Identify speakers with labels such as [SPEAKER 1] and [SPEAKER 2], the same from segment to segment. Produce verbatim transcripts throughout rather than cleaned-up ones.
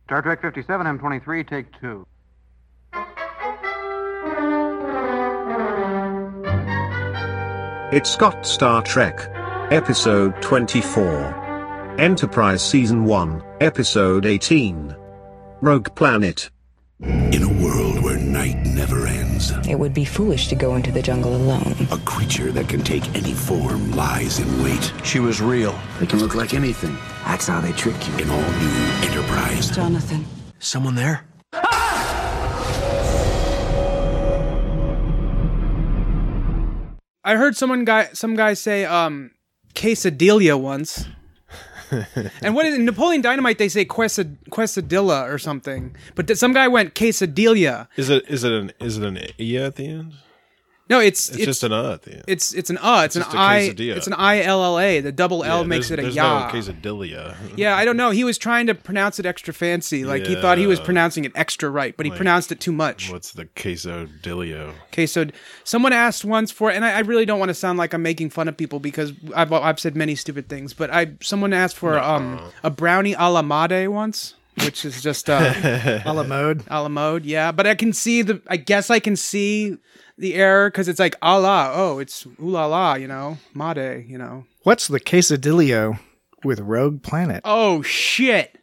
[SPEAKER 1] Star Trek fifty-seven, M twenty-three, take two.
[SPEAKER 2] It's got Star Trek. Episode twenty-four. Enterprise Season one, Episode eighteen. Rogue Planet.
[SPEAKER 3] In a world where night never ends,
[SPEAKER 4] it would be foolish to go into the jungle alone.
[SPEAKER 3] A creature that can take any form lies in wait.
[SPEAKER 5] She was real.
[SPEAKER 3] They can look like anything.
[SPEAKER 5] That's how they trick you.
[SPEAKER 3] In all new Enterprise.
[SPEAKER 4] Jonathan.
[SPEAKER 5] Someone there?
[SPEAKER 6] I heard someone guy some guy say um quesadilla once. And what is it? Napoleon Dynamite? They say quesad, quesadilla or something, but th- some guy went quesadilla.
[SPEAKER 7] Is it is it an is it an e at the end?
[SPEAKER 6] No, it's
[SPEAKER 7] It's,
[SPEAKER 6] it's
[SPEAKER 7] just an uh at the end.
[SPEAKER 6] it's it's an uh. It's,
[SPEAKER 7] It's
[SPEAKER 6] an
[SPEAKER 7] just a
[SPEAKER 6] I.
[SPEAKER 7] quesadilla.
[SPEAKER 6] It's an I L L A. The double L
[SPEAKER 7] Yeah,
[SPEAKER 6] makes it
[SPEAKER 7] there's-
[SPEAKER 6] a
[SPEAKER 7] there's
[SPEAKER 6] ya.
[SPEAKER 7] no quesadilla.
[SPEAKER 6] Yeah, I don't know. He was trying to pronounce it extra fancy, like he
[SPEAKER 7] Yeah.
[SPEAKER 6] thought he was pronouncing it extra right, but he
[SPEAKER 7] Like,
[SPEAKER 6] pronounced it too much.
[SPEAKER 7] What's the quesadillo?
[SPEAKER 6] Okay, so someone asked once for, and I, I really don't want to sound like I'm making fun of people because I've I've said many stupid things, but I someone asked for um a brownie a la mode once, which is just uh,
[SPEAKER 8] a la mode.
[SPEAKER 6] a la mode, yeah. But I can see the, I guess I can see the error because it's like a la, oh, it's ooh la la, you know, made, you know.
[SPEAKER 8] What's the quesadillo with Rogue Planet?
[SPEAKER 6] Oh shit!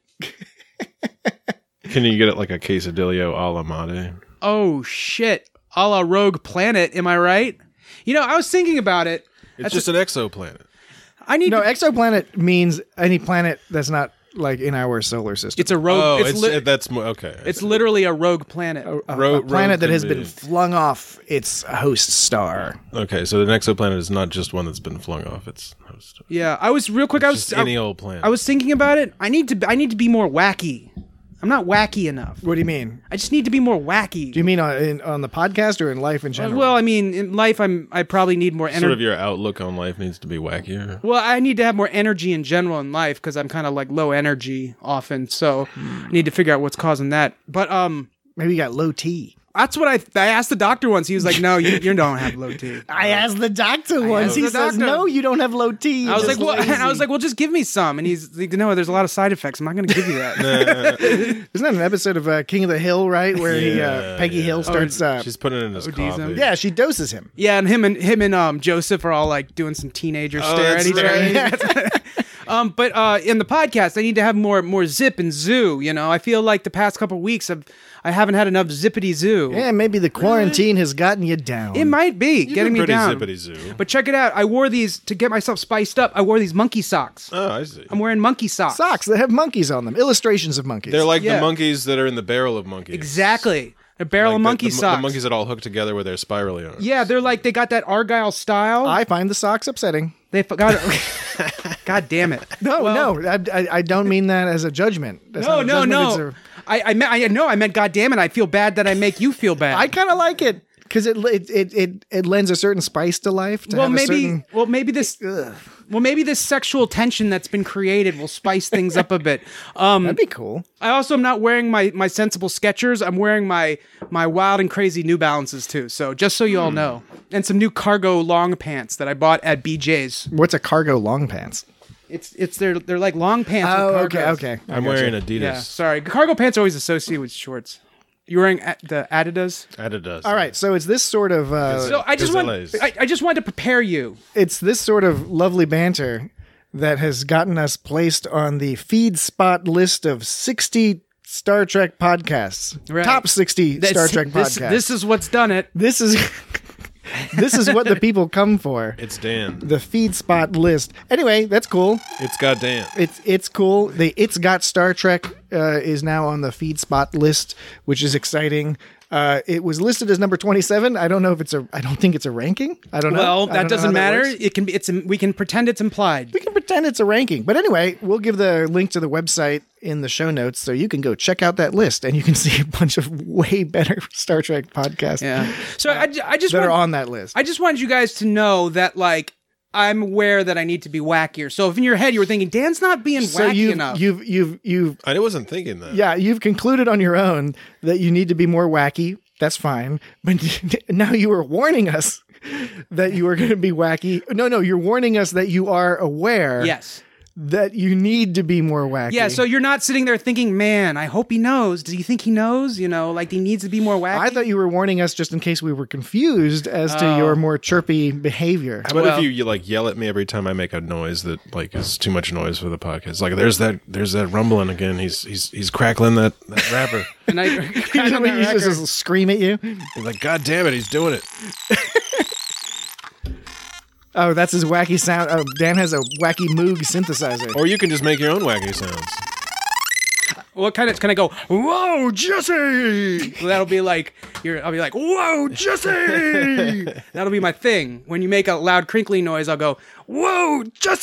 [SPEAKER 7] Can you get it like a quesadillo a la mode?
[SPEAKER 6] Oh shit! A la Rogue Planet, am I right? You know, I was thinking about it.
[SPEAKER 7] It's
[SPEAKER 6] That's
[SPEAKER 7] just
[SPEAKER 6] a-
[SPEAKER 7] an exoplanet.
[SPEAKER 6] I need
[SPEAKER 8] No,
[SPEAKER 6] to,
[SPEAKER 8] exoplanet means any planet that's not like in our solar system.
[SPEAKER 6] it's a rogue.
[SPEAKER 7] Oh,
[SPEAKER 6] it's
[SPEAKER 7] it's,
[SPEAKER 6] li-
[SPEAKER 7] it, that's more okay.
[SPEAKER 6] it's literally a rogue planet.
[SPEAKER 8] a, a
[SPEAKER 7] Ro-
[SPEAKER 8] planet
[SPEAKER 7] Rogue
[SPEAKER 8] that has
[SPEAKER 7] can
[SPEAKER 8] been
[SPEAKER 7] be-
[SPEAKER 8] flung off its host star.
[SPEAKER 7] Okay, so an exoplanet is not just one that's been flung off. It's host.
[SPEAKER 6] Yeah, I was real quick. I was
[SPEAKER 7] Just any
[SPEAKER 6] I,
[SPEAKER 7] old planet.
[SPEAKER 6] I was thinking about it. I need to. I need to be more wacky. I'm not wacky enough.
[SPEAKER 8] What do you mean?
[SPEAKER 6] I just need to be more wacky.
[SPEAKER 8] Do you mean on, in, on the podcast or in life in general?
[SPEAKER 6] Well, I mean, in life, I'm. I probably need more
[SPEAKER 7] Sort of
[SPEAKER 6] energy.
[SPEAKER 7] your outlook on life needs to be wackier.
[SPEAKER 6] Well, I need to have more energy in general in life because I'm kind of like low energy often. So I need to figure out what's causing that. But um,
[SPEAKER 8] maybe you got low T.
[SPEAKER 6] that's what I. I asked the doctor once. He was like, "No, you, you don't have low T."
[SPEAKER 8] I asked the doctor once.
[SPEAKER 6] asked
[SPEAKER 8] He
[SPEAKER 6] the
[SPEAKER 8] says,
[SPEAKER 6] doctor.
[SPEAKER 8] "No, you don't have low T."
[SPEAKER 6] I was
[SPEAKER 8] You're
[SPEAKER 6] like,
[SPEAKER 8] just
[SPEAKER 6] well, and I was
[SPEAKER 8] lazy."
[SPEAKER 6] like, well, just give me some. And he's like, no, there's a lot of side effects. I'm not going to give you that.
[SPEAKER 8] Isn't that an episode of uh, King of the Hill, right? Where he, uh,
[SPEAKER 7] Yeah,
[SPEAKER 8] Peggy
[SPEAKER 7] yeah.
[SPEAKER 8] Hill starts. Uh,
[SPEAKER 7] She's putting it in his
[SPEAKER 6] O Ds him.
[SPEAKER 7] coffee.
[SPEAKER 8] yeah, she doses him.
[SPEAKER 6] Yeah, and him and him and um Joseph are all like doing some teenager
[SPEAKER 7] Oh,
[SPEAKER 6] stare at
[SPEAKER 7] that's
[SPEAKER 6] each other.
[SPEAKER 7] right.
[SPEAKER 6] um, but uh, in the podcast, I need to have more more zip and zoo. You know, I feel like the past couple weeks, I've I haven't had enough zippity zoo.
[SPEAKER 8] Yeah, maybe the quarantine has gotten you down.
[SPEAKER 6] It might be
[SPEAKER 7] You've
[SPEAKER 6] getting
[SPEAKER 7] been
[SPEAKER 6] me
[SPEAKER 7] pretty
[SPEAKER 6] down.
[SPEAKER 7] zippity zoo.
[SPEAKER 6] But check it out. I wore these to get myself spiced up. I wore these monkey socks.
[SPEAKER 7] Oh, I see.
[SPEAKER 6] I'm wearing monkey socks.
[SPEAKER 8] Socks that have monkeys on them. Illustrations of monkeys.
[SPEAKER 7] They're like
[SPEAKER 6] Yeah.
[SPEAKER 7] the monkeys that are in the barrel of monkeys.
[SPEAKER 6] Exactly. A barrel
[SPEAKER 7] Like
[SPEAKER 6] of
[SPEAKER 7] the-
[SPEAKER 6] monkey
[SPEAKER 7] the,
[SPEAKER 6] socks.
[SPEAKER 7] The monkeys that all hook together with their spirally arms.
[SPEAKER 6] Yeah, they're like they got that Argyle style.
[SPEAKER 8] I find the socks upsetting.
[SPEAKER 6] They got. God damn it.
[SPEAKER 8] No,
[SPEAKER 6] Well-
[SPEAKER 8] no, I, I, I don't mean that as a judgment. That's
[SPEAKER 6] No,
[SPEAKER 8] not a
[SPEAKER 6] no,
[SPEAKER 8] judgment, it's
[SPEAKER 6] no.
[SPEAKER 8] a-
[SPEAKER 6] I, I meant, I know, I meant, God damn it, I feel bad that I make you feel bad.
[SPEAKER 8] I kind of like it because it, it it it it lends a certain spice to life. To
[SPEAKER 6] well,
[SPEAKER 8] have a
[SPEAKER 6] maybe,
[SPEAKER 8] certain,
[SPEAKER 6] well, maybe this, well, maybe this sexual tension that's been created will spice things up a bit. Um,
[SPEAKER 8] that'd be cool.
[SPEAKER 6] I also am not wearing my my sensible Skechers. I'm wearing my my wild and crazy New Balances too. So just so you all know, and some new cargo long pants that I bought at B J's.
[SPEAKER 8] What's a cargo long pants?
[SPEAKER 6] It's it's they're they're like long pants.
[SPEAKER 8] Oh,
[SPEAKER 6] with
[SPEAKER 8] okay,
[SPEAKER 6] cargos.
[SPEAKER 8] okay. I
[SPEAKER 7] I'm
[SPEAKER 8] gotcha.
[SPEAKER 7] wearing Adidas.
[SPEAKER 6] Yeah, sorry. Cargo pants are always associated with shorts. You wearing a- the Adidas?
[SPEAKER 7] Adidas.
[SPEAKER 8] All right, so it's this sort of uh,
[SPEAKER 6] So I just want
[SPEAKER 7] Gazelles.
[SPEAKER 6] I, I just wanted to prepare you.
[SPEAKER 8] it's this sort of lovely banter that has gotten us placed on the feed spot list of sixty Star Trek podcasts.
[SPEAKER 6] Right.
[SPEAKER 8] Top sixty
[SPEAKER 6] This-
[SPEAKER 8] Star Trek
[SPEAKER 6] this,
[SPEAKER 8] podcasts.
[SPEAKER 6] This is what's done it.
[SPEAKER 8] This is this is what the people come for.
[SPEAKER 7] It's Dan.
[SPEAKER 8] The feed spot list. Anyway, that's cool.
[SPEAKER 7] It's got Dan.
[SPEAKER 8] It's it's cool. The It's Got Star Trek uh, is now on the feed spot list, which is exciting. Uh, it was listed as number twenty-seven. I don't know if it's a. I don't think it's a ranking. I don't know.
[SPEAKER 6] Well,
[SPEAKER 8] I don't
[SPEAKER 6] that
[SPEAKER 8] know
[SPEAKER 6] doesn't
[SPEAKER 8] how
[SPEAKER 6] matter.
[SPEAKER 8] works.
[SPEAKER 6] It can be. It's. We can pretend it's implied.
[SPEAKER 8] We can pretend it's a ranking. But anyway, we'll give the link to the website in the show notes so you can go check out that list and you can see a bunch of way better Star Trek podcasts
[SPEAKER 6] Yeah. So I, ju- I just
[SPEAKER 8] that
[SPEAKER 6] want,
[SPEAKER 8] are on that list.
[SPEAKER 6] I just wanted you guys to know that like I'm aware that I need to be wackier. So if in your head you were thinking Dan's not being
[SPEAKER 8] so
[SPEAKER 6] wacky
[SPEAKER 8] you've,
[SPEAKER 6] enough,
[SPEAKER 8] you've you've you've
[SPEAKER 7] I wasn't thinking that.
[SPEAKER 8] yeah, you've concluded on your own that you need to be more wacky. That's fine. But now you are warning us that you are going to be wacky. No, no, you're warning us that you are aware
[SPEAKER 6] yes.
[SPEAKER 8] that you need to be more wacky.
[SPEAKER 6] Yeah, so you're not sitting there thinking, man, I hope he knows. Does he think he knows? You know, like he needs to be more wacky.
[SPEAKER 8] I thought you were warning us just in case we were confused as to
[SPEAKER 6] Oh.
[SPEAKER 8] your more chirpy behavior.
[SPEAKER 7] How about
[SPEAKER 6] Well-
[SPEAKER 7] if you, you like yell at me every time I make a noise that like is too much noise for the podcast? Like there's that there's that rumbling again. He's he's he's crackling that, that wrapper.
[SPEAKER 6] And I,
[SPEAKER 8] You know, when he just scream at you.
[SPEAKER 7] He's like, God damn it, he's doing it.
[SPEAKER 8] Oh, that's his wacky sound. Oh, Dan has a wacky Moog synthesizer.
[SPEAKER 7] Or you can just make your own wacky sounds.
[SPEAKER 6] what kind of can I go? Whoa, Jesse! Well, that'll be like you're. I'll be like, whoa, Jesse! That'll be my thing. When you make a loud crinkly noise, I'll go, whoa,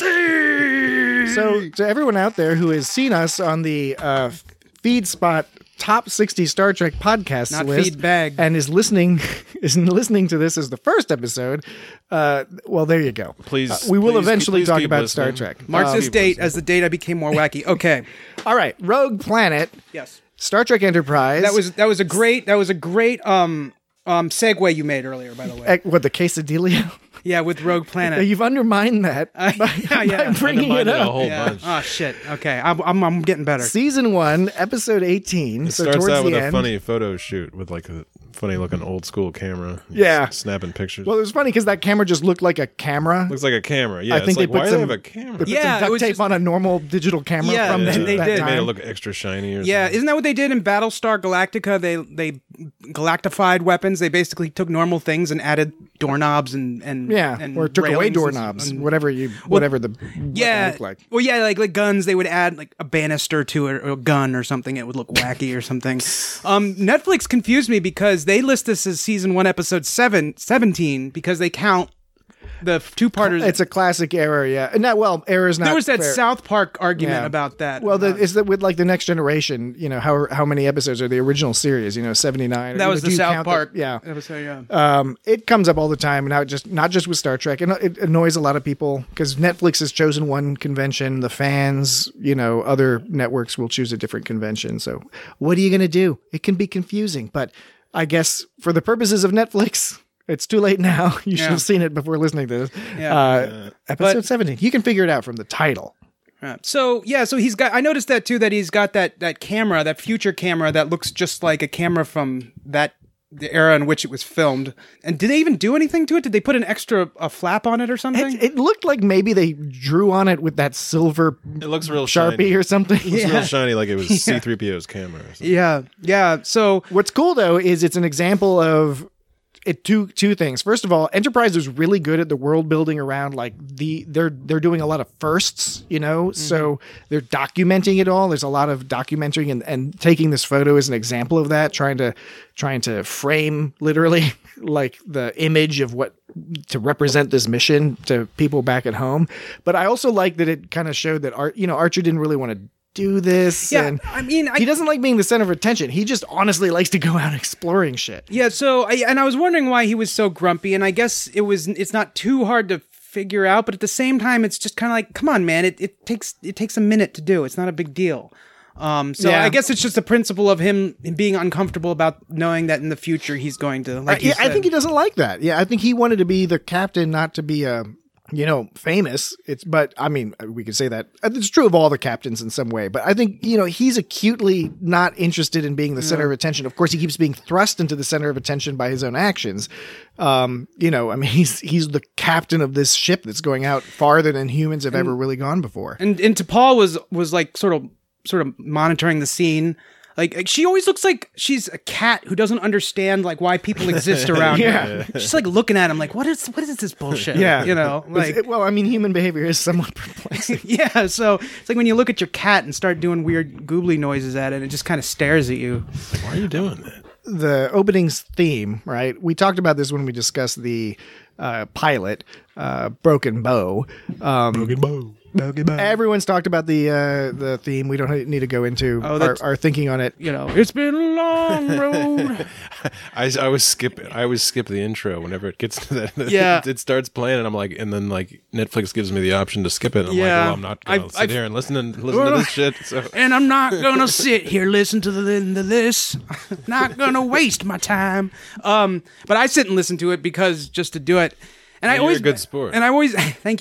[SPEAKER 6] Jesse!
[SPEAKER 8] So, to everyone out there who has seen us on the uh, FeedSpot Top sixty Star Trek podcasts
[SPEAKER 6] Not
[SPEAKER 8] list
[SPEAKER 6] Feedbag.
[SPEAKER 8] and is listening is listening to this as the first episode, uh, well, there you go.
[SPEAKER 7] Please,
[SPEAKER 8] Uh, we will
[SPEAKER 7] please-
[SPEAKER 8] eventually
[SPEAKER 7] please
[SPEAKER 8] talk
[SPEAKER 7] keep
[SPEAKER 8] about
[SPEAKER 7] listening.
[SPEAKER 8] Star Trek.
[SPEAKER 6] Mark
[SPEAKER 8] Um,
[SPEAKER 6] this date as the date I became more wacky. Okay.
[SPEAKER 8] all right, Rogue Planet,
[SPEAKER 6] Yes.
[SPEAKER 8] Star Trek Enterprise.
[SPEAKER 6] That was that was a great that was a great um um segue you made earlier, by the way.
[SPEAKER 8] Eh, what, the quesadilla?
[SPEAKER 6] Yeah, with Rogue Planet.
[SPEAKER 8] You've undermined that by,
[SPEAKER 6] yeah, yeah.
[SPEAKER 8] by bringing it
[SPEAKER 7] Undermined it a
[SPEAKER 8] up.
[SPEAKER 7] whole
[SPEAKER 6] Yeah.
[SPEAKER 7] bunch.
[SPEAKER 6] Oh shit. Okay, I'm, I'm I'm getting better.
[SPEAKER 8] Season one, episode eighteen.
[SPEAKER 7] It
[SPEAKER 8] so
[SPEAKER 7] starts
[SPEAKER 8] towards
[SPEAKER 7] out with
[SPEAKER 8] the
[SPEAKER 7] a
[SPEAKER 8] end.
[SPEAKER 7] funny photo shoot with like a funny looking old school camera.
[SPEAKER 8] Yeah.
[SPEAKER 7] S- snapping pictures.
[SPEAKER 8] Well, it was funny because that camera just looked like a camera.
[SPEAKER 7] Looks like a camera. Yeah,
[SPEAKER 8] I
[SPEAKER 7] it's
[SPEAKER 8] think
[SPEAKER 7] like,
[SPEAKER 8] they put
[SPEAKER 7] why do
[SPEAKER 8] some-
[SPEAKER 7] they have a camera?
[SPEAKER 8] They put
[SPEAKER 6] Yeah,
[SPEAKER 8] some
[SPEAKER 6] it
[SPEAKER 8] duct
[SPEAKER 6] was
[SPEAKER 8] tape
[SPEAKER 6] just-
[SPEAKER 8] on a normal digital camera
[SPEAKER 6] Yeah,
[SPEAKER 8] from
[SPEAKER 6] they-
[SPEAKER 8] that,
[SPEAKER 6] they
[SPEAKER 8] that
[SPEAKER 6] did.
[SPEAKER 8] time.
[SPEAKER 7] Made it look extra shiny or
[SPEAKER 6] Yeah,
[SPEAKER 7] something.
[SPEAKER 6] isn't that what they did in Battlestar Galactica? They they galactified weapons. They basically took normal things and added doorknobs and and
[SPEAKER 8] Yeah,
[SPEAKER 6] and
[SPEAKER 8] or took away
[SPEAKER 6] railings and-
[SPEAKER 8] doorknobs,
[SPEAKER 6] and-
[SPEAKER 8] whatever you, whatever the weapon
[SPEAKER 6] yeah,
[SPEAKER 8] looked like.
[SPEAKER 6] well, yeah, like like guns. They would add like a banister to it, or a gun or something. It would look wacky or something. Um, Netflix confused me because they list this as season one, episode seven, seventeen, because they count the two parters.
[SPEAKER 8] It's a classic error, yeah. Not well, error's not.
[SPEAKER 6] There was that
[SPEAKER 8] fair.
[SPEAKER 6] South Park argument
[SPEAKER 8] Yeah.
[SPEAKER 6] about that.
[SPEAKER 8] Well, the,
[SPEAKER 6] Uh,
[SPEAKER 8] is that with like the Next Generation? You know how how many episodes are the original series? You know, seventy nine.
[SPEAKER 6] that was the South Park.
[SPEAKER 8] yeah.
[SPEAKER 6] episode. Yeah.
[SPEAKER 8] Um, it comes up all the time, and now just not just with Star Trek, and it annoys a lot of people because Netflix has chosen one convention. The fans, you know, other networks will choose a different convention. So, what are you going to do? It can be confusing, but I guess for the purposes of Netflix, it's too late now. You should
[SPEAKER 6] Yeah.
[SPEAKER 8] have seen it before listening to this.
[SPEAKER 6] Yeah.
[SPEAKER 8] Uh, episode
[SPEAKER 6] But-
[SPEAKER 8] seventeen. You can figure it out from the title.
[SPEAKER 6] Yeah. So yeah, so he's got. I noticed that too. That he's got that that camera, that future camera that looks just like a camera from that the era in which it was filmed. And did they even do anything to it? Did they put an extra a flap on it or something?
[SPEAKER 8] It, it looked like maybe they drew on it with that silver
[SPEAKER 7] It looks real
[SPEAKER 8] Sharpie
[SPEAKER 7] shiny.
[SPEAKER 8] or something.
[SPEAKER 7] It looks real shiny, like it was C three P O's camera. Or something.
[SPEAKER 6] yeah, yeah. So
[SPEAKER 8] What's cool though is it's an example of it two two things. First of all, Enterprise is really good at the world building around like the they're they're doing a lot of firsts, you know.
[SPEAKER 6] Mm-hmm.
[SPEAKER 8] So they're documenting it all. There's a lot of documenting and, and taking this photo as an example of that, trying to trying to frame literally like the image of what to represent this mission to people back at home. But I also like that it kind of showed that Ar- you know Archer didn't really want to do this.
[SPEAKER 6] yeah,
[SPEAKER 8] and
[SPEAKER 6] I mean, I,
[SPEAKER 8] he doesn't like being the center of attention. He just honestly likes to go out exploring shit.
[SPEAKER 6] Yeah, so I, and I was wondering why he was so grumpy, and I guess it was it's not too hard to figure out, but at the same time, it's just kind of like, come on, man, it, it takes it takes a minute to do. It's not a big deal. Um, so
[SPEAKER 8] Yeah.
[SPEAKER 6] I guess it's just the principle of him being uncomfortable about knowing that in the future he's going to. Like
[SPEAKER 8] I,
[SPEAKER 6] you
[SPEAKER 8] yeah, I
[SPEAKER 6] said.
[SPEAKER 8] think he doesn't like that. Yeah, I think he wanted to be the captain, not to be a you know famous. It's but I mean we could say that it's true of all the captains in some way. But I think you know he's acutely not interested in being the center of attention. Of course, he keeps being thrust into the center of attention by his own actions. Um, you know, I mean he's he's the captain of this ship that's going out farther than humans have ever really gone before.
[SPEAKER 6] And and T'Pol was was like sort of sort of monitoring the scene. Like, like, she always looks like she's a cat who doesn't understand like why people exist around
[SPEAKER 8] Yeah.
[SPEAKER 6] her. She's like looking at him like, what is what is this bullshit?
[SPEAKER 8] Yeah,
[SPEAKER 6] you know,
[SPEAKER 8] It's-
[SPEAKER 6] like
[SPEAKER 8] well, I mean, human behavior is somewhat perplexing.
[SPEAKER 6] yeah. So it's like when you look at your cat and start doing weird googly noises at it, it just kind of stares at you.
[SPEAKER 7] Why are you doing that?
[SPEAKER 8] The opening's theme, right? We talked about this when we discussed the uh, pilot, uh, Broken Bow. Um,
[SPEAKER 7] Broken bow.
[SPEAKER 8] Everyone's talked about the uh, the theme. We don't need to go into
[SPEAKER 6] Oh,
[SPEAKER 8] our,
[SPEAKER 6] that's-
[SPEAKER 8] our thinking on it.
[SPEAKER 6] You know, it's been a long road.
[SPEAKER 7] I, I always skip I always skip the intro whenever it gets to that.
[SPEAKER 6] Yeah.
[SPEAKER 7] it, starts playing and I'm like, and then like Netflix gives me the option to skip it. And I'm
[SPEAKER 6] Yeah.
[SPEAKER 7] like, well, I'm not gonna
[SPEAKER 6] I've-
[SPEAKER 7] sit
[SPEAKER 6] I've-
[SPEAKER 7] here and listen and listen to this shit. So
[SPEAKER 6] And I'm not gonna sit here listen to the to this. Not gonna waste my time. Um, but I sit and listen to it because just to do it. And I
[SPEAKER 7] you're
[SPEAKER 6] always
[SPEAKER 7] a good sport.
[SPEAKER 6] And I always thank you.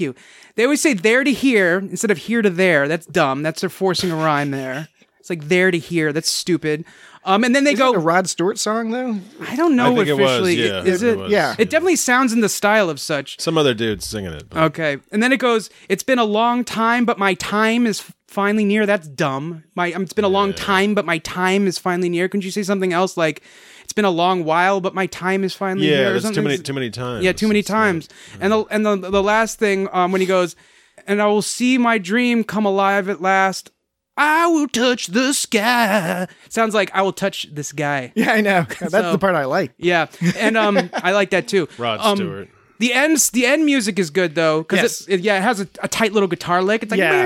[SPEAKER 6] They always say there to here instead of here to there. That's dumb. That's they're forcing a rhyme there. It's like there to here. That's stupid. Um, and then they
[SPEAKER 8] Isn't
[SPEAKER 6] go.
[SPEAKER 8] it a Rod Stewart song though?
[SPEAKER 6] I don't know
[SPEAKER 7] I think it was,
[SPEAKER 6] officially.
[SPEAKER 7] yeah.
[SPEAKER 6] Is
[SPEAKER 7] It
[SPEAKER 6] it?
[SPEAKER 7] was.
[SPEAKER 8] Yeah.
[SPEAKER 6] It definitely sounds in the style of such.
[SPEAKER 7] Some other dude's singing it. But
[SPEAKER 6] Okay. And then it goes, it's been a long time, but my time is finally near. That's dumb. My um, It's been a long time, but my time is finally near. Couldn't you say something else like, it's been a long while, but my time is finally
[SPEAKER 7] yeah,
[SPEAKER 6] near? or
[SPEAKER 7] there's
[SPEAKER 6] something?
[SPEAKER 7] too many too many times.
[SPEAKER 6] Yeah, too many
[SPEAKER 7] It's not-
[SPEAKER 6] times. And the and the the last thing, um, when he goes, and I will see my dream come alive at last. I will touch the sky. Sounds like I will touch this guy.
[SPEAKER 8] Yeah, I know. That's
[SPEAKER 6] So-
[SPEAKER 8] the part I like.
[SPEAKER 6] Yeah, and um, I like that too.
[SPEAKER 7] Rod
[SPEAKER 6] Um,
[SPEAKER 7] Stewart.
[SPEAKER 6] The end, the end music is good though, because
[SPEAKER 8] Yes.
[SPEAKER 6] it, yeah, it has a, a tight little guitar lick. It's like,
[SPEAKER 8] Yeah.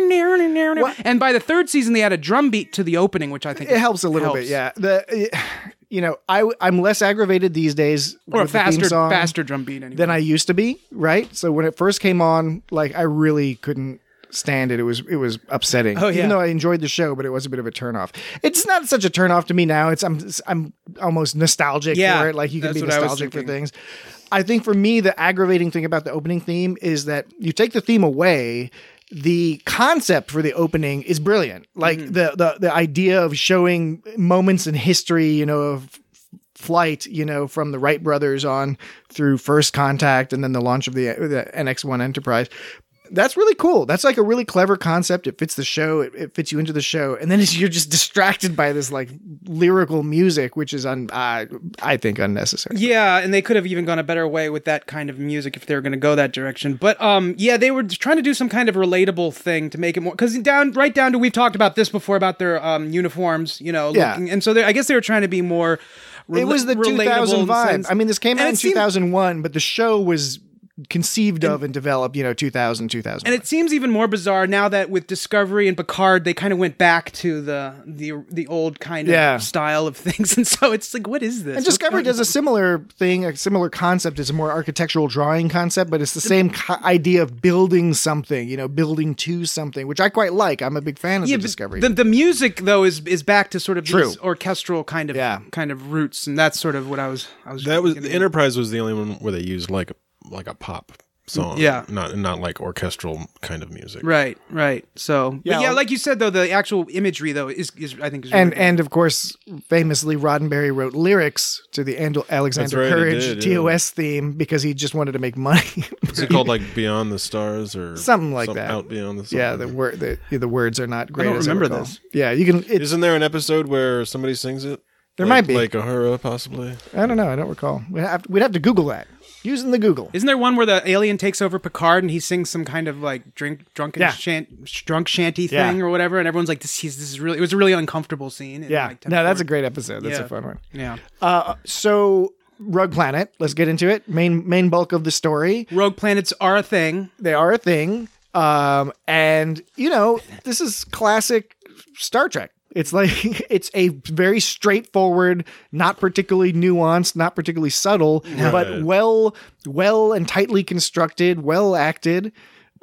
[SPEAKER 6] yeah. And by the third season, they add a drum beat to the opening, which I think
[SPEAKER 8] It helps a little
[SPEAKER 6] helps.
[SPEAKER 8] bit. Yeah. The you know I I'm less aggravated these days
[SPEAKER 6] or a
[SPEAKER 8] with the theme
[SPEAKER 6] faster,
[SPEAKER 8] song
[SPEAKER 6] faster drum beat. Anyway.
[SPEAKER 8] than I used to be. Right. So when it first came on, like I really couldn't stand it. It was it was upsetting.
[SPEAKER 6] Oh, yeah.
[SPEAKER 8] Even though I enjoyed the show, but it was a bit of a turnoff. It's not such a turnoff to me now. It's I'm I'm almost nostalgic
[SPEAKER 6] Yeah,
[SPEAKER 8] for it. Like you can
[SPEAKER 6] that's
[SPEAKER 8] be
[SPEAKER 6] what I was
[SPEAKER 8] nostalgic for
[SPEAKER 6] thinking.
[SPEAKER 8] things. I think for me, the aggravating thing about the opening theme is that you take the theme away. The concept for the opening is brilliant. Like
[SPEAKER 6] Mm-hmm.
[SPEAKER 8] the, the the idea of showing moments in history, you know, of flight, you know, from the Wright brothers on through First Contact and then the launch of the, the N X one Enterprise. That's really cool. That's like a really clever concept. It fits the show. It, it fits you into the show. And then it's, you're just distracted by this like lyrical music, which is, un, uh, I think, unnecessary.
[SPEAKER 6] Yeah, and they could have even gone a better way with that kind of music if they were going to go that direction. But um, yeah, they were trying to do some kind of relatable thing to make it more, because down right down to we've talked about this before about their um uniforms, you know,
[SPEAKER 8] Yeah.
[SPEAKER 6] looking, and so they, I guess they were trying to be more. Rela-
[SPEAKER 8] It was the
[SPEAKER 6] relatable
[SPEAKER 8] two thousand
[SPEAKER 6] in the
[SPEAKER 8] vibe.
[SPEAKER 6] sense-
[SPEAKER 8] I mean, this came out
[SPEAKER 6] And
[SPEAKER 8] in
[SPEAKER 6] it seemed-
[SPEAKER 8] two thousand one, but the show was conceived of and developed, you know, two thousand, two thousand one.
[SPEAKER 6] And it seems even more bizarre now that with Discovery and Picard, they kind of went back to the the the old kind of
[SPEAKER 8] Yeah.
[SPEAKER 6] style of things, and so it's like, what is this?
[SPEAKER 8] And Discovery
[SPEAKER 6] What's
[SPEAKER 8] does a similar thing, a similar concept. It's a more architectural drawing concept, but it's the same co- idea of building something, you know, building to something, which I quite like. I'm a big fan of
[SPEAKER 6] yeah,
[SPEAKER 8] the
[SPEAKER 6] but
[SPEAKER 8] Discovery.
[SPEAKER 6] The, the music though is is back to sort of
[SPEAKER 8] True.
[SPEAKER 6] these orchestral kind of
[SPEAKER 8] Yeah.
[SPEAKER 6] kind of roots, and that's sort of what I was I was
[SPEAKER 7] That was
[SPEAKER 6] getting
[SPEAKER 7] the
[SPEAKER 6] at.
[SPEAKER 7] Enterprise was the only one where they used like a, like a pop song.
[SPEAKER 6] Yeah.
[SPEAKER 7] Not not like orchestral kind of music.
[SPEAKER 6] Right, right. So,
[SPEAKER 8] Yeah,
[SPEAKER 6] yeah, yeah,
[SPEAKER 8] I'll-
[SPEAKER 6] like you said though, the actual imagery though is, is I think is really
[SPEAKER 8] and
[SPEAKER 6] good.
[SPEAKER 8] and of course, famously, Roddenberry wrote lyrics to the Andal- Alexander
[SPEAKER 7] That's right, he
[SPEAKER 8] Courage
[SPEAKER 7] did,
[SPEAKER 8] T O S theme because he just wanted to make money.
[SPEAKER 7] Is it called like Beyond the Stars or
[SPEAKER 8] Something like that.
[SPEAKER 7] Out Beyond the Stars.
[SPEAKER 8] Yeah, the word the, the words are not great.
[SPEAKER 6] don't
[SPEAKER 8] as
[SPEAKER 6] remember
[SPEAKER 8] recall.
[SPEAKER 6] this.
[SPEAKER 8] Yeah, you can. It's,
[SPEAKER 7] Isn't there an episode where somebody sings it?
[SPEAKER 8] There
[SPEAKER 7] Like-
[SPEAKER 8] might be.
[SPEAKER 7] like Uhura, possibly.
[SPEAKER 8] I don't know. I don't recall. We'd have, we'd have to Google that using the Google.
[SPEAKER 6] Isn't there one where the alien takes over Picard and he sings some kind of like drink drunken
[SPEAKER 8] Yeah.
[SPEAKER 6] shant, drunk shanty
[SPEAKER 8] Yeah.
[SPEAKER 6] thing or whatever, and everyone's like, "This, he's, this is really." It was a really uncomfortable scene. in,
[SPEAKER 8] Yeah,
[SPEAKER 6] like,
[SPEAKER 8] no, that's a
[SPEAKER 6] Temple
[SPEAKER 8] great episode. That's
[SPEAKER 6] Yeah.
[SPEAKER 8] a fun one.
[SPEAKER 6] Yeah.
[SPEAKER 8] Uh, so Rogue Planet. Let's get into it. Main main bulk of the story.
[SPEAKER 6] Rogue planets are a thing.
[SPEAKER 8] They are a thing, um, and you know this is classic Star Trek. It's like it's a very straightforward, not particularly nuanced, not particularly subtle, but well, well and tightly constructed, well acted,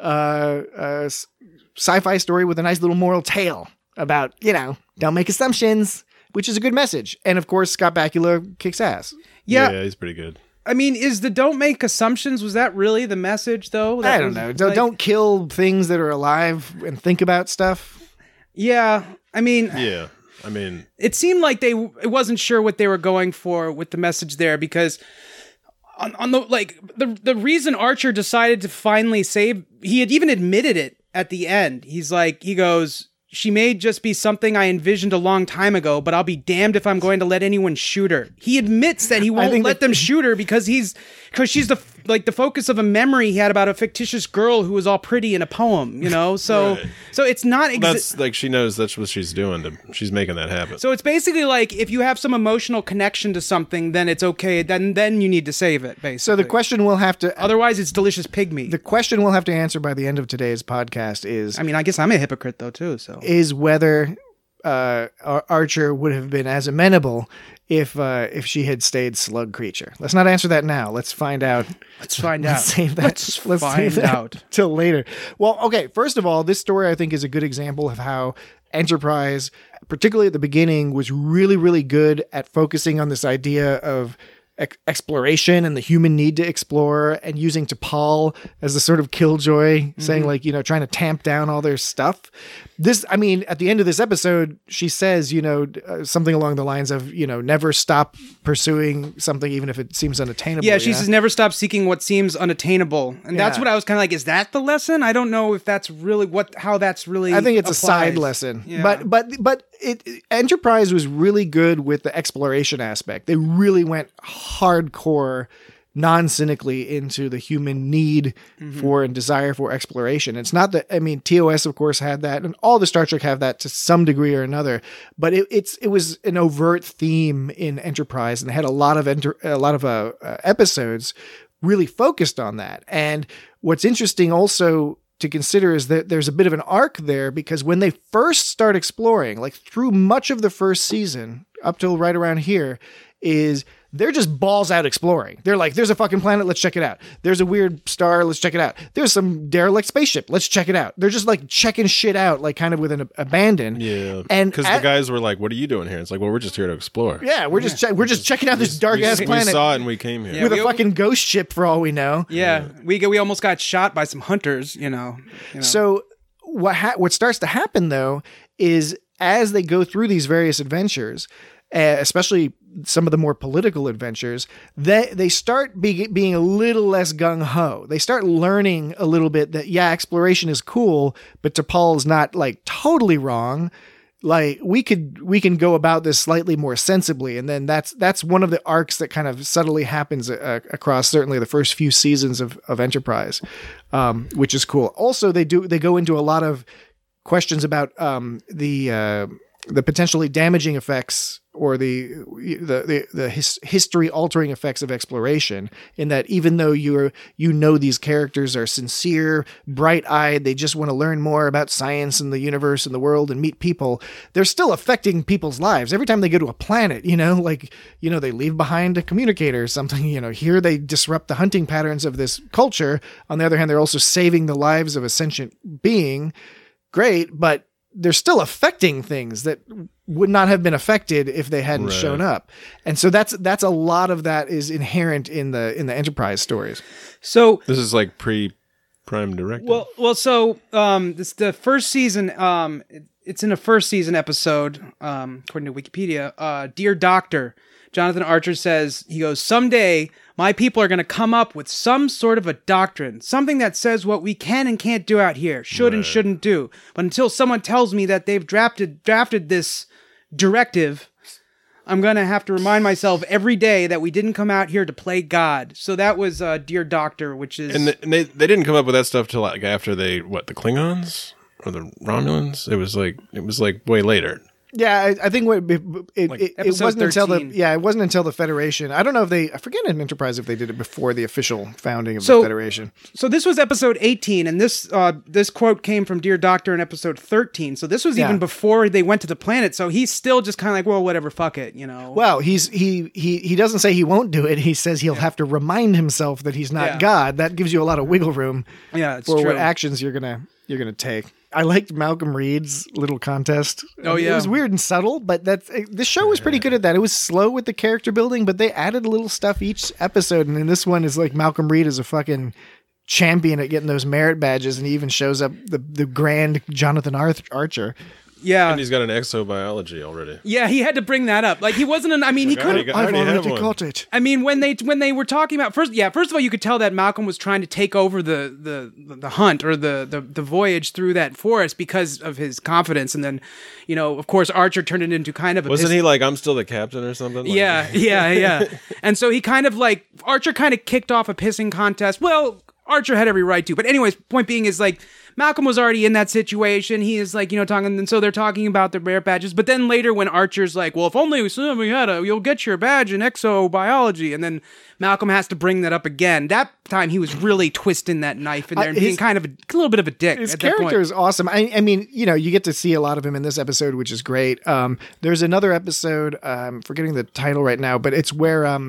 [SPEAKER 8] uh, uh, s- sci-fi story with a nice little moral tale about you know don't make assumptions, which is a good message. And of course, Scott Bakula kicks ass.
[SPEAKER 6] Yeah.
[SPEAKER 7] Yeah, he's pretty good.
[SPEAKER 6] I mean, is the "don't make assumptions" was that really the message though? That
[SPEAKER 8] I don't
[SPEAKER 6] was,
[SPEAKER 8] know. Don't,
[SPEAKER 6] like-
[SPEAKER 8] don't kill things that are alive and think about stuff.
[SPEAKER 6] Yeah. I mean,
[SPEAKER 7] Yeah. I mean,
[SPEAKER 6] it seemed like they it wasn't sure what they were going for with the message there, because on, on the like the the reason Archer decided to finally save, he had even admitted it at the end. He's like, he goes, "She may just be something I envisioned a long time ago, but I'll be damned if I'm going to let anyone shoot her." He admits that he won't
[SPEAKER 8] think
[SPEAKER 6] let
[SPEAKER 8] that-
[SPEAKER 6] them shoot her because he's because she's the like the focus of a memory he had about a fictitious girl who was all pretty in a poem, you know. So
[SPEAKER 7] Right.
[SPEAKER 6] so it's not exa-
[SPEAKER 7] that's like she knows that's what she's doing. To, she's making that happen.
[SPEAKER 6] So it's basically like if you have some emotional connection to something, then it's okay. Then then you need to save it. Basically.
[SPEAKER 8] So the question we'll have to
[SPEAKER 6] Otherwise, it's delicious pig meat.
[SPEAKER 8] the question we'll have to answer by the end of today's podcast is
[SPEAKER 6] I mean, I guess I'm a hypocrite though too. So
[SPEAKER 8] is whether uh, Ar- Archer would have been as amenable if uh, if she had stayed slug creature. Let's not answer that now. Let's find out.
[SPEAKER 6] let's find out.
[SPEAKER 8] Let's save that.
[SPEAKER 6] Let's
[SPEAKER 8] let's
[SPEAKER 6] find
[SPEAKER 8] save that
[SPEAKER 6] out.
[SPEAKER 8] till later. Well, okay. First of all, this story I think is a good example of how Enterprise, particularly at the beginning, was really really good at focusing on this idea of ex- exploration and the human need to explore, and using T'Pol as the sort of killjoy, mm-hmm. saying like, you know, trying to tamp down all their stuff. This, I mean, at the end of this episode, she says, you know, uh, something along the lines of, you know, never stop pursuing something, even if it seems unattainable.
[SPEAKER 6] Yeah, she yeah? says never stop seeking what seems unattainable. And yeah. that's what I was kind of like, is that the lesson? I don't know if that's really what, how that's really
[SPEAKER 8] I think it's
[SPEAKER 6] applies.
[SPEAKER 8] a side lesson. Yeah. But, but, but it, Enterprise was really good with the exploration aspect. They really went hardcore, non-cynically into the human need mm-hmm. for and desire for exploration. It's not that, I mean, T O S of course had that, and all the Star Trek have that to some degree or another, but it, it's it was an overt theme in Enterprise, and they had a lot of enter, a lot of uh, uh, episodes really focused on that. And what's interesting also to consider is that there's a bit of an arc there, because when they first start exploring, like through much of the first season up till right around here, is they're just balls out exploring. They're like, there's a fucking planet, let's check it out. There's a weird star, let's check it out. There's some derelict spaceship, let's check it out. They're just like checking shit out, like kind of with an abandon.
[SPEAKER 7] Yeah,
[SPEAKER 8] and
[SPEAKER 7] because the guys were like, "What are you doing here?" It's like, "Well, we're just here to explore."
[SPEAKER 8] Yeah, we're just che- we're just checking out this dark ass planet.
[SPEAKER 7] We saw it and we came here
[SPEAKER 6] yeah,
[SPEAKER 8] with
[SPEAKER 6] we,
[SPEAKER 8] a fucking ghost ship for all we know.
[SPEAKER 6] Yeah, yeah. we we almost got shot by some hunters. You know. You know.
[SPEAKER 8] So what ha- what starts to happen though is as they go through these various adventures, uh, especially some of the more political adventures, they they start be, being a little less gung-ho. They start learning a little bit that, yeah, exploration is cool, but T'Pol's not like totally wrong. Like we could we can go about this slightly more sensibly, and then that's that's one of the arcs that kind of subtly happens uh, across certainly the first few seasons of of Enterprise, um, which is cool. Also, they do they go into a lot of questions about um, the uh, the potentially damaging effects or the the the, the his, history altering effects of exploration, in that even though you're you know these characters are sincere, bright eyed, they just want to learn more about science and the universe and the world and meet people, they're still affecting people's lives every time they go to a planet. You know, like, you know, they leave behind a communicator or something. You know, here they disrupt the hunting patterns of this culture. On the other hand, they're also saving the lives of a sentient being. Great, but they're still affecting things that would not have been affected if they hadn't right. shown up. And so that's that's a lot of that is inherent in the in the Enterprise stories.
[SPEAKER 6] So
[SPEAKER 7] this is like pre Prime Directive.
[SPEAKER 6] Well, well, so um, this the first season. Um, it, it's in a first season episode, um, according to Wikipedia. Uh, Dear Doctor, Jonathan Archer says, he goes, "Someday my people are going to come up with some sort of a doctrine, something that says what we can and can't do out here, should right. and shouldn't do. But until someone tells me that they've drafted drafted this directive, I'm going to have to remind myself every day that we didn't come out here to play God." So that was uh, Dear Doctor, which is...
[SPEAKER 7] And, the, and they, they didn't come up with that stuff till like after they, what, the Klingons? Or the Romulans? It was like, it was like way later.
[SPEAKER 8] Yeah, I, I think what, it it,
[SPEAKER 6] Like
[SPEAKER 8] it, it wasn't until the yeah it wasn't until the Federation. I don't know if they I forget in Enterprise if they did it before the official founding of
[SPEAKER 6] So-
[SPEAKER 8] the Federation.
[SPEAKER 6] So this was episode eighteen, and this uh, this quote came from Dear Doctor in episode thirteen. So this was
[SPEAKER 8] Yeah.
[SPEAKER 6] even before they went to the planet. So he's still just kind of like, well, whatever, fuck it, you know.
[SPEAKER 8] Well, he's he he he doesn't say he won't do it. He says he'll have to remind himself that he's not
[SPEAKER 6] Yeah.
[SPEAKER 8] God. That gives you a lot of wiggle room
[SPEAKER 6] yeah, it's
[SPEAKER 8] for
[SPEAKER 6] true.
[SPEAKER 8] what actions you're gonna you're gonna take. I liked Malcolm Reed's little contest.
[SPEAKER 6] Oh,
[SPEAKER 8] It
[SPEAKER 6] yeah.
[SPEAKER 8] was weird and subtle, but that's the show was pretty good at that. It was slow with the character building, but they added a little stuff each episode. And in this one is like Malcolm Reed is a fucking champion at getting those merit badges, and he even shows up the the grand Jonathan Arth- Archer.
[SPEAKER 6] yeah,
[SPEAKER 7] And he's got an exobiology already.
[SPEAKER 6] yeah, he had to bring that up. Like he wasn't an. I mean, he
[SPEAKER 7] Like, I
[SPEAKER 6] couldn't.
[SPEAKER 7] already got- I
[SPEAKER 8] I've
[SPEAKER 7] already have
[SPEAKER 8] already
[SPEAKER 7] one.
[SPEAKER 8] got it.
[SPEAKER 6] I mean, when they when they were talking about first, yeah, first of all, you could tell that Malcolm was trying to take over the the, the hunt or the, the the voyage through that forest because of his confidence, and then, you know, of course, Archer turned it into kind of a
[SPEAKER 7] Wasn't
[SPEAKER 6] piss-
[SPEAKER 7] he like, I'm still the captain or something? Like,
[SPEAKER 6] Yeah, yeah, yeah. And so he kind of like Archer kind of kicked off a pissing contest. Well, Archer had every right to, but anyways, point being is like Malcolm was already in that situation. He is like, you know, talking, and so they're talking about the merit badges. But then later, when Archer's like, "Well, if only we had a, you'll get your badge in exobiology," and then Malcolm has to bring that up again. That time, he was really twisting that knife in there
[SPEAKER 8] Uh,
[SPEAKER 6] and being
[SPEAKER 8] his-
[SPEAKER 6] kind of a, a little bit of a dick.
[SPEAKER 8] His
[SPEAKER 6] at that
[SPEAKER 8] character
[SPEAKER 6] point.
[SPEAKER 8] is awesome. I, I mean, you know, you get to see a lot of him in this episode, which is great. Um, there's another episode, um, forgetting the title right now, but it's where um,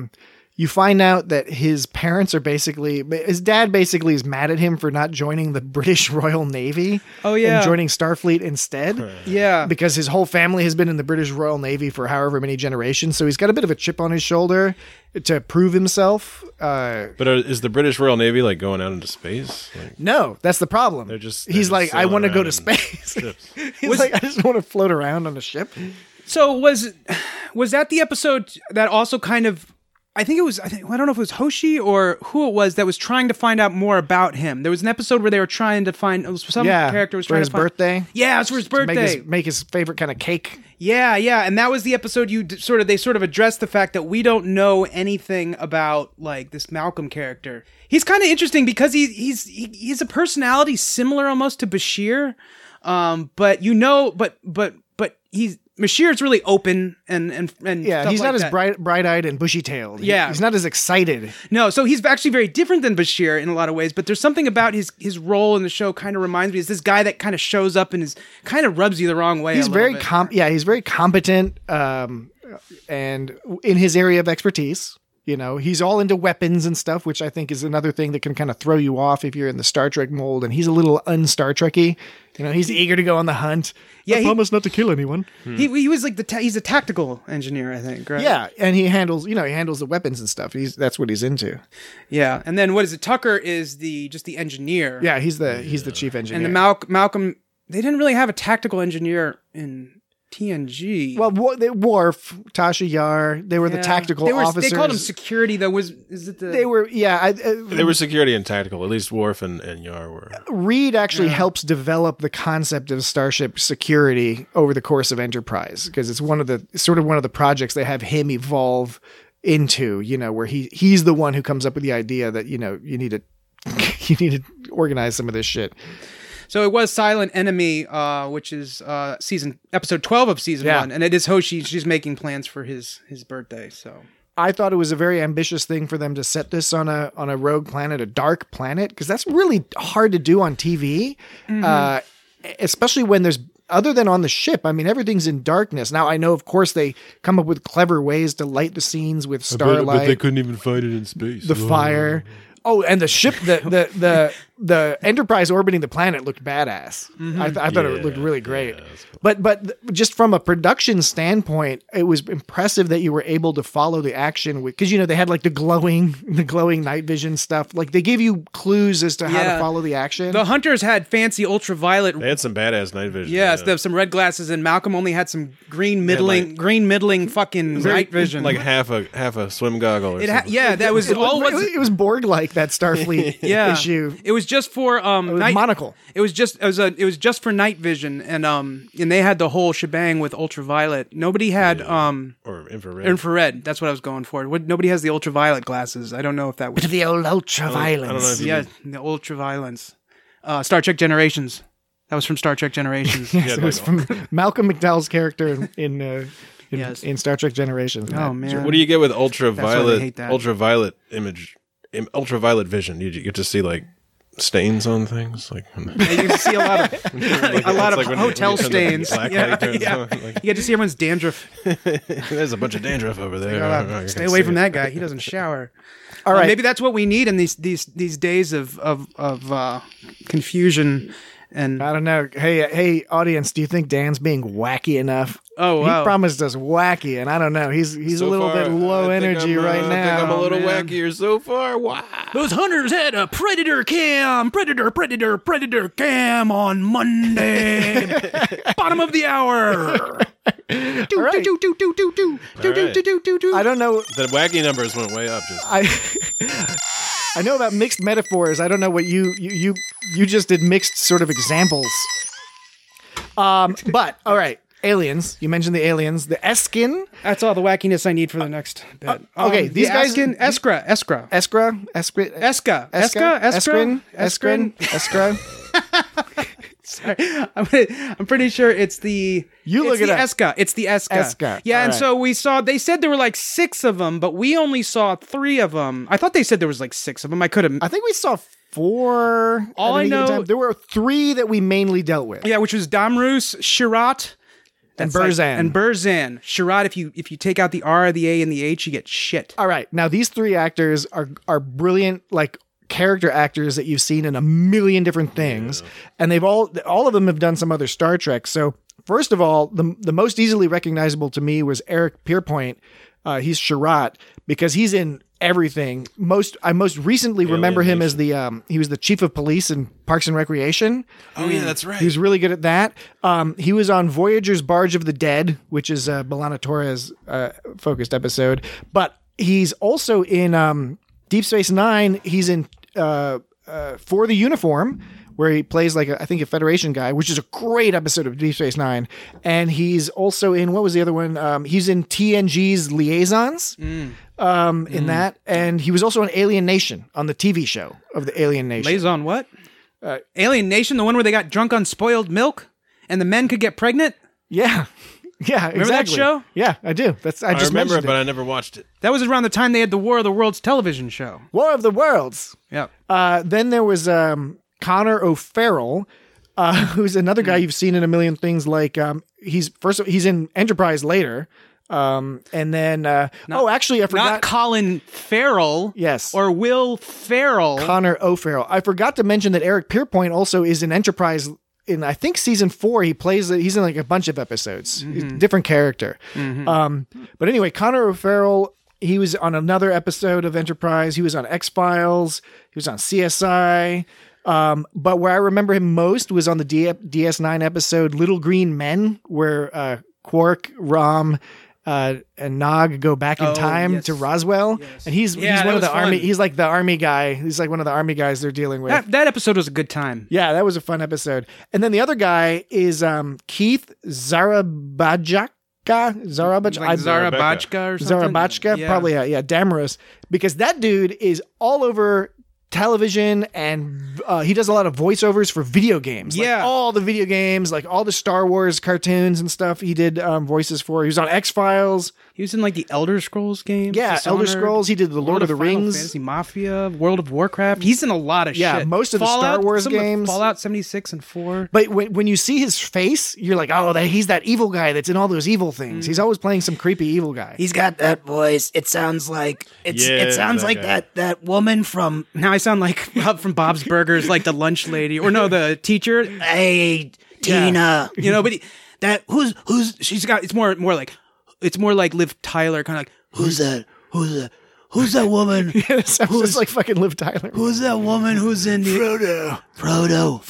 [SPEAKER 8] you find out that his parents are basically, his dad basically is mad at him for not joining the British Royal Navy.
[SPEAKER 6] Oh, yeah.
[SPEAKER 8] And joining Starfleet instead.
[SPEAKER 6] Yeah.
[SPEAKER 8] Because his whole family has been in the British Royal Navy for however many generations. So he's got a bit of a chip on his shoulder to prove himself. Uh,
[SPEAKER 7] But are, is the British Royal Navy like going out into space? Like,
[SPEAKER 8] no, that's the problem.
[SPEAKER 7] They're just- they're
[SPEAKER 8] he's
[SPEAKER 7] just
[SPEAKER 8] like, I
[SPEAKER 7] sailing
[SPEAKER 8] want to go
[SPEAKER 7] around
[SPEAKER 8] to
[SPEAKER 7] in
[SPEAKER 8] space.
[SPEAKER 7] ships.
[SPEAKER 8] he's
[SPEAKER 6] Was-
[SPEAKER 8] like, I just want to float around on a ship.
[SPEAKER 6] So was was that the episode that also kind of I think it was I think I don't know if it was Hoshi or who it was that was trying to find out more about him. There was an episode where they were trying to find it was some
[SPEAKER 8] Yeah,
[SPEAKER 6] character was
[SPEAKER 8] for
[SPEAKER 6] trying
[SPEAKER 8] his
[SPEAKER 6] to find
[SPEAKER 8] birthday.
[SPEAKER 6] Yeah, it's for his
[SPEAKER 8] To make
[SPEAKER 6] birthday.
[SPEAKER 8] his, make his favorite kind of cake.
[SPEAKER 6] Yeah, yeah, and that was the episode you d- sort of they sort of addressed the fact that we don't know anything about like this Malcolm character. He's kind of interesting because he he's he, he's a personality similar almost to Bashir, um, but you know, but but but he's Bashir's really open and and and
[SPEAKER 8] Yeah,
[SPEAKER 6] stuff
[SPEAKER 8] he's
[SPEAKER 6] like
[SPEAKER 8] not as
[SPEAKER 6] that.
[SPEAKER 8] bright, bright-eyed and bushy-tailed. He-
[SPEAKER 6] Yeah.
[SPEAKER 8] he's not as excited.
[SPEAKER 6] No, so he's actually very different than Bashir in a lot of ways, but there's something about his his role in the show kind of reminds me is this guy that kind of shows up and is kind of rubs you the wrong way.
[SPEAKER 8] He's
[SPEAKER 6] a little
[SPEAKER 8] very
[SPEAKER 6] bit.
[SPEAKER 8] com- yeah, he's very competent um, and in his area of expertise. You know, he's all into weapons and stuff, which I think is another thing that can kind of throw you off if you're in the Star Trek mold. And he's a little un-Star Trekky. You know, he's eager to go on the hunt.
[SPEAKER 6] Yeah,
[SPEAKER 8] I
[SPEAKER 6] he-
[SPEAKER 8] promise not to kill anyone.
[SPEAKER 6] He he was like the ta- he's a tactical engineer, I think. Right?
[SPEAKER 8] Yeah, and he handles, you know, he handles the weapons and stuff. He's that's what he's into.
[SPEAKER 6] yeah. And then what is it? Tucker is the just the engineer.
[SPEAKER 8] Yeah, he's the he's the chief engineer.
[SPEAKER 6] And the Mal- Malcolm, they didn't really have a tactical engineer in T N G.
[SPEAKER 8] well, Wa- they, Worf, Tasha Yar, they were the
[SPEAKER 6] Yeah.
[SPEAKER 8] tactical
[SPEAKER 6] they were,
[SPEAKER 8] officers.
[SPEAKER 6] They called him security. Though was is it the
[SPEAKER 8] They were, yeah. I, uh,
[SPEAKER 7] They were security and tactical. At least Worf and, and Yar were.
[SPEAKER 8] Reed actually helps develop the concept of Starship security over the course of Enterprise because it's one of the sort of one of the projects they have him evolve into. You know, where he he's the one who comes up with the idea that you know you need to you need to organize some of this shit.
[SPEAKER 6] So it was Silent Enemy, uh, which is uh, season episode twelve of season
[SPEAKER 8] Yeah.
[SPEAKER 6] one, and it is Hoshi. She's making plans for his his birthday. So
[SPEAKER 8] I thought it was a very ambitious thing for them to set this on a on a rogue planet, a dark planet, because that's really hard to do on T V, uh, especially when there's other than on the ship. I mean, everything's in darkness. Now I know, of course, they come up with clever ways to light the scenes with starlight,
[SPEAKER 7] couldn't even fight it in space.
[SPEAKER 8] the fire. Oh, and the ship, the the the the Enterprise orbiting the planet looked badass. I, th- I thought it looked really great. But but th- just from a production standpoint, it was impressive that you were able to follow the action with because you know they had like the glowing the glowing night vision stuff. Like they give you clues as to how
[SPEAKER 6] Yeah.
[SPEAKER 8] to follow the action.
[SPEAKER 6] the hunters had fancy ultraviolet.
[SPEAKER 7] They had some badass night vision.
[SPEAKER 6] Yes,
[SPEAKER 7] yeah.
[SPEAKER 6] they have some red glasses, and Malcolm only had some green middling,
[SPEAKER 7] like-
[SPEAKER 6] green middling fucking night vision.
[SPEAKER 7] like half a half a swim goggle. Or
[SPEAKER 6] it ha-
[SPEAKER 7] something.
[SPEAKER 6] yeah, that was
[SPEAKER 8] it,
[SPEAKER 6] all.
[SPEAKER 8] looked-
[SPEAKER 6] Was
[SPEAKER 8] it was Borg like that Starfleet
[SPEAKER 6] yeah
[SPEAKER 8] issue.
[SPEAKER 6] It was just for um
[SPEAKER 8] It was
[SPEAKER 6] night
[SPEAKER 8] monocle.
[SPEAKER 6] It was just it was a it was just for night vision, and um and they had the whole shebang with ultraviolet. Nobody had um
[SPEAKER 7] or infrared.
[SPEAKER 6] infrared. That's what I was going for. What, nobody has the ultraviolet glasses. I don't know if that was
[SPEAKER 8] The old
[SPEAKER 7] I
[SPEAKER 8] ultraviolence.
[SPEAKER 7] don't know if you
[SPEAKER 6] yeah the ultraviolence. Uh, Star Trek Generations. That was from Star Trek Generations.
[SPEAKER 8] Yes, it was from Malcolm McDowell's character in in, uh, in,
[SPEAKER 6] Yes.
[SPEAKER 8] in Star Trek Generations.
[SPEAKER 6] Oh man.
[SPEAKER 7] What do you get with
[SPEAKER 6] That's why they
[SPEAKER 7] ultraviolet
[SPEAKER 6] hate that.
[SPEAKER 7] ultraviolet image im, ultraviolet vision? You get to see like stains on things, like
[SPEAKER 6] You get to see a lot of a lot of hotel stains.
[SPEAKER 7] Black
[SPEAKER 6] Yeah,
[SPEAKER 7] light turns
[SPEAKER 6] yeah.
[SPEAKER 7] on, like,
[SPEAKER 6] You get to see everyone's dandruff.
[SPEAKER 7] there's a bunch of dandruff over there.
[SPEAKER 6] Uh,
[SPEAKER 7] I can
[SPEAKER 6] stay
[SPEAKER 7] see
[SPEAKER 6] away from
[SPEAKER 7] it.
[SPEAKER 6] that guy. He doesn't shower.
[SPEAKER 8] All
[SPEAKER 6] Uh,
[SPEAKER 8] right.
[SPEAKER 6] maybe that's what we need in these these these days of of of uh, confusion and
[SPEAKER 8] I don't know. Hey, hey, audience, do you think Dan's being wacky enough?
[SPEAKER 6] Oh, wow.
[SPEAKER 8] He promised us wacky, and I don't know. He's he's
[SPEAKER 7] So
[SPEAKER 8] a little
[SPEAKER 7] far,
[SPEAKER 8] bit low
[SPEAKER 7] I think
[SPEAKER 8] energy
[SPEAKER 7] I'm, uh,
[SPEAKER 8] right
[SPEAKER 7] I
[SPEAKER 8] now.
[SPEAKER 7] think I'm a little
[SPEAKER 6] man.
[SPEAKER 7] wackier so far. Wow.
[SPEAKER 6] those hunters had a predator cam, predator, predator, predator cam on Monday, bottom of the hour. Do, do,
[SPEAKER 8] right.
[SPEAKER 6] do, do, do, do, do, do,
[SPEAKER 7] All
[SPEAKER 6] do,
[SPEAKER 7] right.
[SPEAKER 6] do, do, do, do.
[SPEAKER 8] I don't know.
[SPEAKER 7] The wacky numbers went way up. Just
[SPEAKER 8] I I know about mixed metaphors. I don't know what you you you, you just did mixed sort of examples. Um, but all right, aliens. You mentioned the aliens, the Eskin,
[SPEAKER 6] That's all the wackiness I need for the next bit.
[SPEAKER 8] Uh, okay,
[SPEAKER 6] Um,
[SPEAKER 8] these
[SPEAKER 6] the
[SPEAKER 8] guys-
[SPEAKER 6] Askin, Eskra, Eskra,
[SPEAKER 8] Eskra, Eskra,
[SPEAKER 6] Eska,
[SPEAKER 8] Eska,
[SPEAKER 6] Eska,
[SPEAKER 8] Eskrin,
[SPEAKER 6] Eskrin,
[SPEAKER 8] Eskrin, Eskra.
[SPEAKER 6] Sorry. I'm, I'm pretty sure it's the
[SPEAKER 8] You look
[SPEAKER 6] it's
[SPEAKER 8] it
[SPEAKER 6] the
[SPEAKER 8] up.
[SPEAKER 6] Eska. It's the Eska.
[SPEAKER 8] Eska.
[SPEAKER 6] Yeah,
[SPEAKER 8] All
[SPEAKER 6] and
[SPEAKER 8] right.
[SPEAKER 6] so we saw. They said there were like six of them, but we only saw three of them. I thought they said there was like six of them. I could have.
[SPEAKER 8] I think we saw four.
[SPEAKER 6] All
[SPEAKER 8] at
[SPEAKER 6] I
[SPEAKER 8] any given
[SPEAKER 6] know-
[SPEAKER 8] time. There were three that we mainly dealt with.
[SPEAKER 6] Yeah, which was Damrus, Shirat,
[SPEAKER 8] And
[SPEAKER 6] That's like-
[SPEAKER 8] Burzan.
[SPEAKER 6] and Burzan. Sherrod, if you if you take out the R, the A, and the H, you get shit.
[SPEAKER 8] All right. Now these three actors are are brilliant, like character actors that you've seen in a million different things, and they've all all of them have done some other Star Trek. So first of all, the the most easily recognizable to me was Eric Pierpoint. Uh, he's Sherrod because he's in everything. Most I most recently remember him as the um, he was the chief of police in Parks and Recreation.
[SPEAKER 7] Oh yeah, that's right.
[SPEAKER 8] He was really good at that. Um, he was on Voyager's Barge of the Dead, which is a B'Elanna Torres uh, focused episode. But he's also in um, Deep Space Nine. He's in uh, uh, For the Uniform, where he plays like a, I think a Federation guy, which is a great episode of Deep Space Nine. And he's also in, what was the other one? Um, he's in T N G's Liaisons. Mm. Um, in mm. that, and he was also on Alien Nation on the T V show of the Alien Nation.
[SPEAKER 6] Liaison what? Uh, Alien Nation, the one where they got drunk on spoiled milk and the men could get pregnant?
[SPEAKER 8] Yeah. Yeah,
[SPEAKER 6] remember
[SPEAKER 8] exactly.
[SPEAKER 6] that show?
[SPEAKER 8] Yeah, I do. That's I,
[SPEAKER 7] I
[SPEAKER 8] just
[SPEAKER 7] remember it,
[SPEAKER 8] mentioned
[SPEAKER 7] but I never watched it.
[SPEAKER 6] That was around the time they had the War of the Worlds television show.
[SPEAKER 8] War of the Worlds.
[SPEAKER 6] Yeah.
[SPEAKER 8] Uh, then there was um, Connor O'Farrell, uh, who's another guy you've seen in a million things. Like um, he's first, he's in Enterprise later. Um, and then, uh,
[SPEAKER 6] not,
[SPEAKER 8] oh, actually, I forgot.
[SPEAKER 6] Not Colin Farrell.
[SPEAKER 8] Yes.
[SPEAKER 6] Or Will Ferrell.
[SPEAKER 8] Connor O'Farrell. I forgot to mention that Eric Pierpoint also is in Enterprise in, I think, season four. He plays, he's in like a bunch of episodes.
[SPEAKER 6] Mm-hmm.
[SPEAKER 8] He's a different character. Mm-hmm. Um, but anyway, Connor O'Farrell, he was on another episode of Enterprise. He was on X-Files. He was on C S I. Um, but where I remember him most was on the D- D S nine episode Little Green Men, where uh, Quark, Rom, uh, and Nog go back in
[SPEAKER 6] oh,
[SPEAKER 8] time
[SPEAKER 6] yes.
[SPEAKER 8] to Roswell,
[SPEAKER 6] yes.
[SPEAKER 8] and he's
[SPEAKER 6] yeah,
[SPEAKER 8] he's one of the
[SPEAKER 6] fun.
[SPEAKER 8] army. He's like the army guy. He's like one of the army guys they're dealing with.
[SPEAKER 6] That, that episode was a good time.
[SPEAKER 8] Yeah, that was a fun episode. And then the other guy is um, Keith Zarabajka. Zarabaj-
[SPEAKER 6] like Zarabachka or something.
[SPEAKER 8] Zarabachka,
[SPEAKER 6] yeah.
[SPEAKER 8] probably uh, yeah, Damaris, because that dude is all over television, and uh, he does a lot of voiceovers for video games. Like
[SPEAKER 6] yeah,
[SPEAKER 8] all the video games, like all the Star Wars cartoons and stuff. He did um, voices for. He was on X-Files.
[SPEAKER 6] He was in like the Elder Scrolls games.
[SPEAKER 8] Yeah,
[SPEAKER 6] Dishonored,
[SPEAKER 8] Elder Scrolls. He did the Lord,
[SPEAKER 6] Lord
[SPEAKER 8] of the
[SPEAKER 6] Final
[SPEAKER 8] Rings,
[SPEAKER 6] Fantasy Mafia, World of Warcraft. He's in a lot of
[SPEAKER 8] yeah,
[SPEAKER 6] shit.
[SPEAKER 8] most of the
[SPEAKER 6] Fallout,
[SPEAKER 8] Star Wars
[SPEAKER 6] some of the
[SPEAKER 8] games.
[SPEAKER 6] Fallout seventy-six and four.
[SPEAKER 8] But when when you see his face, you're like, oh, that he's that evil guy that's in all those evil things. Mm. He's always playing some creepy evil guy.
[SPEAKER 5] He's got that voice. It sounds like it's.
[SPEAKER 7] Yeah,
[SPEAKER 5] it sounds
[SPEAKER 7] that
[SPEAKER 5] like
[SPEAKER 7] guy.
[SPEAKER 5] that that woman from.
[SPEAKER 6] Now I sound like Hub from Bob's Burgers, like the lunch lady, or no, the teacher.
[SPEAKER 5] Hey, Tina.
[SPEAKER 6] You know, but he, that who's who's she's got. It's more more like it's more like Liv Tyler, kind of like
[SPEAKER 5] Who's that? Who's that? Who's that woman?
[SPEAKER 8] Yeah, it sounds just like fucking Liv Tyler.
[SPEAKER 5] Who's that woman who's in the
[SPEAKER 3] Frodo.
[SPEAKER 5] Frodo?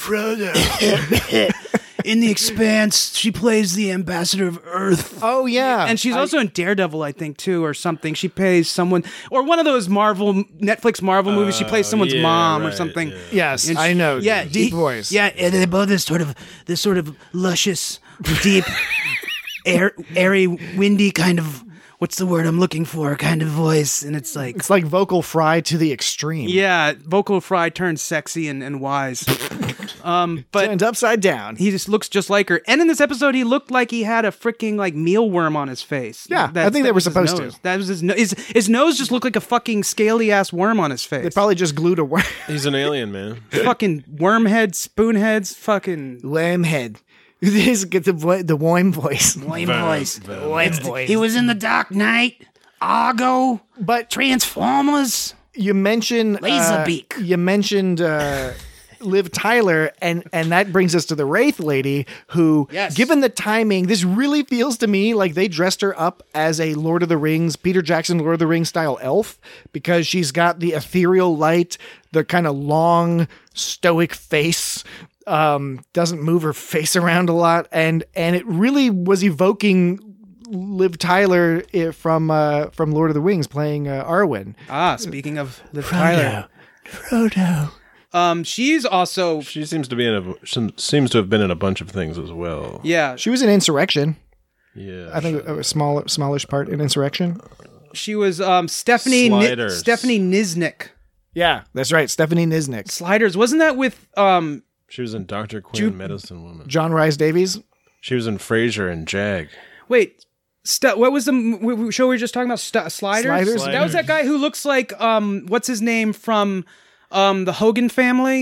[SPEAKER 3] Frodo.
[SPEAKER 5] In The Expanse, she plays the ambassador of Earth.
[SPEAKER 8] Oh yeah,
[SPEAKER 6] and she's
[SPEAKER 8] I-
[SPEAKER 6] also in Daredevil, I think, too, or something. She plays someone, or one of those Marvel Netflix Marvel movies. She plays someone's
[SPEAKER 7] yeah,
[SPEAKER 6] mom or
[SPEAKER 7] right,
[SPEAKER 6] something.
[SPEAKER 7] yeah.
[SPEAKER 8] yes,
[SPEAKER 6] And
[SPEAKER 8] I
[SPEAKER 6] she-
[SPEAKER 8] know.
[SPEAKER 6] yeah,
[SPEAKER 8] deep
[SPEAKER 6] he-
[SPEAKER 8] voice.
[SPEAKER 5] Yeah, and they're both this sort of this sort of luscious, deep, air, airy, windy kind of. What's the word I'm looking for? Kind of voice, and it's like
[SPEAKER 8] It's like vocal fry to the extreme.
[SPEAKER 6] Yeah, vocal fry turns sexy and, and wise. um, but
[SPEAKER 8] Turned upside down.
[SPEAKER 6] he just looks just like her. And in this episode, he looked like he had a freaking like mealworm on his face.
[SPEAKER 8] Yeah,
[SPEAKER 6] That's-
[SPEAKER 8] I think
[SPEAKER 6] that
[SPEAKER 8] they were
[SPEAKER 6] was his
[SPEAKER 8] supposed
[SPEAKER 6] nose.
[SPEAKER 8] to.
[SPEAKER 6] That was his nose. His, his nose just looked like a fucking scaly ass worm on his face.
[SPEAKER 8] They probably just glued a worm.
[SPEAKER 7] He's an alien, man.
[SPEAKER 6] fucking worm heads, spoon heads, fucking.
[SPEAKER 8] Worm head. This get the vo- the worm voice.
[SPEAKER 5] Boy
[SPEAKER 7] Vern,
[SPEAKER 5] voice.
[SPEAKER 7] Vern.
[SPEAKER 5] It's- He was in The Dark Knight, Argo,
[SPEAKER 8] But
[SPEAKER 5] Transformers.
[SPEAKER 8] you mentioned uh,
[SPEAKER 5] Laserbeak.
[SPEAKER 8] you mentioned uh, Liv Tyler, and and that brings us to the Wraith lady, who,
[SPEAKER 6] Yes.
[SPEAKER 8] given the timing, this really feels to me like they dressed her up as a Lord of the Rings, Peter Jackson Lord of the Rings style elf, because she's got the ethereal light, the kind of long stoic face. Um, doesn't move her face around a lot, and and it really was evoking Liv Tyler eh, from uh, from Lord of the Rings playing uh, Arwen.
[SPEAKER 6] Ah, speaking of Liv Tyler.
[SPEAKER 5] Frodo.
[SPEAKER 6] Um, she's also.
[SPEAKER 7] She seems to be in a some, seems to have been in a bunch of things as well.
[SPEAKER 6] Yeah,
[SPEAKER 8] She was in Insurrection.
[SPEAKER 7] Yeah,
[SPEAKER 8] I think a small, smallish part in Insurrection.
[SPEAKER 6] she was um, Stephanie Ni-
[SPEAKER 7] Sliders.
[SPEAKER 6] Stephanie Niznik.
[SPEAKER 8] Yeah, that's right. Stephanie Niznik.
[SPEAKER 6] Sliders. Wasn't that with um,
[SPEAKER 7] she was in Doctor Quinn,
[SPEAKER 6] Ju-
[SPEAKER 7] Medicine Woman.
[SPEAKER 8] John Rhys Davies.
[SPEAKER 7] She was in Frasier and Jag.
[SPEAKER 6] Wait, St- what was the m- w- w- show we were just talking about? St- Sliders?
[SPEAKER 8] Sliders?
[SPEAKER 6] That was that guy who looks like um, what's his name from um, the Hogan family?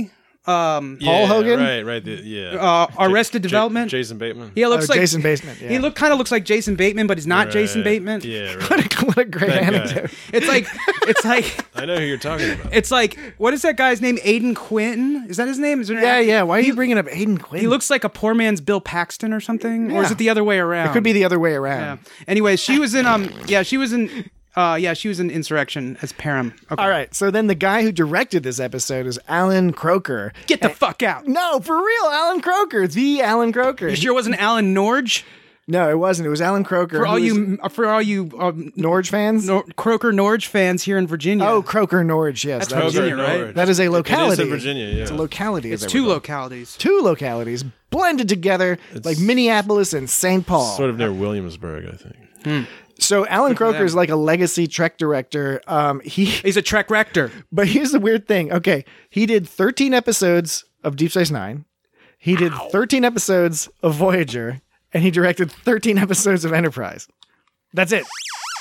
[SPEAKER 6] um,
[SPEAKER 7] Yeah,
[SPEAKER 8] Hogan?
[SPEAKER 7] Right, right. The, yeah.
[SPEAKER 6] uh, Arrested
[SPEAKER 7] J-
[SPEAKER 6] Development.
[SPEAKER 7] Jason Bateman.
[SPEAKER 6] He looks
[SPEAKER 8] Oh,
[SPEAKER 6] like
[SPEAKER 8] Jason Bateman. Yeah.
[SPEAKER 6] He look kind of looks like Jason Bateman, but he's not
[SPEAKER 7] Right.
[SPEAKER 6] Jason Bateman.
[SPEAKER 7] Yeah, right.
[SPEAKER 8] What a, what a great
[SPEAKER 7] That guy.
[SPEAKER 8] anecdote.
[SPEAKER 6] It's like it's like
[SPEAKER 7] I know who you're talking about.
[SPEAKER 6] it's like what is that guy's name? Aiden Quinn? Is that his name? Is there an
[SPEAKER 8] Yeah,
[SPEAKER 6] act-
[SPEAKER 8] yeah. Why are
[SPEAKER 6] he,
[SPEAKER 8] you bringing up Aiden Quinn?
[SPEAKER 6] He looks like a poor man's Bill Paxton or something, or is
[SPEAKER 8] Yeah.
[SPEAKER 6] it the other way around?
[SPEAKER 8] It could be the other way
[SPEAKER 6] Yeah.
[SPEAKER 8] around.
[SPEAKER 6] Anyway, she was in um yeah she was in uh yeah she was in Insurrection as Param. Okay.
[SPEAKER 8] All right. So then the guy who directed this episode is Alan Croker.
[SPEAKER 6] Get the fuck out.
[SPEAKER 8] No, for real, Alan Croker, the Alan Croker.
[SPEAKER 6] You sure it wasn't Alan Norge?
[SPEAKER 8] No, it wasn't. It was Alan Croker.
[SPEAKER 6] For all
[SPEAKER 8] who is-
[SPEAKER 6] you for all you um,
[SPEAKER 8] Norge fans.
[SPEAKER 6] Nor- Croker Norge fans here in Virginia.
[SPEAKER 8] Oh, Croker Norge. Yes,
[SPEAKER 6] That's
[SPEAKER 8] that is-
[SPEAKER 6] Virginia,
[SPEAKER 7] Croker
[SPEAKER 6] right?
[SPEAKER 7] Norge.
[SPEAKER 8] That is a
[SPEAKER 7] It is
[SPEAKER 8] locality.
[SPEAKER 7] in Virginia, yeah.
[SPEAKER 8] It's a locality.
[SPEAKER 6] it's
[SPEAKER 8] as they
[SPEAKER 6] two
[SPEAKER 8] would call it.
[SPEAKER 6] localities.
[SPEAKER 8] Two localities blended together like Minneapolis and Saint Paul.
[SPEAKER 7] Sort of near Williamsburg, I think.
[SPEAKER 8] So Alan Croker
[SPEAKER 6] them.
[SPEAKER 8] is like a legacy Trek director. Um, he,
[SPEAKER 6] He's a Trek rector.
[SPEAKER 8] but here's the weird thing. Okay, he did thirteen episodes of Deep Space Nine. He did thirteen episodes of Voyager, and he directed thirteen episodes of Enterprise. That's it.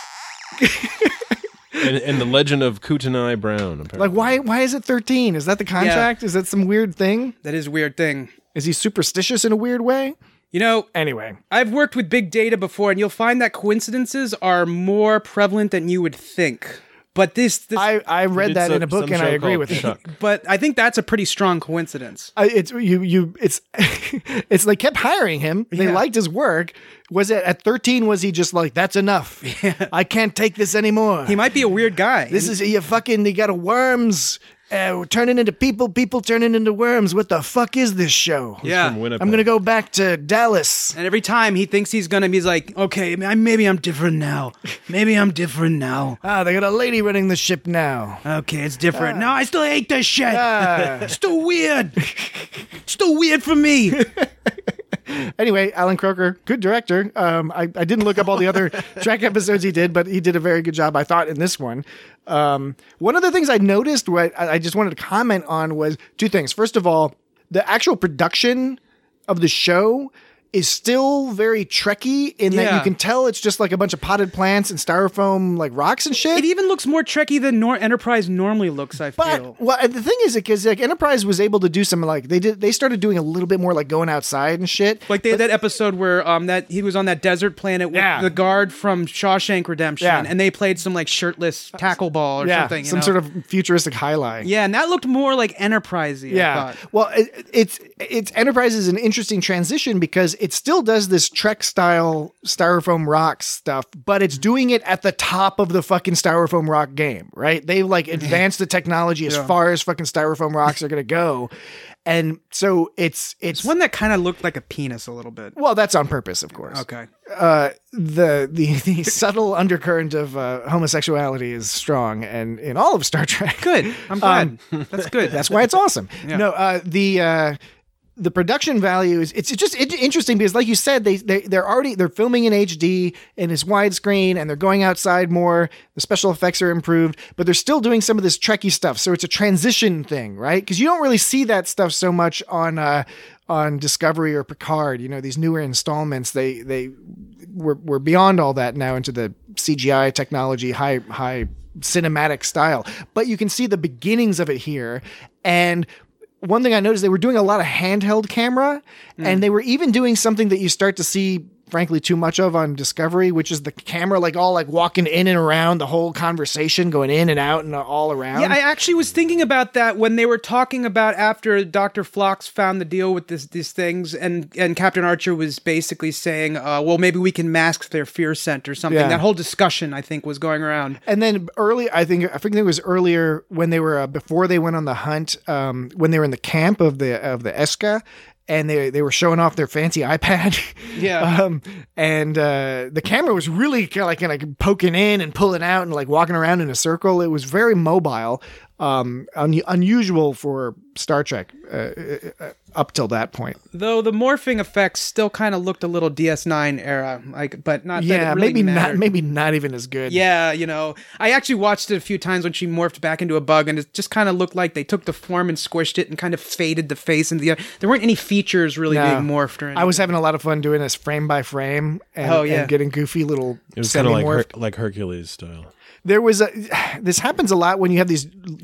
[SPEAKER 7] And, and the Legend of Kootenai Brown. Apparently.
[SPEAKER 8] Like, why? Why is it thirteen? Is that the contract? Is that some weird thing?
[SPEAKER 6] That is a weird thing.
[SPEAKER 8] Is he superstitious in a weird way?
[SPEAKER 6] You know,
[SPEAKER 8] Anyway,
[SPEAKER 6] I've worked with big data before, and you'll find that coincidences are more prevalent than you would think. But this, this
[SPEAKER 8] I, I read
[SPEAKER 7] did
[SPEAKER 8] that
[SPEAKER 7] some-
[SPEAKER 8] in a book
[SPEAKER 7] some
[SPEAKER 8] and I
[SPEAKER 7] show
[SPEAKER 8] agree
[SPEAKER 7] called
[SPEAKER 8] with it.
[SPEAKER 7] Chuck.
[SPEAKER 6] but I think that's a pretty strong coincidence.
[SPEAKER 8] I, it's you you it's it's they kept hiring him. They
[SPEAKER 6] Yeah.
[SPEAKER 8] liked his work. Was it at thirteen? Was he just like, that's enough? I can't take this anymore.
[SPEAKER 6] He might be a weird guy.
[SPEAKER 8] This is you fucking. You got a worms uh, we're turning into people. People turning into worms. What the fuck is this show?
[SPEAKER 6] yeah.
[SPEAKER 7] From Winnipeg.
[SPEAKER 8] I'm gonna go back to Dallas.
[SPEAKER 6] And every time he thinks he's gonna, he's like, okay, I- maybe I'm different now. Maybe I'm different now.
[SPEAKER 8] Ah, they got a lady running the ship now.
[SPEAKER 6] Okay, it's different. No, I still hate this shit.
[SPEAKER 8] Ah.
[SPEAKER 6] It's still weird. Still weird for me.
[SPEAKER 8] Anyway, Alan Croker, good director. Um, I, I didn't look up all the other Trek episodes he did, but he did a very good job, I thought, in this one. Um, one of the things I noticed, what I I just wanted to comment on, was two things. First of all, the actual production of the show is still very Trekky in that
[SPEAKER 6] Yeah.
[SPEAKER 8] you can tell it's just like a bunch of potted plants and styrofoam like rocks and shit.
[SPEAKER 6] It even looks more Trekky than Nor- Enterprise normally looks, I feel.
[SPEAKER 8] But well, and the thing is, because like Enterprise was able to do some like they did, they started doing a little bit more like going outside and shit.
[SPEAKER 6] Like they had that episode where um that he was on that desert planet with
[SPEAKER 8] Yeah.
[SPEAKER 6] the guard from Shawshank Redemption,
[SPEAKER 8] Yeah.
[SPEAKER 6] and they played some like shirtless tackle ball or
[SPEAKER 8] yeah,
[SPEAKER 6] something. You
[SPEAKER 8] some
[SPEAKER 6] know?
[SPEAKER 8] sort of futuristic highlight.
[SPEAKER 6] yeah, and that looked more like Enterprise-y, I
[SPEAKER 8] Yeah.
[SPEAKER 6] thought.
[SPEAKER 8] Well, it, it's it's Enterprise is an interesting transition because it still does this Trek style styrofoam rock stuff, but it's doing it at the top of the fucking styrofoam rock game, right? They like advanced the technology as far as fucking styrofoam rocks are going to go. And so it's it's
[SPEAKER 6] It's one that kind of looked like a penis a little bit.
[SPEAKER 8] well, that's on purpose, of course.
[SPEAKER 6] Okay.
[SPEAKER 8] Uh, the the the subtle undercurrent of uh, homosexuality is strong, and in all of Star Trek,
[SPEAKER 6] Good. I'm glad. That's good.
[SPEAKER 8] that's why it's awesome. No, uh, the uh, the production value is it's just it, interesting because, like you said, they they they're already they're filming in H D and it's widescreen, and they're going outside more. The special effects are improved, but they're still doing some of this Trekky stuff. So it's a transition thing, right? Because you don't really see that stuff so much on uh, on Discovery or Picard. You know, these newer installments, they they we're we're beyond all that now into the C G I technology, high high cinematic style. But you can see the beginnings of it here. And one thing I noticed, they were doing a lot of handheld camera, and they were even doing something that you start to see, frankly, too much of on Discovery, which is the camera like all like walking in and around the whole conversation, going in and out and all around.
[SPEAKER 6] Yeah, I actually was thinking about that when they were talking about after Doctor Phlox found the deal with this, these things, and, and Captain Archer was basically saying, uh, well, maybe we can mask their fear scent or something.
[SPEAKER 8] Yeah.
[SPEAKER 6] That whole discussion, I think, was going around.
[SPEAKER 8] And then early, I think I think it was earlier when they were uh, before they went on the hunt, um, when they were in the camp of the of the Eska, and they they were showing off their fancy iPad.
[SPEAKER 6] Yeah.
[SPEAKER 8] um, and uh, the camera was really kind of like kind of poking in and pulling out and like walking around in a circle. It was very mobile, um, un- unusual for Star Trek uh, uh, up till that point.
[SPEAKER 6] Though the morphing effects still kind of looked a little D S nine era, like, but not. that
[SPEAKER 8] Yeah,
[SPEAKER 6] it really
[SPEAKER 8] maybe not.
[SPEAKER 6] mattered.
[SPEAKER 8] Maybe not even as good.
[SPEAKER 6] Yeah, you know, I actually watched it a few times when she morphed back into a bug, and it just kind of looked like they took the form and squished it and kind of faded the face into the other. There weren't any features really
[SPEAKER 8] No.
[SPEAKER 6] being morphed or anything.
[SPEAKER 8] I was having a lot of fun doing this frame by frame and,
[SPEAKER 6] Oh, yeah.
[SPEAKER 8] and getting goofy little
[SPEAKER 7] It was kind of like
[SPEAKER 8] semi-morph.
[SPEAKER 7] Her- like Hercules style.
[SPEAKER 8] There was a, this happens a lot when you have these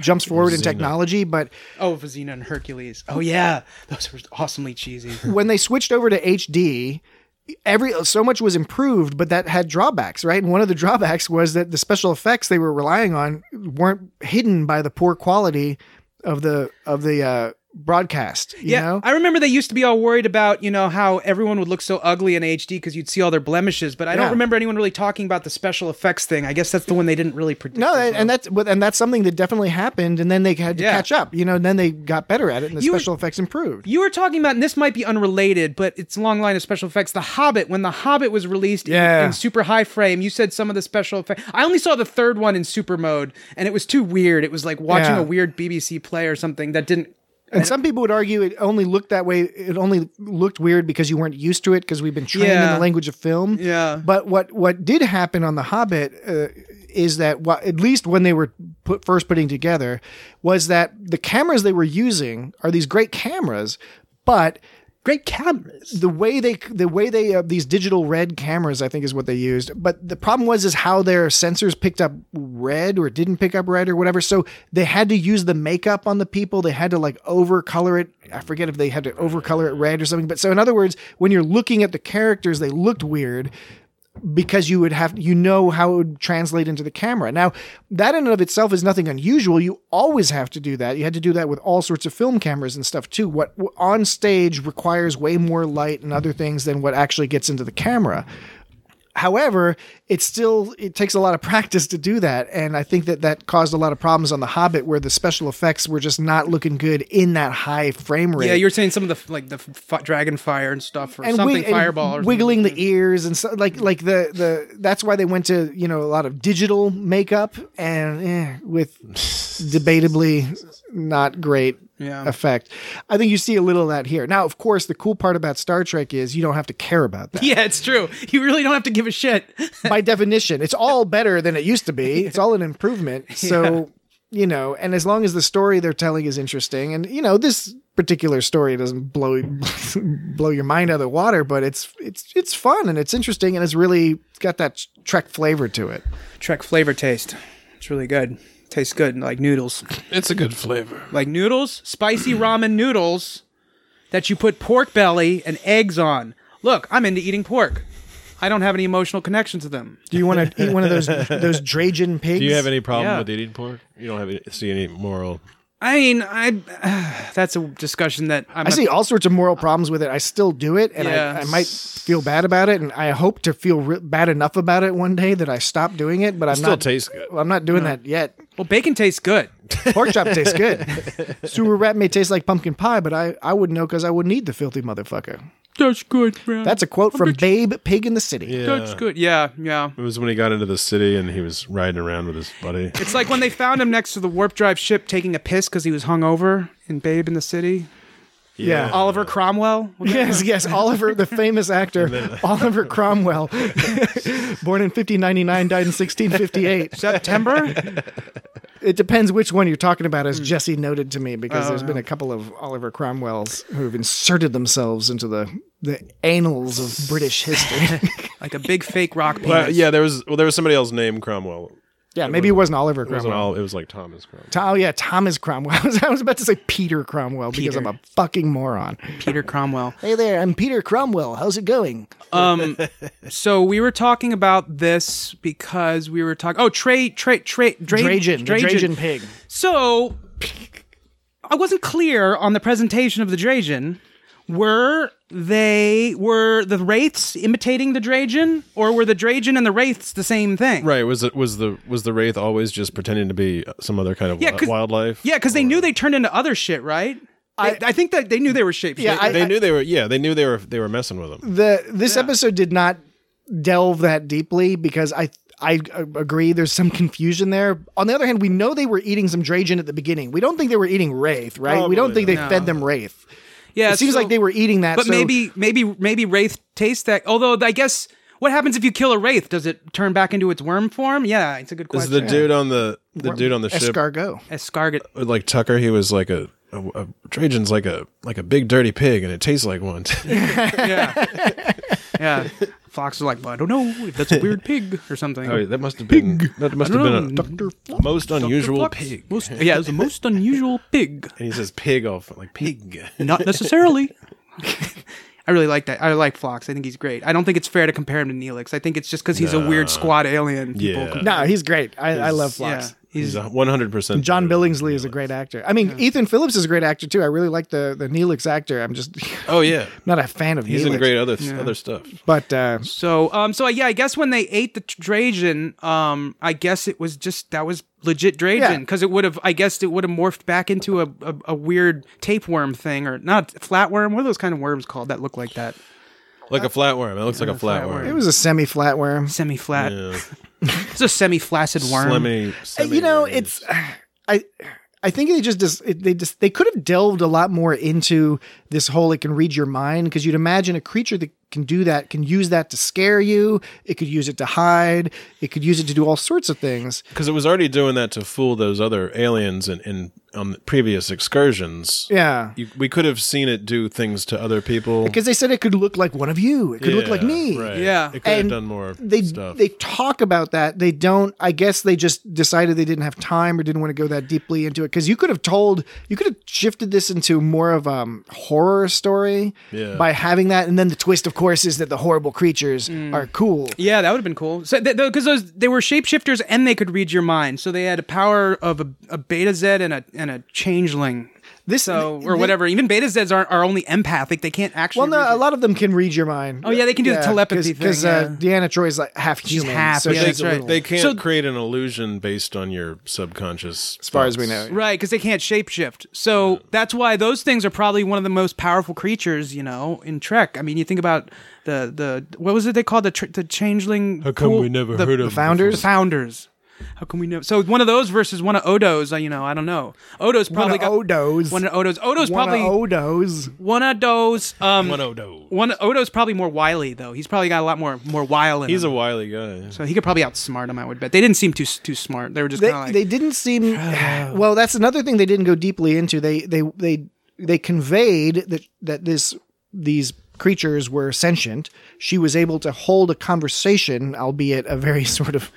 [SPEAKER 8] jumps forward in
[SPEAKER 7] Xena.
[SPEAKER 8] technology, but
[SPEAKER 6] Oh, Xena and Hercules. Oh yeah, those were awesomely cheesy.
[SPEAKER 8] when they switched over to H D, every so much was improved, but that had drawbacks, right? And one of the drawbacks was that the special effects they were relying on weren't hidden by the poor quality of the of the uh, broadcast. You
[SPEAKER 6] yeah,
[SPEAKER 8] know?
[SPEAKER 6] I remember they used to be all worried about, you know, how everyone would look so ugly in H D because you'd see all their blemishes. But I
[SPEAKER 8] Yeah.
[SPEAKER 6] don't remember anyone really talking about the special effects thing. I guess that's the one they didn't really predict.
[SPEAKER 8] No,
[SPEAKER 6] as
[SPEAKER 8] and,
[SPEAKER 6] well.
[SPEAKER 8] and that's but- and that's something that definitely happened, and then they had to
[SPEAKER 6] Yeah.
[SPEAKER 8] catch up. You know, and then they got better at it, and the
[SPEAKER 6] You were-
[SPEAKER 8] special effects improved.
[SPEAKER 6] You were talking about, and this might be unrelated, but it's a long line of special effects. The Hobbit, when The Hobbit was released in-
[SPEAKER 8] Yeah.
[SPEAKER 6] in, super high frame, you said some of the special effects. I only saw the third one in super mode, and it was too weird. It was like watching
[SPEAKER 8] Yeah.
[SPEAKER 6] a weird B B C play or something that didn't.
[SPEAKER 8] And some people would argue it only looked that way. It only looked weird because you weren't used to it because we've been trained in
[SPEAKER 6] Yeah.
[SPEAKER 8] the language of film.
[SPEAKER 6] Yeah.
[SPEAKER 8] But what what did happen on The Hobbit uh, is that what, at least when they were put, first putting together, was that the cameras they were using are these great cameras, but
[SPEAKER 6] Great cameras.
[SPEAKER 8] the way they the way they uh, these digital red cameras, I think, is what they used. But the problem was is how their sensors picked up red or didn't pick up red or whatever. So they had to use the makeup on the people. They had to like overcolor it. I forget if they had to overcolor it red or something. But so in other words, when you're looking at the characters, they looked weird because you would have, you know, how it would translate into the camera. Now, that in and of itself is nothing unusual. You always have to do that. You had to do that with all sorts of film cameras and stuff too. What on stage requires way more light and other things than what actually gets into the camera. However, it's still, it takes a lot of practice to do that. And I think that that caused a lot of problems on The Hobbit where the special effects were just not looking good in that high frame rate.
[SPEAKER 6] Yeah, you were saying some of the like the f- dragon fire and stuff, or
[SPEAKER 8] and
[SPEAKER 6] something
[SPEAKER 8] wig- and
[SPEAKER 6] fireball, or
[SPEAKER 8] wiggling
[SPEAKER 6] something.
[SPEAKER 8] the ears and so, like like the the that's why they went to, you know, a lot of digital makeup and eh, with debatably not great
[SPEAKER 6] Yeah.
[SPEAKER 8] effect. I think you see a little of that here. Now, of course, the cool part about Star Trek is you don't have to care about that.
[SPEAKER 6] Yeah, it's true. You really don't have to give a shit.
[SPEAKER 8] By definition, it's all better than it used to be. It's all an improvement. So, you know, and as long as the story they're telling is interesting, and you know, this particular story doesn't blow blow your mind out of the water, but it's it's it's fun and it's interesting and it's really got that Trek flavor to it.
[SPEAKER 6] Trek flavor taste. It's really good. Tastes good, like noodles.
[SPEAKER 7] It's a good flavor.
[SPEAKER 6] Like noodles, spicy ramen noodles that you put pork belly and eggs on. Look, I'm into eating pork. I don't have any emotional connection to them.
[SPEAKER 8] Do you want to eat one of those those Dragon pigs?
[SPEAKER 7] Do you have any problem
[SPEAKER 6] Yeah.
[SPEAKER 7] with eating pork? You don't have any, see any moral.
[SPEAKER 6] I mean, I uh, that's a discussion that I'm
[SPEAKER 8] I see all sorts of moral problems with it. I still do it, and
[SPEAKER 6] Yeah.
[SPEAKER 8] I, I might feel bad about it, and I hope to feel re- bad enough about it one day that I stop doing it. But I'm
[SPEAKER 7] Still
[SPEAKER 8] not.
[SPEAKER 7] tastes good.
[SPEAKER 8] I'm not doing that yet.
[SPEAKER 6] Well, bacon tastes good.
[SPEAKER 8] Pork chop tastes good. Sewer rat may taste like pumpkin pie, but I, I wouldn't know because I wouldn't eat the filthy motherfucker.
[SPEAKER 6] That's good, man.
[SPEAKER 8] That's a quote from Babe Pig in the City.
[SPEAKER 7] Yeah.
[SPEAKER 6] That's good. Yeah, yeah.
[SPEAKER 7] It was when he got into the city and he was riding around with his buddy.
[SPEAKER 6] It's like when they found him next to the warp drive ship taking a piss because he was hungover in Babe in the City.
[SPEAKER 8] Yeah.
[SPEAKER 6] Oliver Cromwell.
[SPEAKER 8] Yes, yes. Oliver, the famous actor, Oliver Cromwell, born in fifteen ninety-nine, died in sixteen fifty-eight.
[SPEAKER 6] September?
[SPEAKER 8] It depends which one you're talking about, as Jesse noted to me, because
[SPEAKER 6] Oh,
[SPEAKER 8] there's been a couple of Oliver Cromwells who have inserted themselves into the, the annals of British history.
[SPEAKER 6] Like a big fake rock penis.
[SPEAKER 7] Well, yeah, there was well, there was somebody else named Cromwell.
[SPEAKER 8] yeah, maybe it wasn't Oliver
[SPEAKER 7] It wasn't
[SPEAKER 8] Cromwell.
[SPEAKER 7] all. It was like Thomas Cromwell.
[SPEAKER 8] To- Oh yeah, Thomas Cromwell. I was, I was about to say Peter Cromwell because
[SPEAKER 6] Peter.
[SPEAKER 8] I'm a fucking moron.
[SPEAKER 6] Peter Cromwell.
[SPEAKER 8] Hey there, I'm Peter Cromwell. How's it going?
[SPEAKER 6] Um, so we were talking about this because we were talking. Oh, Trey, Trey, Trey, Dra-
[SPEAKER 8] Trajan, the Trajan pig.
[SPEAKER 6] So I wasn't clear on the presentation of the Trajan. Were they were the wraiths imitating the Trajan, or were the Trajan and the wraiths the same thing?
[SPEAKER 7] Right? Was it was the was the wraith always just pretending to be some other kind of
[SPEAKER 6] Yeah,
[SPEAKER 7] wi-
[SPEAKER 6] 'cause-
[SPEAKER 7] wildlife?
[SPEAKER 6] Yeah, because they knew they turned into other shit, right? I, I think that they knew they were shapeshifting.
[SPEAKER 8] Yeah, I-
[SPEAKER 7] They knew they were. Yeah, they knew they were. They were messing with them.
[SPEAKER 8] The this episode did not delve that deeply because I I agree there's some confusion there. On the other hand, we know they were eating some Trajan at the beginning. We don't think they were eating wraith, right? we don't
[SPEAKER 7] Probably
[SPEAKER 8] think they
[SPEAKER 6] not.
[SPEAKER 8] fed them wraith.
[SPEAKER 6] yeah.
[SPEAKER 8] It seems
[SPEAKER 6] so-
[SPEAKER 8] like they were eating that.
[SPEAKER 6] But
[SPEAKER 8] so-
[SPEAKER 6] maybe, maybe, maybe wraith taste that. Although I guess, what happens if you kill a wraith? Does it turn back into its worm form? Yeah, it's a good
[SPEAKER 7] Is
[SPEAKER 6] question.
[SPEAKER 7] the dude on the the dude on the ship
[SPEAKER 8] escargot.
[SPEAKER 6] Escargot.
[SPEAKER 7] like Tucker? He was like a. A, a Trajan's like a like a big dirty pig, and it tastes like one.
[SPEAKER 6] Yeah. Yeah. Fox is like, well, I don't know if that's a weird pig or something.
[SPEAKER 7] Oh, that must have been that must
[SPEAKER 6] I
[SPEAKER 7] have
[SPEAKER 6] don't
[SPEAKER 7] been
[SPEAKER 6] know.
[SPEAKER 7] a most unusual
[SPEAKER 6] Fox.
[SPEAKER 7] pig.
[SPEAKER 6] Most, yeah, it's the most unusual pig.
[SPEAKER 7] And he says pig off like pig.
[SPEAKER 6] Not necessarily. I really like that. I like Phlox. I think he's great. I don't think it's fair to compare him to Neelix. I think it's just because he's a weird squad alien. People
[SPEAKER 7] Yeah.
[SPEAKER 6] compare-
[SPEAKER 8] No, he's great. I, I love
[SPEAKER 6] yeah,
[SPEAKER 8] Phlox.
[SPEAKER 7] He's a one hundred percent.
[SPEAKER 8] John Billingsley is a great actor. I mean, Ethan Phillips is a great actor too. I really like the the Neelix actor. I'm just
[SPEAKER 7] Oh yeah,
[SPEAKER 8] not a fan of
[SPEAKER 7] he's
[SPEAKER 8] Neelix.
[SPEAKER 7] in great other other stuff.
[SPEAKER 8] But uh,
[SPEAKER 6] So, um, so yeah, I guess when they ate the Drajan, um, I guess it was just that was legit
[SPEAKER 8] Yeah.
[SPEAKER 6] Drajan because it would have, I guess it would have morphed back into a, a a weird tapeworm thing or not flatworm. What are those kind of worms called that look like that?
[SPEAKER 7] Like a flatworm. It looks like a flatworm.
[SPEAKER 8] it was a semi-flatworm.
[SPEAKER 6] Semi-flat.
[SPEAKER 7] Yeah.
[SPEAKER 6] It's a semi-flaccid worm.
[SPEAKER 7] Slimmy,
[SPEAKER 8] Uh,
[SPEAKER 7] semi
[SPEAKER 8] you know, it's I I think they just dis- it- they just they could have delved a lot more into this whole it can read your mind because you'd imagine a creature that can do that can use that to scare you. It could use it to hide. It could use it to do all sorts of things.
[SPEAKER 7] because it was already doing that to fool those other aliens in, in on previous excursions.
[SPEAKER 8] Yeah.
[SPEAKER 7] You, we could have seen it do things to other people.
[SPEAKER 8] Because they said it could look like one of you. It could look like
[SPEAKER 7] Yeah,
[SPEAKER 8] me.
[SPEAKER 7] Right.
[SPEAKER 6] Yeah.
[SPEAKER 7] It could
[SPEAKER 8] And
[SPEAKER 7] have done more
[SPEAKER 8] They
[SPEAKER 7] stuff.
[SPEAKER 8] they talk about that. They don't. I guess they just decided they didn't have time or didn't want to go that deeply into it. Because you could have told, you could have shifted this into more of a um, horror story
[SPEAKER 7] Yeah.
[SPEAKER 8] by having that, and then the twist, of course, is that the horrible creatures are cool.
[SPEAKER 6] Yeah, that would have been cool. So because those they were shapeshifters and they could read your mind, so they had a power of a, a Beta Z and a and a changeling.
[SPEAKER 8] This
[SPEAKER 6] So or
[SPEAKER 8] they-
[SPEAKER 6] whatever. Even Beta Zs aren't are only empathic. They can't actually.
[SPEAKER 8] Well, no,
[SPEAKER 6] read
[SPEAKER 8] a
[SPEAKER 6] your-
[SPEAKER 8] lot of them can read your mind.
[SPEAKER 6] Oh, yeah, they can do the telepathy thing,
[SPEAKER 8] Because uh,
[SPEAKER 6] yeah.
[SPEAKER 8] Deanna Troy's like half human.
[SPEAKER 6] half,
[SPEAKER 8] so
[SPEAKER 6] yeah,
[SPEAKER 8] she's
[SPEAKER 6] that's
[SPEAKER 8] a
[SPEAKER 6] right.
[SPEAKER 8] little-
[SPEAKER 7] They can't
[SPEAKER 6] So-
[SPEAKER 7] create an illusion based on your subconscious.
[SPEAKER 8] as far as we
[SPEAKER 7] thoughts.
[SPEAKER 8] know.
[SPEAKER 6] Right, because they can't shapeshift. So that's why those things are probably one of the most powerful creatures, you know, in Trek. I mean, you think about the the what was it they called the tr- the changeling?
[SPEAKER 7] How come
[SPEAKER 6] pool?
[SPEAKER 7] we never
[SPEAKER 6] the,
[SPEAKER 7] heard of
[SPEAKER 8] the founders?
[SPEAKER 6] The founders. How can we know? So one of those versus one of Odo's, uh, you know, I don't know. Odo's
[SPEAKER 8] One
[SPEAKER 6] probably
[SPEAKER 8] of
[SPEAKER 6] got
[SPEAKER 8] Odo's.
[SPEAKER 6] one of Odo's. Odo's
[SPEAKER 8] One
[SPEAKER 6] probably
[SPEAKER 8] of Odo's.
[SPEAKER 6] one of those. Um,
[SPEAKER 7] One Odo.
[SPEAKER 6] one Odo's probably more wily though. He's probably got a lot more more wile in
[SPEAKER 7] He's a
[SPEAKER 6] him.
[SPEAKER 7] wily guy.
[SPEAKER 6] So he could probably outsmart him. I would bet. They didn't seem too too smart. They were just
[SPEAKER 8] They,
[SPEAKER 6] kind of like
[SPEAKER 8] they didn't seem well. That's another thing they didn't go deeply into. They they they they conveyed that that this these creatures were sentient. She was able to hold a conversation, albeit a very sort of,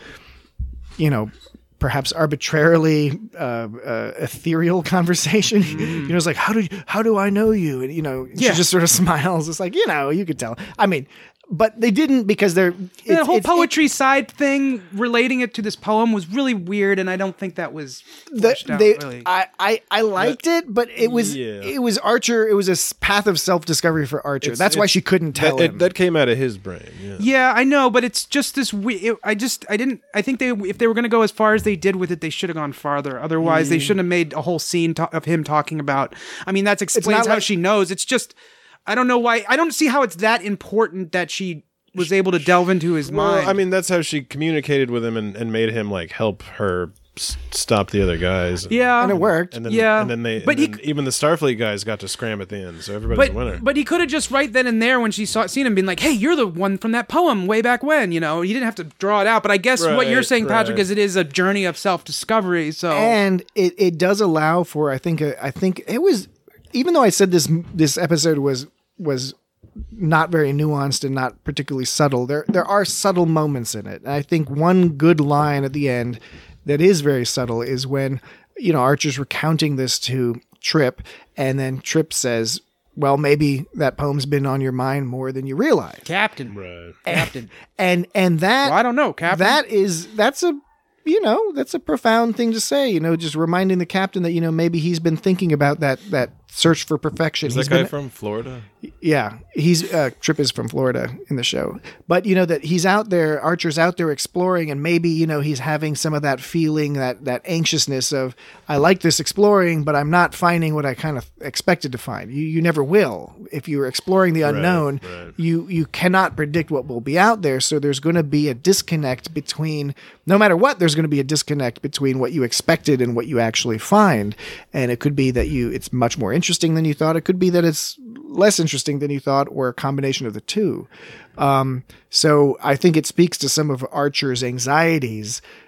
[SPEAKER 8] you know, perhaps arbitrarily uh, uh, ethereal conversation. You know, it's like, how do you, how do I know you? And you know,
[SPEAKER 6] Yeah.
[SPEAKER 8] she just sort of smiles. It's like, you know, you could tell. I mean, but they didn't because they're
[SPEAKER 6] the
[SPEAKER 8] it's-
[SPEAKER 6] whole
[SPEAKER 8] it's-
[SPEAKER 6] poetry side thing relating it to this poem was really weird, and I don't think that was
[SPEAKER 8] the,
[SPEAKER 6] fleshed out,
[SPEAKER 8] they,
[SPEAKER 6] really.
[SPEAKER 8] I, I, I liked it, but it was
[SPEAKER 7] Yeah.
[SPEAKER 8] it was Archer. It was a s- path of self discovery for Archer.
[SPEAKER 7] It's-
[SPEAKER 8] That's why
[SPEAKER 7] it's-
[SPEAKER 8] she couldn't tell
[SPEAKER 7] That,
[SPEAKER 8] him.
[SPEAKER 7] it, that came out of his brain. Yeah.
[SPEAKER 6] Yeah, I know, but it's just this. We- it, I just, I didn't. I think they, if they were going to go as far as they did with it, they should have gone farther. Otherwise,
[SPEAKER 8] Mm.
[SPEAKER 6] they shouldn't have made a whole scene to- of him talking about. I mean, that explains
[SPEAKER 8] not
[SPEAKER 6] how
[SPEAKER 8] like-
[SPEAKER 6] she knows. It's just, I don't know why. I don't see how it's that important that she was able to delve into his
[SPEAKER 7] Well,
[SPEAKER 6] mind.
[SPEAKER 7] I mean, that's how she communicated with him and, and made him like help her s- stop the other guys.
[SPEAKER 6] yeah,
[SPEAKER 8] and it worked.
[SPEAKER 7] And then,
[SPEAKER 6] Yeah.
[SPEAKER 7] and then they,
[SPEAKER 6] But
[SPEAKER 7] and
[SPEAKER 6] he
[SPEAKER 7] then
[SPEAKER 6] c-
[SPEAKER 7] even the Starfleet guys got to scram at the end, so everybody's
[SPEAKER 6] But,
[SPEAKER 7] a winner.
[SPEAKER 6] but he could have just right then and there when she saw seen him been like, "Hey, you're the one from that poem way back when." You know, you didn't have to draw it out. But I guess what you're
[SPEAKER 7] Right,
[SPEAKER 6] saying, Patrick,
[SPEAKER 7] right.
[SPEAKER 6] is it is a journey of self discovery. So
[SPEAKER 8] and it, it does allow for I think a, I think it was even though I said this this episode was was not very nuanced and not particularly subtle. There there are subtle moments in it. And I think one good line at the end that is very subtle is when, you know, Archer's recounting this to Trip, and then Trip says, well, maybe that poem's been on your mind more than you realize.
[SPEAKER 6] Captain,
[SPEAKER 7] right.
[SPEAKER 6] Captain.
[SPEAKER 8] And and that
[SPEAKER 6] Well, I don't know, Captain.
[SPEAKER 8] that is that's a you know, that's a profound thing to say, you know, just reminding the captain that, you know, maybe he's been thinking about that that search for perfection.
[SPEAKER 7] Is
[SPEAKER 8] He's
[SPEAKER 7] that guy
[SPEAKER 8] been-
[SPEAKER 7] from Florida?
[SPEAKER 8] Yeah, he's uh, Trip is from Florida in the show, but you know that he's out there. Archer's out there exploring, and maybe you know he's having some of that feeling, that that anxiousness of I like this exploring, but I'm not finding what I kind of expected to find. You you never will if you're exploring the unknown.
[SPEAKER 7] right.
[SPEAKER 8] You you cannot predict what will be out there, so there's going to be a disconnect between no matter what. There's going to be a disconnect between what you expected and what you actually find, and it could be that you it's much more interesting than you thought. It could be that it's less interesting than you thought, or a combination of the two. Um, so I think it speaks to some of Archer's anxieties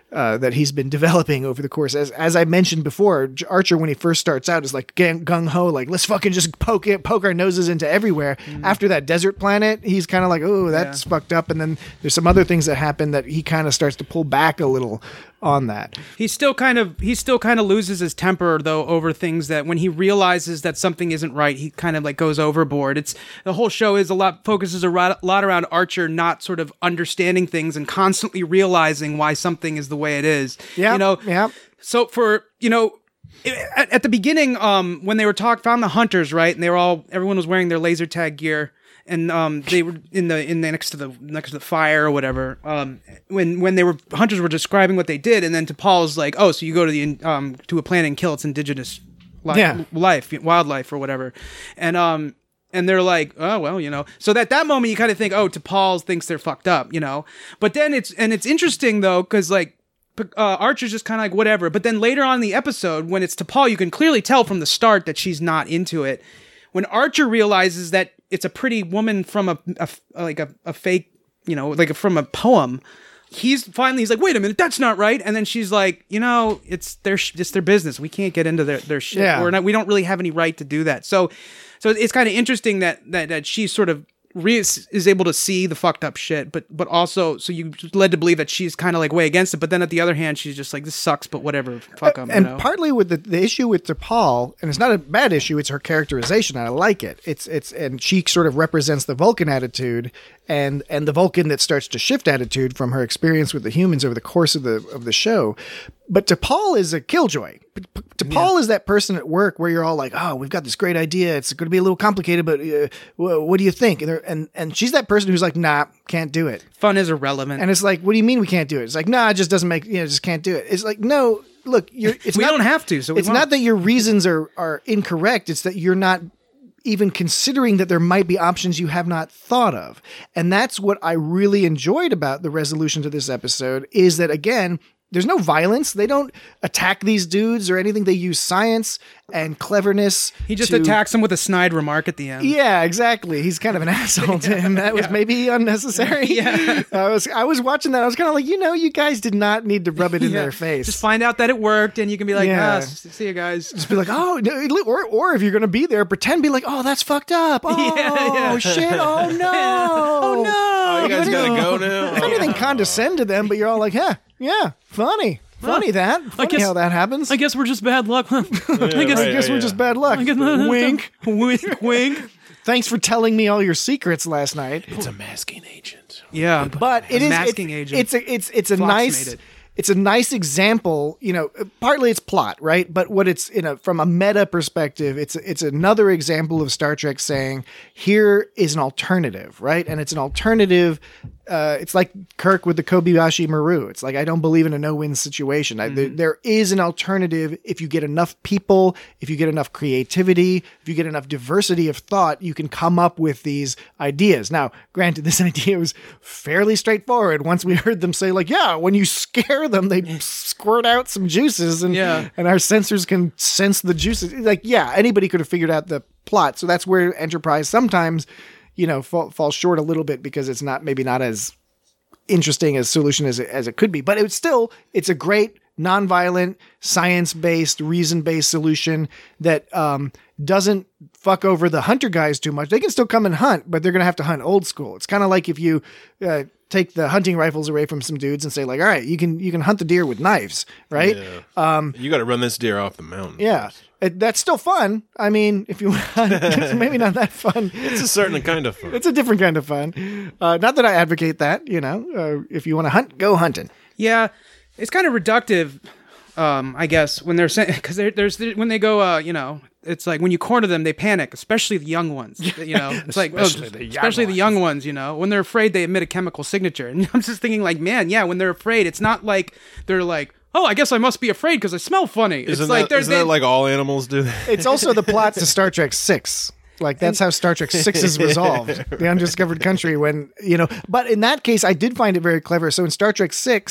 [SPEAKER 8] uh, that he's been developing over the course. As as I mentioned before, Archer, when he first starts out, is like gung ho, like let's fucking just poke it, poke our noses into everywhere. Mm. After that desert planet, he's kind of like, oh, that's yeah. fucked up. And then there's some other things that happen that he kind of starts to pull back a little on that.
[SPEAKER 6] He still kind of he still kind of loses his temper though over things that when he realizes that something isn't right, he kind of like goes overboard. It's the whole show is a lot focuses a lot around Archer not sort of understanding things and constantly realizing why something is the way it is.
[SPEAKER 8] Yeah,
[SPEAKER 6] you know.
[SPEAKER 8] Yeah.
[SPEAKER 6] So for you know. At, at the beginning, um, when they were talk found the hunters, right, and they were all everyone was wearing their laser tag gear, and um, they were in the in the next to the next to the fire or whatever. Um, when when they were hunters were describing what they did, and then T'Pol's like, oh, so you go to the um to a planet and kill its indigenous li-
[SPEAKER 8] yeah.
[SPEAKER 6] life, wildlife or whatever, and um. And they're like, oh, well, you know. So at that moment, you kind of think, oh, T'Pol thinks they're fucked up, you know. But then it's, and it's interesting, though, because, like, uh, Archer's just kind of like, whatever. But then later on in the episode, when it's T'Pol, you can clearly tell from the start that she's not into it. When Archer realizes that it's a pretty woman from a, a like a, a fake, you know, like a, from a poem, he's finally, he's like, wait a minute, that's not right. And then she's like, you know, it's their, it's their business. We can't get into their, their shit.
[SPEAKER 8] Yeah.
[SPEAKER 6] We're not, we don't really have any right to do that. So, So it's kind of interesting that that that she sort of re- is able to see the fucked up shit, but but also so you led to believe that she's kind of like way against it. But then at the other hand, she's just like, this sucks, but whatever, fuck them.
[SPEAKER 8] And
[SPEAKER 6] you know?
[SPEAKER 8] partly with the, the issue with T'Pol, and it's not a bad issue, it's her characterization. I like it. It's it's and she sort of represents the Vulcan attitude, and and the Vulcan that starts to shift attitude from her experience with the humans over the course of the of the show. But T'Pol is a killjoy. T'Pol yeah. is that person at work where you're all like, oh, we've got this great idea. It's going to be a little complicated, but uh, what do you think? And, and and she's that person who's like, nah, can't do it.
[SPEAKER 6] Fun is irrelevant.
[SPEAKER 8] And it's like, what do you mean we can't do it? It's like, nah, it just doesn't make, you know, just can't do it. It's like, no, look, you're, it's
[SPEAKER 6] we
[SPEAKER 8] not,
[SPEAKER 6] don't have to. So we
[SPEAKER 8] it's
[SPEAKER 6] won't.
[SPEAKER 8] not that your reasons are, are incorrect. It's that you're not even considering that there might be options you have not thought of. And that's what I really enjoyed about the resolution to this episode is that, again, there's no violence. They don't attack these dudes or anything. They use science and cleverness.
[SPEAKER 6] He just
[SPEAKER 8] to...
[SPEAKER 6] attacks him with a snide remark at the end.
[SPEAKER 8] Yeah, exactly. He's kind of an asshole to him. That was
[SPEAKER 6] yeah.
[SPEAKER 8] maybe unnecessary.
[SPEAKER 6] Yeah.
[SPEAKER 8] I was I was watching that. I was kind of like, you know, you guys did not need to rub it in
[SPEAKER 6] yeah.
[SPEAKER 8] their face.
[SPEAKER 6] Just find out that it worked, and you can be like,
[SPEAKER 8] Yeah.
[SPEAKER 6] ah, see you guys.
[SPEAKER 8] Just be like, oh, no, or or if you're going to be there, pretend be like, oh, that's fucked up. Oh,
[SPEAKER 6] Yeah, yeah.
[SPEAKER 8] shit. Oh, no. Oh, no.
[SPEAKER 7] Oh, you guys
[SPEAKER 8] If
[SPEAKER 7] gotta
[SPEAKER 8] anything-
[SPEAKER 7] go now?
[SPEAKER 8] If anything, condescend to them, but you're all like, yeah, yeah, funny. Funny that. Funny
[SPEAKER 6] guess-
[SPEAKER 8] how that happens.
[SPEAKER 6] I guess we're just bad luck. I guess,
[SPEAKER 7] right,
[SPEAKER 8] I guess
[SPEAKER 7] yeah,
[SPEAKER 8] we're
[SPEAKER 7] yeah.
[SPEAKER 8] just bad luck.
[SPEAKER 6] guess-
[SPEAKER 8] Wink.
[SPEAKER 6] wink, wink.
[SPEAKER 8] Thanks for telling me all your secrets last night.
[SPEAKER 7] It's a masking agent.
[SPEAKER 6] Yeah,
[SPEAKER 8] But it is
[SPEAKER 6] masking
[SPEAKER 8] it's,
[SPEAKER 6] agent.
[SPEAKER 8] It's a it's it's a
[SPEAKER 6] Fox
[SPEAKER 8] nice
[SPEAKER 6] made it.
[SPEAKER 8] it's a nice example. You know, partly it's plot, right? But what it's in a from a meta perspective, it's it's another example of Star Trek saying here is an alternative, right? And it's an alternative. Uh, it's like Kirk with the Kobayashi Maru. It's like, I don't believe in a no-win situation. I, there, there is an alternative. If you get enough people, if you get enough creativity, if you get enough diversity of thought, you can come up with these ideas. Now, granted, this idea was fairly straightforward. Once we heard them say, like, yeah, when you scare them, they squirt out some juices and,
[SPEAKER 6] Yeah.
[SPEAKER 8] and our sensors can sense the juices. Like, yeah, anybody could have figured out the plot. So that's where Enterprise sometimes, you know, fall, falls short a little bit because it's not maybe not as interesting a solution as it, as it could be. But it's still, it's a great nonviolent, science-based, reason-based solution that um, doesn't fuck over the hunter guys too much. They can still come and hunt, but they're going to have to hunt old school. It's kind of like if you uh, take the hunting rifles away from some dudes and say like, all right, you can you can hunt the deer with knives, right?
[SPEAKER 7] Yeah.
[SPEAKER 8] Um,
[SPEAKER 7] You got to run this deer off the mountain.
[SPEAKER 8] yeah.
[SPEAKER 7] first.
[SPEAKER 8] It, that's still fun. I mean, if you it's maybe not that fun.
[SPEAKER 7] It's a certain kind of fun.
[SPEAKER 8] It's a different kind of fun. Uh, not that I advocate that, you know. Uh, if you want to hunt, go hunting.
[SPEAKER 6] Yeah, it's kind of reductive, um, I guess, when they're saying because there's when they go, uh, you know, it's like when you corner them, they panic, especially the young ones. You know, it's like
[SPEAKER 8] Especially
[SPEAKER 6] oh,
[SPEAKER 8] the young
[SPEAKER 6] especially the
[SPEAKER 8] ones.
[SPEAKER 6] young ones. You know, when they're afraid, they emit a chemical signature, and I'm just thinking, like, man, yeah, when they're afraid, it's not like they're like, oh, I guess I must be afraid because I smell funny.
[SPEAKER 7] Isn't
[SPEAKER 6] it's like
[SPEAKER 7] that,
[SPEAKER 6] they're
[SPEAKER 7] isn't
[SPEAKER 6] they,
[SPEAKER 7] that like all animals do that?
[SPEAKER 8] It's also the plot to Star Trek six. Like, that's how Star Trek six is resolved. The undiscovered country when, you know, but in that case, I did find it very clever. So in Star Trek six,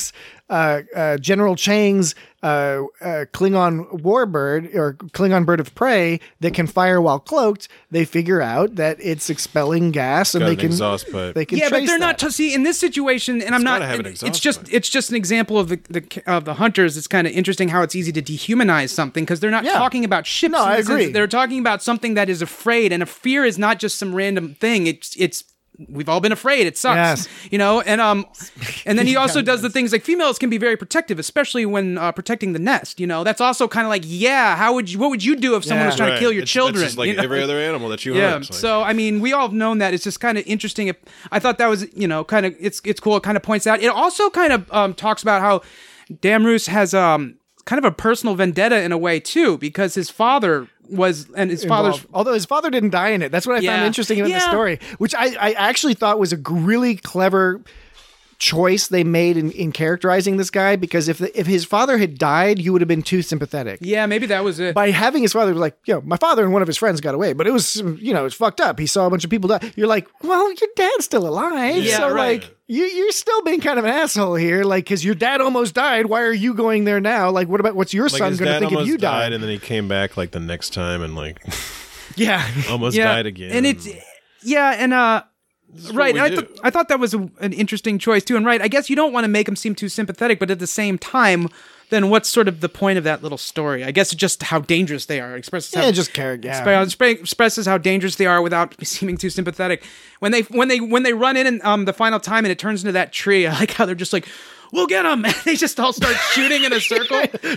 [SPEAKER 8] uh, uh, General Chang's uh, uh, Klingon warbird or Klingon bird of prey that can fire while cloaked, they figure out that it's expelling gas and
[SPEAKER 7] Got
[SPEAKER 8] they
[SPEAKER 7] an
[SPEAKER 8] can
[SPEAKER 7] exhaust pipe.
[SPEAKER 8] They can
[SPEAKER 6] yeah, but
[SPEAKER 8] trace
[SPEAKER 6] they're not.
[SPEAKER 8] that.
[SPEAKER 6] To see in this situation, and I'm not.
[SPEAKER 7] gotta have an
[SPEAKER 6] It's
[SPEAKER 7] exhaust
[SPEAKER 6] just.
[SPEAKER 7] pipe.
[SPEAKER 6] It's just an example of the, the of the hunters. It's kind of interesting how it's easy to dehumanize something because they're not
[SPEAKER 8] Yeah.
[SPEAKER 6] talking about ships.
[SPEAKER 8] No,
[SPEAKER 6] in
[SPEAKER 8] I
[SPEAKER 6] the sense
[SPEAKER 8] agree.
[SPEAKER 6] that They're talking about something that is afraid, and a fear is not just some random thing. It's it's. We've all been afraid. It sucks,
[SPEAKER 8] Yes.
[SPEAKER 6] you know. And um, and then he also does the things like females can be very protective, especially when uh, protecting the nest. You know, that's also kind of like, yeah, how would you? What would you do if someone
[SPEAKER 8] Yeah.
[SPEAKER 6] was trying to
[SPEAKER 7] Right.
[SPEAKER 6] kill your
[SPEAKER 7] It's-
[SPEAKER 6] children?
[SPEAKER 7] It's just like
[SPEAKER 6] you know?
[SPEAKER 7] every other animal that you
[SPEAKER 6] Yeah.
[SPEAKER 7] hunt. It's like-
[SPEAKER 6] So I mean, we all have known that. It's just kind of interesting. If I thought that was, you know, kind of it's it's cool. It kind of points out. It also kind of um, talks about how Damrus has um kind of a personal vendetta in a way too, because his father was and his father's.
[SPEAKER 8] Involved. Although his father didn't die in it. That's what I
[SPEAKER 6] Yeah.
[SPEAKER 8] found interesting in the
[SPEAKER 6] Yeah.
[SPEAKER 8] story, which I, I actually thought was a g- really clever choice they made in, in characterizing this guy, because if the, if his father had died, you would have been too sympathetic.
[SPEAKER 6] Yeah, maybe that was it.
[SPEAKER 8] By having his father like, you know, my father and one of his friends got away, but it was, you know, it's fucked up. He saw a bunch of people die. You're like, well, your dad's still alive.
[SPEAKER 6] Yeah,
[SPEAKER 8] so
[SPEAKER 6] right.
[SPEAKER 8] like, you, you're still being kind of an asshole here. Like, cause your dad almost died. Why are you going there now? Like, what about, what's your
[SPEAKER 7] like
[SPEAKER 8] son
[SPEAKER 7] his
[SPEAKER 8] going to
[SPEAKER 7] dad
[SPEAKER 8] think if
[SPEAKER 7] almost
[SPEAKER 8] you
[SPEAKER 7] died,
[SPEAKER 8] died?
[SPEAKER 7] and then he came back like the next time and like
[SPEAKER 8] Yeah.
[SPEAKER 7] almost
[SPEAKER 6] yeah,
[SPEAKER 7] died again.
[SPEAKER 6] and it's yeah, and uh. Right,
[SPEAKER 7] we
[SPEAKER 6] I,
[SPEAKER 7] do.
[SPEAKER 6] th- I thought that was a, an interesting choice too. And right, I guess you don't want to make him seem too sympathetic, but at the same time, then what's sort of the point of that little story? I guess just how dangerous they are. It expresses how,
[SPEAKER 8] Yeah, just character. Yeah.
[SPEAKER 6] exp- exp- expresses how dangerous they are without seeming too sympathetic. When they when they when they run in and um the final time and it turns into that tree, I like how they're just like, we'll get him. And they just all start shooting in a circle.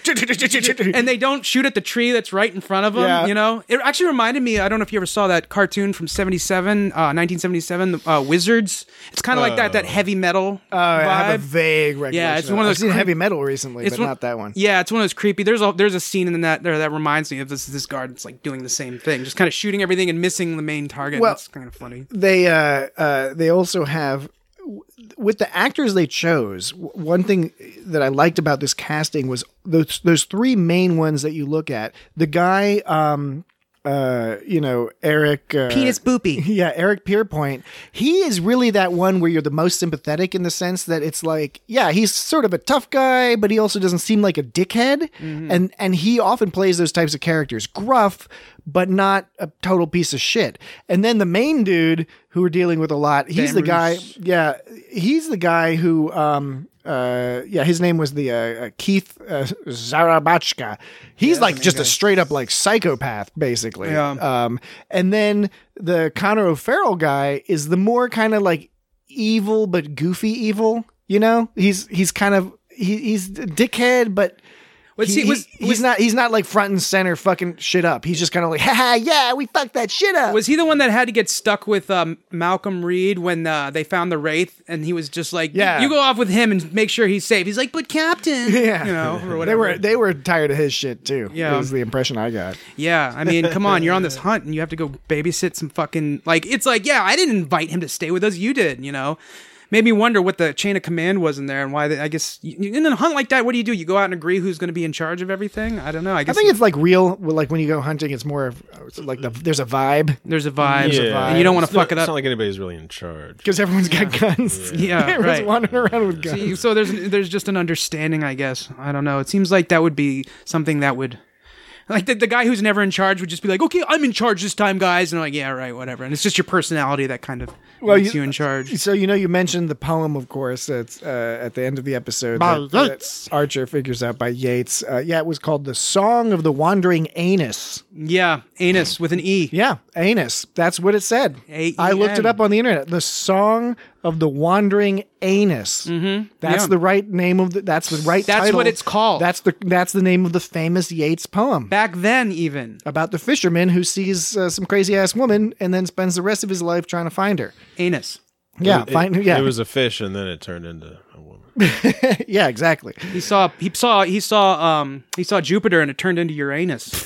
[SPEAKER 6] And they don't shoot at the tree that's right in front of them,
[SPEAKER 8] Yeah.
[SPEAKER 6] you know? It actually reminded me, I don't know if you ever saw that cartoon from seventy-seven, uh, nineteen seventy-seven, uh, Wizards. It's kind of like that, that heavy metal
[SPEAKER 8] Oh, I have a
[SPEAKER 6] vibe.
[SPEAKER 8] vague recollection.
[SPEAKER 6] Yeah, it's one of
[SPEAKER 8] I've
[SPEAKER 6] those
[SPEAKER 8] seen
[SPEAKER 6] creep-
[SPEAKER 8] heavy metal recently, but
[SPEAKER 6] one-
[SPEAKER 8] not that one.
[SPEAKER 6] Yeah, it's one of those creepy. There's a there's a scene in that there that reminds me of this this guard that's like doing the same thing, just kind of shooting everything and missing the main target.
[SPEAKER 8] Well-
[SPEAKER 6] It's kind of funny.
[SPEAKER 8] They uh, uh, they also have, with the actors they chose, w- one thing that I liked about this casting was those those three main ones that you look at. The guy, um, uh, you know, Eric uh,
[SPEAKER 6] Penis boopy.
[SPEAKER 8] Yeah, Eric Pierpoint. He is really that one where you're the most sympathetic in the sense that it's like, yeah, he's sort of a tough guy, but he also doesn't seem like a dickhead. And and he often plays those types of characters, gruff, but not a total piece of shit. And then the main dude who we're dealing with a lot, he's the guy.
[SPEAKER 6] Damrus.
[SPEAKER 8] Yeah, he's the guy who. Um, uh, yeah, his name was the uh, uh, Keith uh, Zarabachka. He's like just a straight up like psychopath, basically.
[SPEAKER 6] Yeah.
[SPEAKER 8] Um, and then the Connor O'Farrell guy is the more kind of like evil but goofy evil. You know, he's he's kind of he, he's a dickhead, but.
[SPEAKER 6] Was
[SPEAKER 8] he-
[SPEAKER 6] he- was-
[SPEAKER 8] he- he's
[SPEAKER 6] was-
[SPEAKER 8] not he's not like front and center fucking shit up. He's just kind of like, haha, yeah, we fucked that shit up.
[SPEAKER 6] Was he the one that had to get stuck with um, Malcolm Reed when uh, they found the Wraith, and he was just like,
[SPEAKER 8] Yeah.
[SPEAKER 6] you go off with him and make sure he's safe." He's like, "But Captain,"
[SPEAKER 8] Yeah,
[SPEAKER 6] you know, or
[SPEAKER 8] they
[SPEAKER 6] whatever.
[SPEAKER 8] were they were tired of his shit too.
[SPEAKER 6] Yeah.
[SPEAKER 8] was the impression I got.
[SPEAKER 6] Yeah, I mean, come on, you're on this hunt and you have to go babysit some fucking like. It's like, yeah, I didn't invite him to stay with us. You did, you know. Made me wonder what the chain of command was in there and why. They, I guess you, in a hunt like that, what do you do? You go out and agree who's going to be in charge of everything? I don't know. I
[SPEAKER 8] I
[SPEAKER 6] guess
[SPEAKER 8] think it's like real. well, Like when you go hunting, it's more of it's like the there's a vibe
[SPEAKER 6] there's a vibe,
[SPEAKER 7] Yeah.
[SPEAKER 6] and you don't want to
[SPEAKER 7] It's not-
[SPEAKER 6] fuck it
[SPEAKER 7] It's
[SPEAKER 6] up.
[SPEAKER 7] not like anybody's really in charge.
[SPEAKER 8] because everyone's got guns.
[SPEAKER 6] Yeah,
[SPEAKER 8] everyone's
[SPEAKER 6] right.
[SPEAKER 8] wandering around with guns.
[SPEAKER 6] See, so there's there's just an understanding, I guess. I don't know. It seems like that would be something that would, like the, the guy who's never in charge would just be like, "Okay, I'm in charge this time, guys," and I'm like, "Yeah, right, whatever." And it's just your personality that kind of
[SPEAKER 8] Well,
[SPEAKER 6] makes
[SPEAKER 8] you-
[SPEAKER 6] you, in charge.
[SPEAKER 8] So you know you mentioned the poem, of course, that's uh, at the end of the episode
[SPEAKER 6] By
[SPEAKER 8] that, that
[SPEAKER 6] Yeats.
[SPEAKER 8] Archer figures out by Yeats. Uh, yeah, it was called "The Song of the Wandering Anus."
[SPEAKER 6] Yeah, anus with an E.
[SPEAKER 8] Yeah, anus. That's what it said.
[SPEAKER 6] A E N.
[SPEAKER 8] I looked it up on the internet. The Song of the Wandering Anus. Mm-hmm. That's
[SPEAKER 6] Yeah.
[SPEAKER 8] the right name of the. That's the right.
[SPEAKER 6] That's
[SPEAKER 8] title.
[SPEAKER 6] what it's called.
[SPEAKER 8] That's the. That's the name of the famous Yeats poem.
[SPEAKER 6] Back then, even
[SPEAKER 8] About the fisherman who sees uh, some crazy ass woman and then spends the rest of his life trying to find her.
[SPEAKER 6] anus.
[SPEAKER 8] Yeah,
[SPEAKER 7] It-
[SPEAKER 8] find
[SPEAKER 7] it,
[SPEAKER 8] yeah,
[SPEAKER 7] It was a fish, and then it turned into a woman.
[SPEAKER 8] yeah, exactly.
[SPEAKER 6] He saw he saw he saw um he saw Jupiter and it turned into Uranus.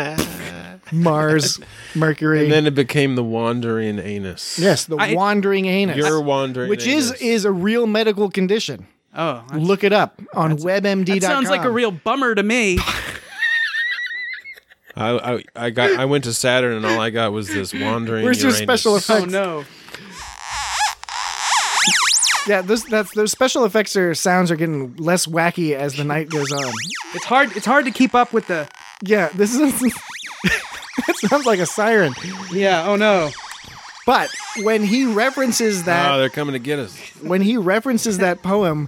[SPEAKER 8] Mars, Mercury.
[SPEAKER 7] And then it became the wandering anus.
[SPEAKER 8] yes, the
[SPEAKER 6] I-
[SPEAKER 8] wandering anus,
[SPEAKER 7] You're wandering
[SPEAKER 8] which is
[SPEAKER 7] anus.
[SPEAKER 8] is a real medical condition.
[SPEAKER 6] Oh, that
[SPEAKER 8] Look it up on web M D dot com.
[SPEAKER 6] sounds like a real bummer to me.
[SPEAKER 7] I, I I got I went to Saturn and all I got was this wandering.
[SPEAKER 8] Where's your
[SPEAKER 7] Uranus.
[SPEAKER 8] special
[SPEAKER 6] Oh
[SPEAKER 8] effects?
[SPEAKER 6] no.
[SPEAKER 8] Yeah, those that's those special effects or sounds are getting less wacky as the night goes on.
[SPEAKER 6] It's hard. It's hard to keep up with the.
[SPEAKER 8] Yeah, this is. It sounds like a siren.
[SPEAKER 6] Yeah. Oh no.
[SPEAKER 8] But when he references that,
[SPEAKER 7] Oh, they're coming to get us.
[SPEAKER 8] when he references that poem,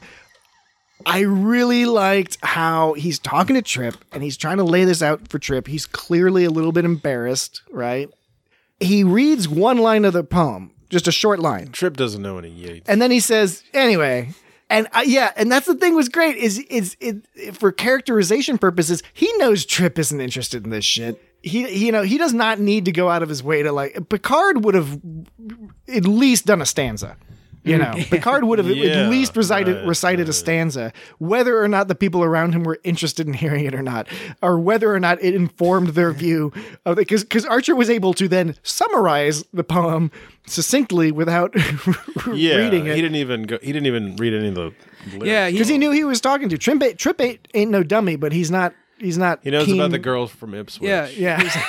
[SPEAKER 8] I really liked how he's talking to Trip and he's trying to lay this out for Trip. He's clearly a little bit embarrassed, right? He reads one line of the poem, just a short line.
[SPEAKER 7] Trip doesn't know any Yeats.
[SPEAKER 8] And then he says, anyway, and I, yeah, and that's the thing was great is is it for characterization purposes, he knows Trip isn't interested in this shit. He, he, you know, he does not need to go out of his way to like. Picard would have at least done a stanza. You know, Picard would have
[SPEAKER 7] Yeah,
[SPEAKER 8] at least recited
[SPEAKER 7] right,
[SPEAKER 8] recited
[SPEAKER 7] right.
[SPEAKER 8] a stanza, whether or not the people around him were interested in hearing it or not, or whether or not it informed their view of it. Because because Archer was able to then summarize the poem succinctly without
[SPEAKER 7] yeah,
[SPEAKER 8] reading it.
[SPEAKER 7] he didn't even go. He didn't even read any of the. Lyrics.
[SPEAKER 6] Yeah.
[SPEAKER 8] Because he knew he was talking to Trip. Ain't, Trip ain't, ain't no dummy, but he's not. He's not.
[SPEAKER 7] He knows
[SPEAKER 8] keen-
[SPEAKER 7] about the girl from Ipswich.
[SPEAKER 6] Yeah.
[SPEAKER 8] Yeah.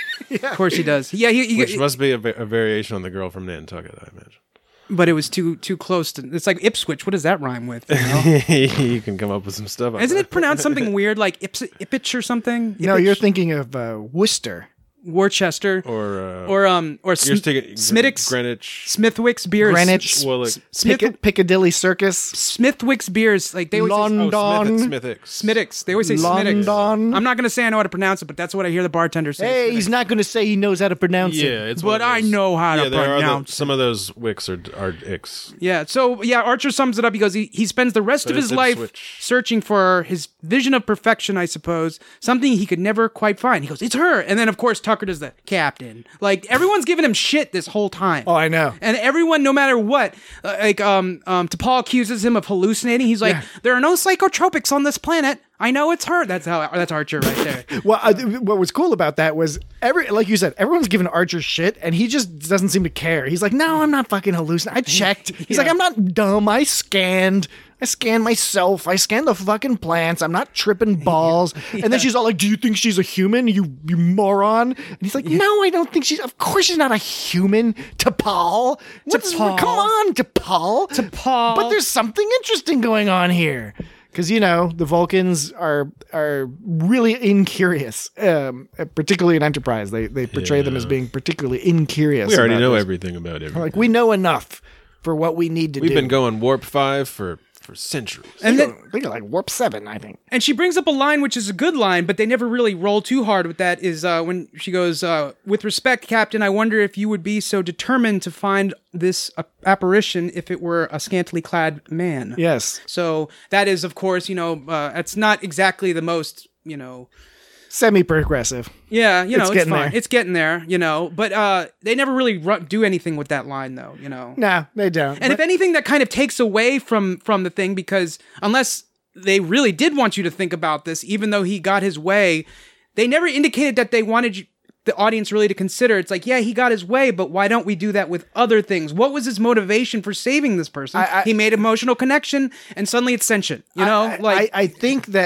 [SPEAKER 6] Of course he does. Yeah. He. he
[SPEAKER 7] Which must be a, va- a variation on the girl from Nantucket, I imagine.
[SPEAKER 6] but it was too too close to. It's like Ipswich. What does that rhyme with? You know?
[SPEAKER 7] You can come up with some stuff.
[SPEAKER 6] Isn't it pronounced something weird like Ips- Ipich or something?
[SPEAKER 8] No,
[SPEAKER 6] Ipich?
[SPEAKER 8] you're thinking of uh, Worcester.
[SPEAKER 6] Worcester
[SPEAKER 7] Or uh,
[SPEAKER 6] or um or
[SPEAKER 7] you're
[SPEAKER 6] Sm-
[SPEAKER 7] thinking
[SPEAKER 6] Smittix
[SPEAKER 7] Greenwich.
[SPEAKER 6] Smithwick's beers.
[SPEAKER 8] Greenwich.
[SPEAKER 7] Well, like,
[SPEAKER 6] Smith
[SPEAKER 8] Pic- Piccadilly Circus.
[SPEAKER 6] Smithwick's beers. Like they always say
[SPEAKER 8] London.
[SPEAKER 7] oh, Smith, Smithix.
[SPEAKER 6] Smittix. They always say Smittix.
[SPEAKER 8] London.
[SPEAKER 6] I'm not going to say I know how to pronounce it, but that's what I hear the bartender say.
[SPEAKER 8] Hey,
[SPEAKER 6] Smittix.
[SPEAKER 8] he's not going to say he knows how to pronounce it.
[SPEAKER 7] Yeah, it's
[SPEAKER 6] But
[SPEAKER 7] one of
[SPEAKER 6] I
[SPEAKER 7] those-
[SPEAKER 6] know how to
[SPEAKER 7] yeah, there are the-
[SPEAKER 6] pronounce
[SPEAKER 7] some of those wicks are are icks.
[SPEAKER 6] Yeah, so yeah, Archer sums it up. He goes, he, he spends the rest
[SPEAKER 7] But
[SPEAKER 6] of his
[SPEAKER 7] it's
[SPEAKER 6] life
[SPEAKER 7] Ipswich.
[SPEAKER 6] searching for his vision of perfection, I suppose, something he could never quite find. He goes, it's her. And then, of course, Tucker does the captain. Like, everyone's giving him shit this whole time.
[SPEAKER 8] Oh, I know.
[SPEAKER 6] And everyone, no matter what, uh, like, um, um, T'Pol accuses him of hallucinating. He's like, there are no psychotropics on this planet. I know it's her. That's how, that's Archer right there.
[SPEAKER 8] Well, uh, what was cool about that was every, like you said, everyone's giving Archer shit, and he just doesn't seem to care. He's like, "No, I'm not fucking hallucinating. I checked." He's like, "I'm not dumb. I scanned. I scanned myself. I scanned the fucking plants. I'm not tripping balls." And then she's all like, "Do you think she's a human? You, you moron?" And he's like, "No, I don't think she's. Of course, she's not a human." T'Pol, What's-
[SPEAKER 6] T'Pol.
[SPEAKER 8] come on, T'Pol,
[SPEAKER 6] T'Pol.
[SPEAKER 8] But there's something interesting going on here. Because, you know, the Vulcans are are really incurious, um, particularly in Enterprise. They they portray them as being particularly incurious.
[SPEAKER 7] We already
[SPEAKER 8] about
[SPEAKER 7] know
[SPEAKER 8] this.
[SPEAKER 7] everything about everything.
[SPEAKER 8] Like, we know enough for what we need to
[SPEAKER 7] We've
[SPEAKER 8] do.
[SPEAKER 7] been going warp five for for centuries.
[SPEAKER 6] And then,
[SPEAKER 8] I think like warp seven, I think.
[SPEAKER 6] And she brings up a line which is a good line, but they never really roll too hard with that, is uh, when she goes, uh, with respect, Captain, I wonder if you would be so determined to find this uh, apparition if it were a scantily clad man.
[SPEAKER 8] Yes.
[SPEAKER 6] So that is, of course, you know, uh, it's not exactly the most, you know...
[SPEAKER 8] Semi-progressive.
[SPEAKER 6] Yeah, you know,
[SPEAKER 8] It's
[SPEAKER 6] it's,
[SPEAKER 8] getting
[SPEAKER 6] fine.
[SPEAKER 8] there.
[SPEAKER 6] It's getting there, you know. But uh, they never really run, do anything with that line, though, you know.
[SPEAKER 8] Nah, they don't.
[SPEAKER 6] And if anything, that kind of takes away from from the thing, because unless they really did want you to think about this, even though he got his way, they never indicated that they wanted you, the audience really to consider. It's like, yeah, he got his way, but why don't we do that with other things? What was his motivation for saving this person?
[SPEAKER 8] I- I-
[SPEAKER 6] he made emotional connection, and suddenly it's sentient. You know,
[SPEAKER 8] I,
[SPEAKER 6] like
[SPEAKER 8] I, I think that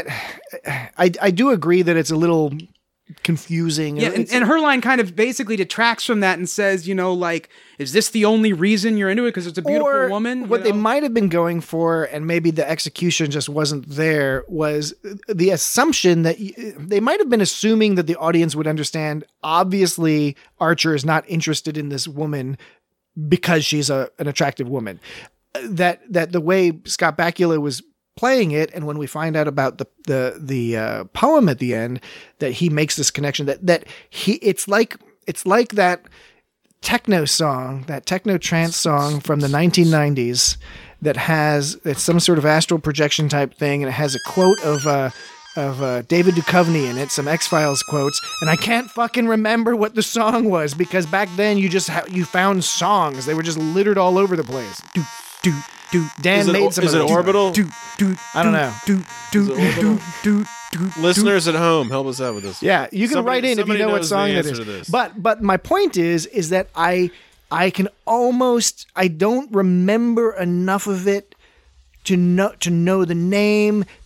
[SPEAKER 8] I I do agree that it's a little confusing.
[SPEAKER 6] yeah, and,
[SPEAKER 8] It's-
[SPEAKER 6] and her line kind of basically detracts from that and says, you know, like, is this the only reason you're into it? Because it's a beautiful
[SPEAKER 8] or
[SPEAKER 6] woman. you
[SPEAKER 8] What they
[SPEAKER 6] know?
[SPEAKER 8] might have been going for, and maybe the execution just wasn't there, was the assumption that y- they might have been assuming that the audience would understand. Obviously, Archer is not interested in this woman because she's a an attractive woman. That that the way Scott Bakula was playing it, and when we find out about the the the uh, poem at the end, that he makes this connection, that that he it's like it's like that techno song, that techno trance song from the nineteen nineties that has it's some sort of astral projection type thing, and it has a quote of uh, of uh, David Duchovny in it, some X-Files quotes, and I can't fucking remember what the song was, because back then you just ha- you found songs, they were just littered all over the place. Do do do. Dan
[SPEAKER 7] Is it-
[SPEAKER 8] made some.
[SPEAKER 7] is
[SPEAKER 8] of
[SPEAKER 7] it
[SPEAKER 8] those.
[SPEAKER 7] Orbital?
[SPEAKER 8] Do do. I don't know. Do do
[SPEAKER 7] Is it Orbital?
[SPEAKER 8] do do.
[SPEAKER 7] Listeners at home, help us out with this.
[SPEAKER 8] Yeah, you can
[SPEAKER 7] Somebody-
[SPEAKER 8] write in if you
[SPEAKER 7] somebody
[SPEAKER 8] know what
[SPEAKER 7] knows
[SPEAKER 8] song
[SPEAKER 7] the
[SPEAKER 8] that
[SPEAKER 7] answer
[SPEAKER 8] is.
[SPEAKER 7] to this.
[SPEAKER 8] But but my point is is that I I can almost I don't remember enough of it to know to know the name,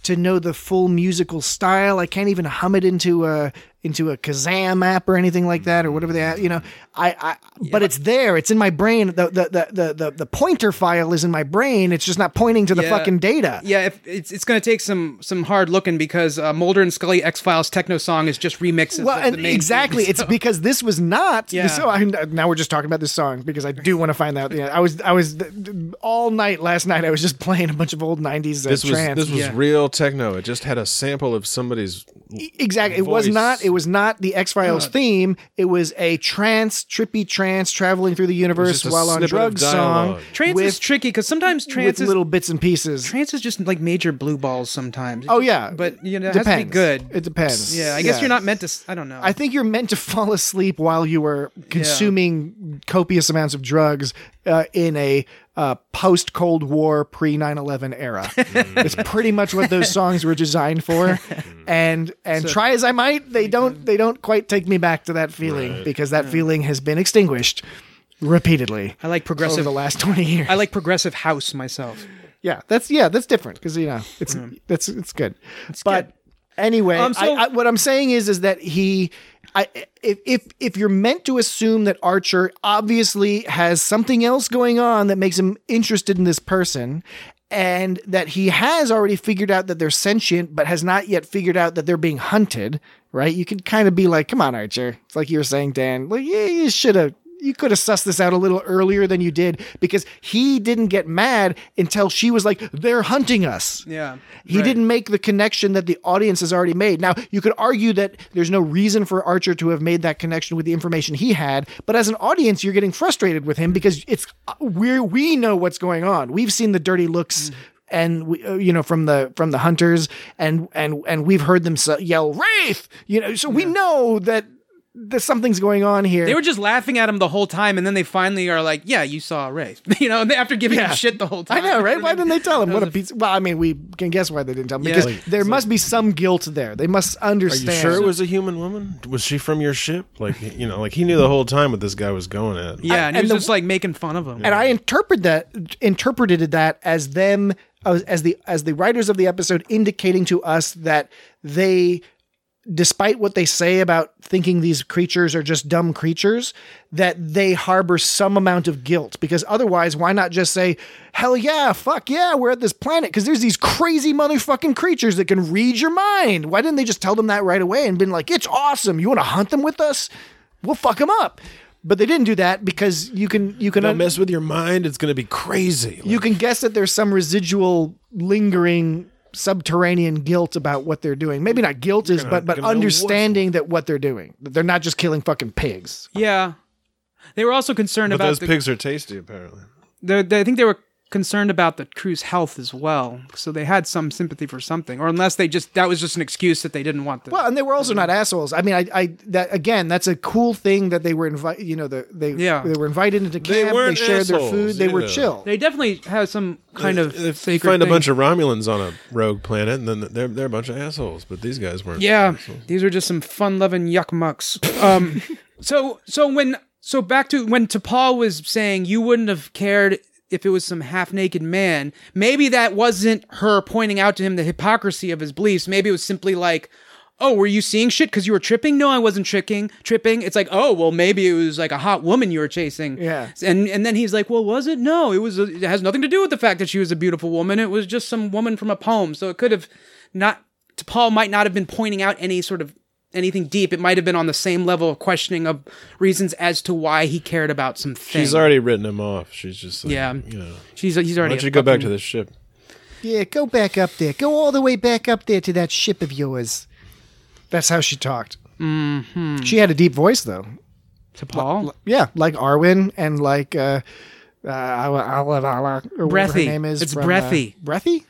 [SPEAKER 8] to know the full musical style. I can't even hum it into a into a Kazam app or anything like that, or whatever they have, you know. I, I but it's there. It's in my brain. The the, the the the the pointer file is in my brain. It's just not pointing to the
[SPEAKER 6] Yeah.
[SPEAKER 8] fucking data.
[SPEAKER 6] Yeah, if it's it's going to take some some hard looking because uh, Mulder and Scully X Files techno song is just remixes.
[SPEAKER 8] Well,
[SPEAKER 6] of
[SPEAKER 8] and
[SPEAKER 6] the main
[SPEAKER 8] exactly,
[SPEAKER 6] theme,
[SPEAKER 8] it's
[SPEAKER 6] so-
[SPEAKER 8] because this was not.
[SPEAKER 6] Yeah.
[SPEAKER 8] So I, now we're just talking about this song because I do want to find out. Yeah, I was I was all night last night. I was just playing a bunch of old nineties uh,
[SPEAKER 7] This was
[SPEAKER 8] trance.
[SPEAKER 7] this was
[SPEAKER 6] Yeah.
[SPEAKER 7] real techno. It just had a sample of somebody's.
[SPEAKER 8] E- exactly. It was
[SPEAKER 7] voice.
[SPEAKER 8] not. It was not the X Files theme. It was a trance, trippy trance traveling through the universe
[SPEAKER 7] just a
[SPEAKER 8] while on
[SPEAKER 7] snippet of
[SPEAKER 8] drugs song.
[SPEAKER 7] dialogue.
[SPEAKER 6] Trance
[SPEAKER 8] with,
[SPEAKER 6] is tricky because sometimes
[SPEAKER 8] with
[SPEAKER 6] trance is
[SPEAKER 8] little bits and pieces.
[SPEAKER 6] trance is just like major blue balls sometimes.
[SPEAKER 8] Oh yeah,
[SPEAKER 6] but you know, it
[SPEAKER 8] depends.
[SPEAKER 6] has to be good.
[SPEAKER 8] It depends.
[SPEAKER 6] Yeah, I guess you're not meant to. s- I don't know.
[SPEAKER 8] I think you're meant to fall asleep while you were consuming copious amounts of drugs uh, in a uh, post Cold War, pre nine eleven era. It's pretty much what those songs were designed for. And and try as I might, they don't they don't quite take me back to that feeling because that feeling has been extinguished repeatedly.
[SPEAKER 6] I like progressive.
[SPEAKER 8] over the last twenty years.
[SPEAKER 6] I like progressive house myself.
[SPEAKER 8] Yeah, that's yeah, that's different because you know it's that's it's good. but
[SPEAKER 6] good.
[SPEAKER 8] anyway,
[SPEAKER 6] Um, so-
[SPEAKER 8] I, I, what I'm saying is is that he, I if if if you're meant to assume that Archer obviously has something else going on that makes him interested in this person. And that he has already figured out that they're sentient, but has not yet figured out that they're being hunted, right? You can kind of be like, come on, Archer. It's like you were saying, Dan. Like, yeah, you should have, you could have sussed this out a little earlier than you did because he didn't get mad until she was like, they're hunting us.
[SPEAKER 6] Yeah,
[SPEAKER 8] He
[SPEAKER 6] right.
[SPEAKER 8] didn't make the connection that the audience has already made. Now, you could argue that there's no reason for Archer to have made that connection with the information he had, but as an audience, you're getting frustrated with him because it's we we know what's going on. We've seen the dirty looks and we, uh, you know from the from the hunters and and and we've heard them s- yell Wraith, you know, so we know that there's something's going on here.
[SPEAKER 6] They were just laughing at him the whole time, and then they finally are like, "Yeah, you saw a Wraith," you know. After giving
[SPEAKER 8] Yeah.
[SPEAKER 6] him shit the whole time.
[SPEAKER 8] I know, right? Why didn't they tell him?
[SPEAKER 6] That
[SPEAKER 8] What a
[SPEAKER 6] was
[SPEAKER 8] piece. Well, I mean, we can guess why they didn't tell him
[SPEAKER 6] Yeah.
[SPEAKER 8] because
[SPEAKER 6] Like,
[SPEAKER 8] there must be some guilt there. They must
[SPEAKER 7] Are
[SPEAKER 8] understand.
[SPEAKER 7] you sure it was a human woman? Was she from your ship? Like you know, like he knew the whole time what this guy was going at.
[SPEAKER 6] Yeah, and he
[SPEAKER 8] and
[SPEAKER 6] was
[SPEAKER 8] the-
[SPEAKER 6] just like making fun of him.
[SPEAKER 8] And I interpret that interpreted that as them as, as the as the writers of the episode indicating to us that they, despite what they say about thinking these creatures are just dumb creatures, that they harbor some amount of guilt. Because otherwise, why not just say, hell yeah, fuck yeah, we're at this planet because there's these crazy motherfucking creatures that can read your mind. Why didn't they just tell them that right away and been like, it's awesome. You want to hunt them with us? We'll fuck them up. But they didn't do that because you can you can
[SPEAKER 7] Don't mess with your mind. It's going to be crazy.
[SPEAKER 8] you can guess that there's some residual lingering subterranean guilt about what they're doing. Maybe not guilt is, but but
[SPEAKER 7] gonna know
[SPEAKER 8] understanding that what they're doing. That they're not just killing fucking pigs.
[SPEAKER 6] yeah, they were also concerned
[SPEAKER 7] But
[SPEAKER 6] about
[SPEAKER 7] those
[SPEAKER 6] the,
[SPEAKER 7] pigs are tasty, apparently.
[SPEAKER 6] they're- they I think they were concerned about the crew's health as well, so they had some sympathy for something, or unless they just that was just an excuse that they didn't want the.
[SPEAKER 8] Well, and they were also not assholes. I mean, I, I that again, that's a cool thing that they were invited. You know, the, they
[SPEAKER 6] Yeah.
[SPEAKER 8] they were invited into
[SPEAKER 7] They
[SPEAKER 8] camp. They,
[SPEAKER 7] weren't
[SPEAKER 8] shared their
[SPEAKER 7] assholes
[SPEAKER 8] food. They were
[SPEAKER 7] either.
[SPEAKER 8] chill.
[SPEAKER 6] They definitely have some kind of
[SPEAKER 7] if you
[SPEAKER 6] sacred
[SPEAKER 7] find a
[SPEAKER 6] thing.
[SPEAKER 7] bunch of Romulans on a rogue planet, and then they're they're a bunch of assholes. But these guys weren't.
[SPEAKER 6] Yeah,
[SPEAKER 7] assholes.
[SPEAKER 6] these are just some fun-loving yuck mucks. Um, so so when so back to when T'Pol was saying you wouldn't have cared if it was some half-naked man. Maybe that wasn't her pointing out to him the hypocrisy of his beliefs. Maybe it was simply like, oh, were you seeing shit because you were tripping? No, I wasn't tricking. Tripping. It's like, oh, well, maybe it was like a hot woman you were chasing.
[SPEAKER 8] Yeah.
[SPEAKER 6] And and then he's like, well, was it? No, it was. A, it has nothing to do with the fact that she was a beautiful woman. It was just some woman from a poem. So it could have not. Paul might not have been pointing out any sort of anything deep. It might have been on the same level of questioning of reasons as to why he cared about some things.
[SPEAKER 7] She's already written him off. She's just like,
[SPEAKER 6] Yeah.
[SPEAKER 7] you know.
[SPEAKER 6] She's he's already.
[SPEAKER 7] Why don't
[SPEAKER 6] a
[SPEAKER 7] you go back
[SPEAKER 6] fucking-
[SPEAKER 7] to this ship?
[SPEAKER 8] Yeah, go back up there. Go all the way back up there to that ship of yours. That's how she talked. Mm-hmm. She had a deep voice, though.
[SPEAKER 6] to Paul.
[SPEAKER 8] Yeah, like Arwen and like uh, uh, Ala- Ala- Ala- or whatever
[SPEAKER 6] Breathy.
[SPEAKER 8] her name is.
[SPEAKER 6] It's
[SPEAKER 8] from,
[SPEAKER 6] Breathy.
[SPEAKER 8] Uh, Breathy?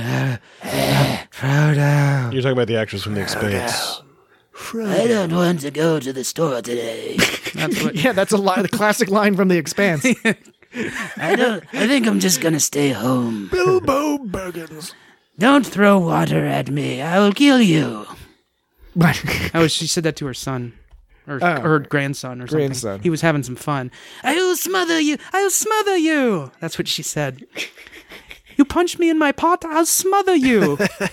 [SPEAKER 5] Frodo.
[SPEAKER 7] You're talking about the actress from The Expanse.
[SPEAKER 5] I don't want to go to the store today.
[SPEAKER 6] That's what.
[SPEAKER 8] Yeah, that's a line, the classic line from The Expanse.
[SPEAKER 5] I don't. I think I'm just gonna stay home.
[SPEAKER 8] Bilbo Baggins.
[SPEAKER 5] Don't throw water at me. I will kill you.
[SPEAKER 6] Oh, she said that to her son. Or
[SPEAKER 8] Oh.
[SPEAKER 6] her grandson or something.
[SPEAKER 8] Grandson.
[SPEAKER 6] He was having some fun. I will smother you. I will smother you. That's what she said. You punch me in my pot, I'll smother you.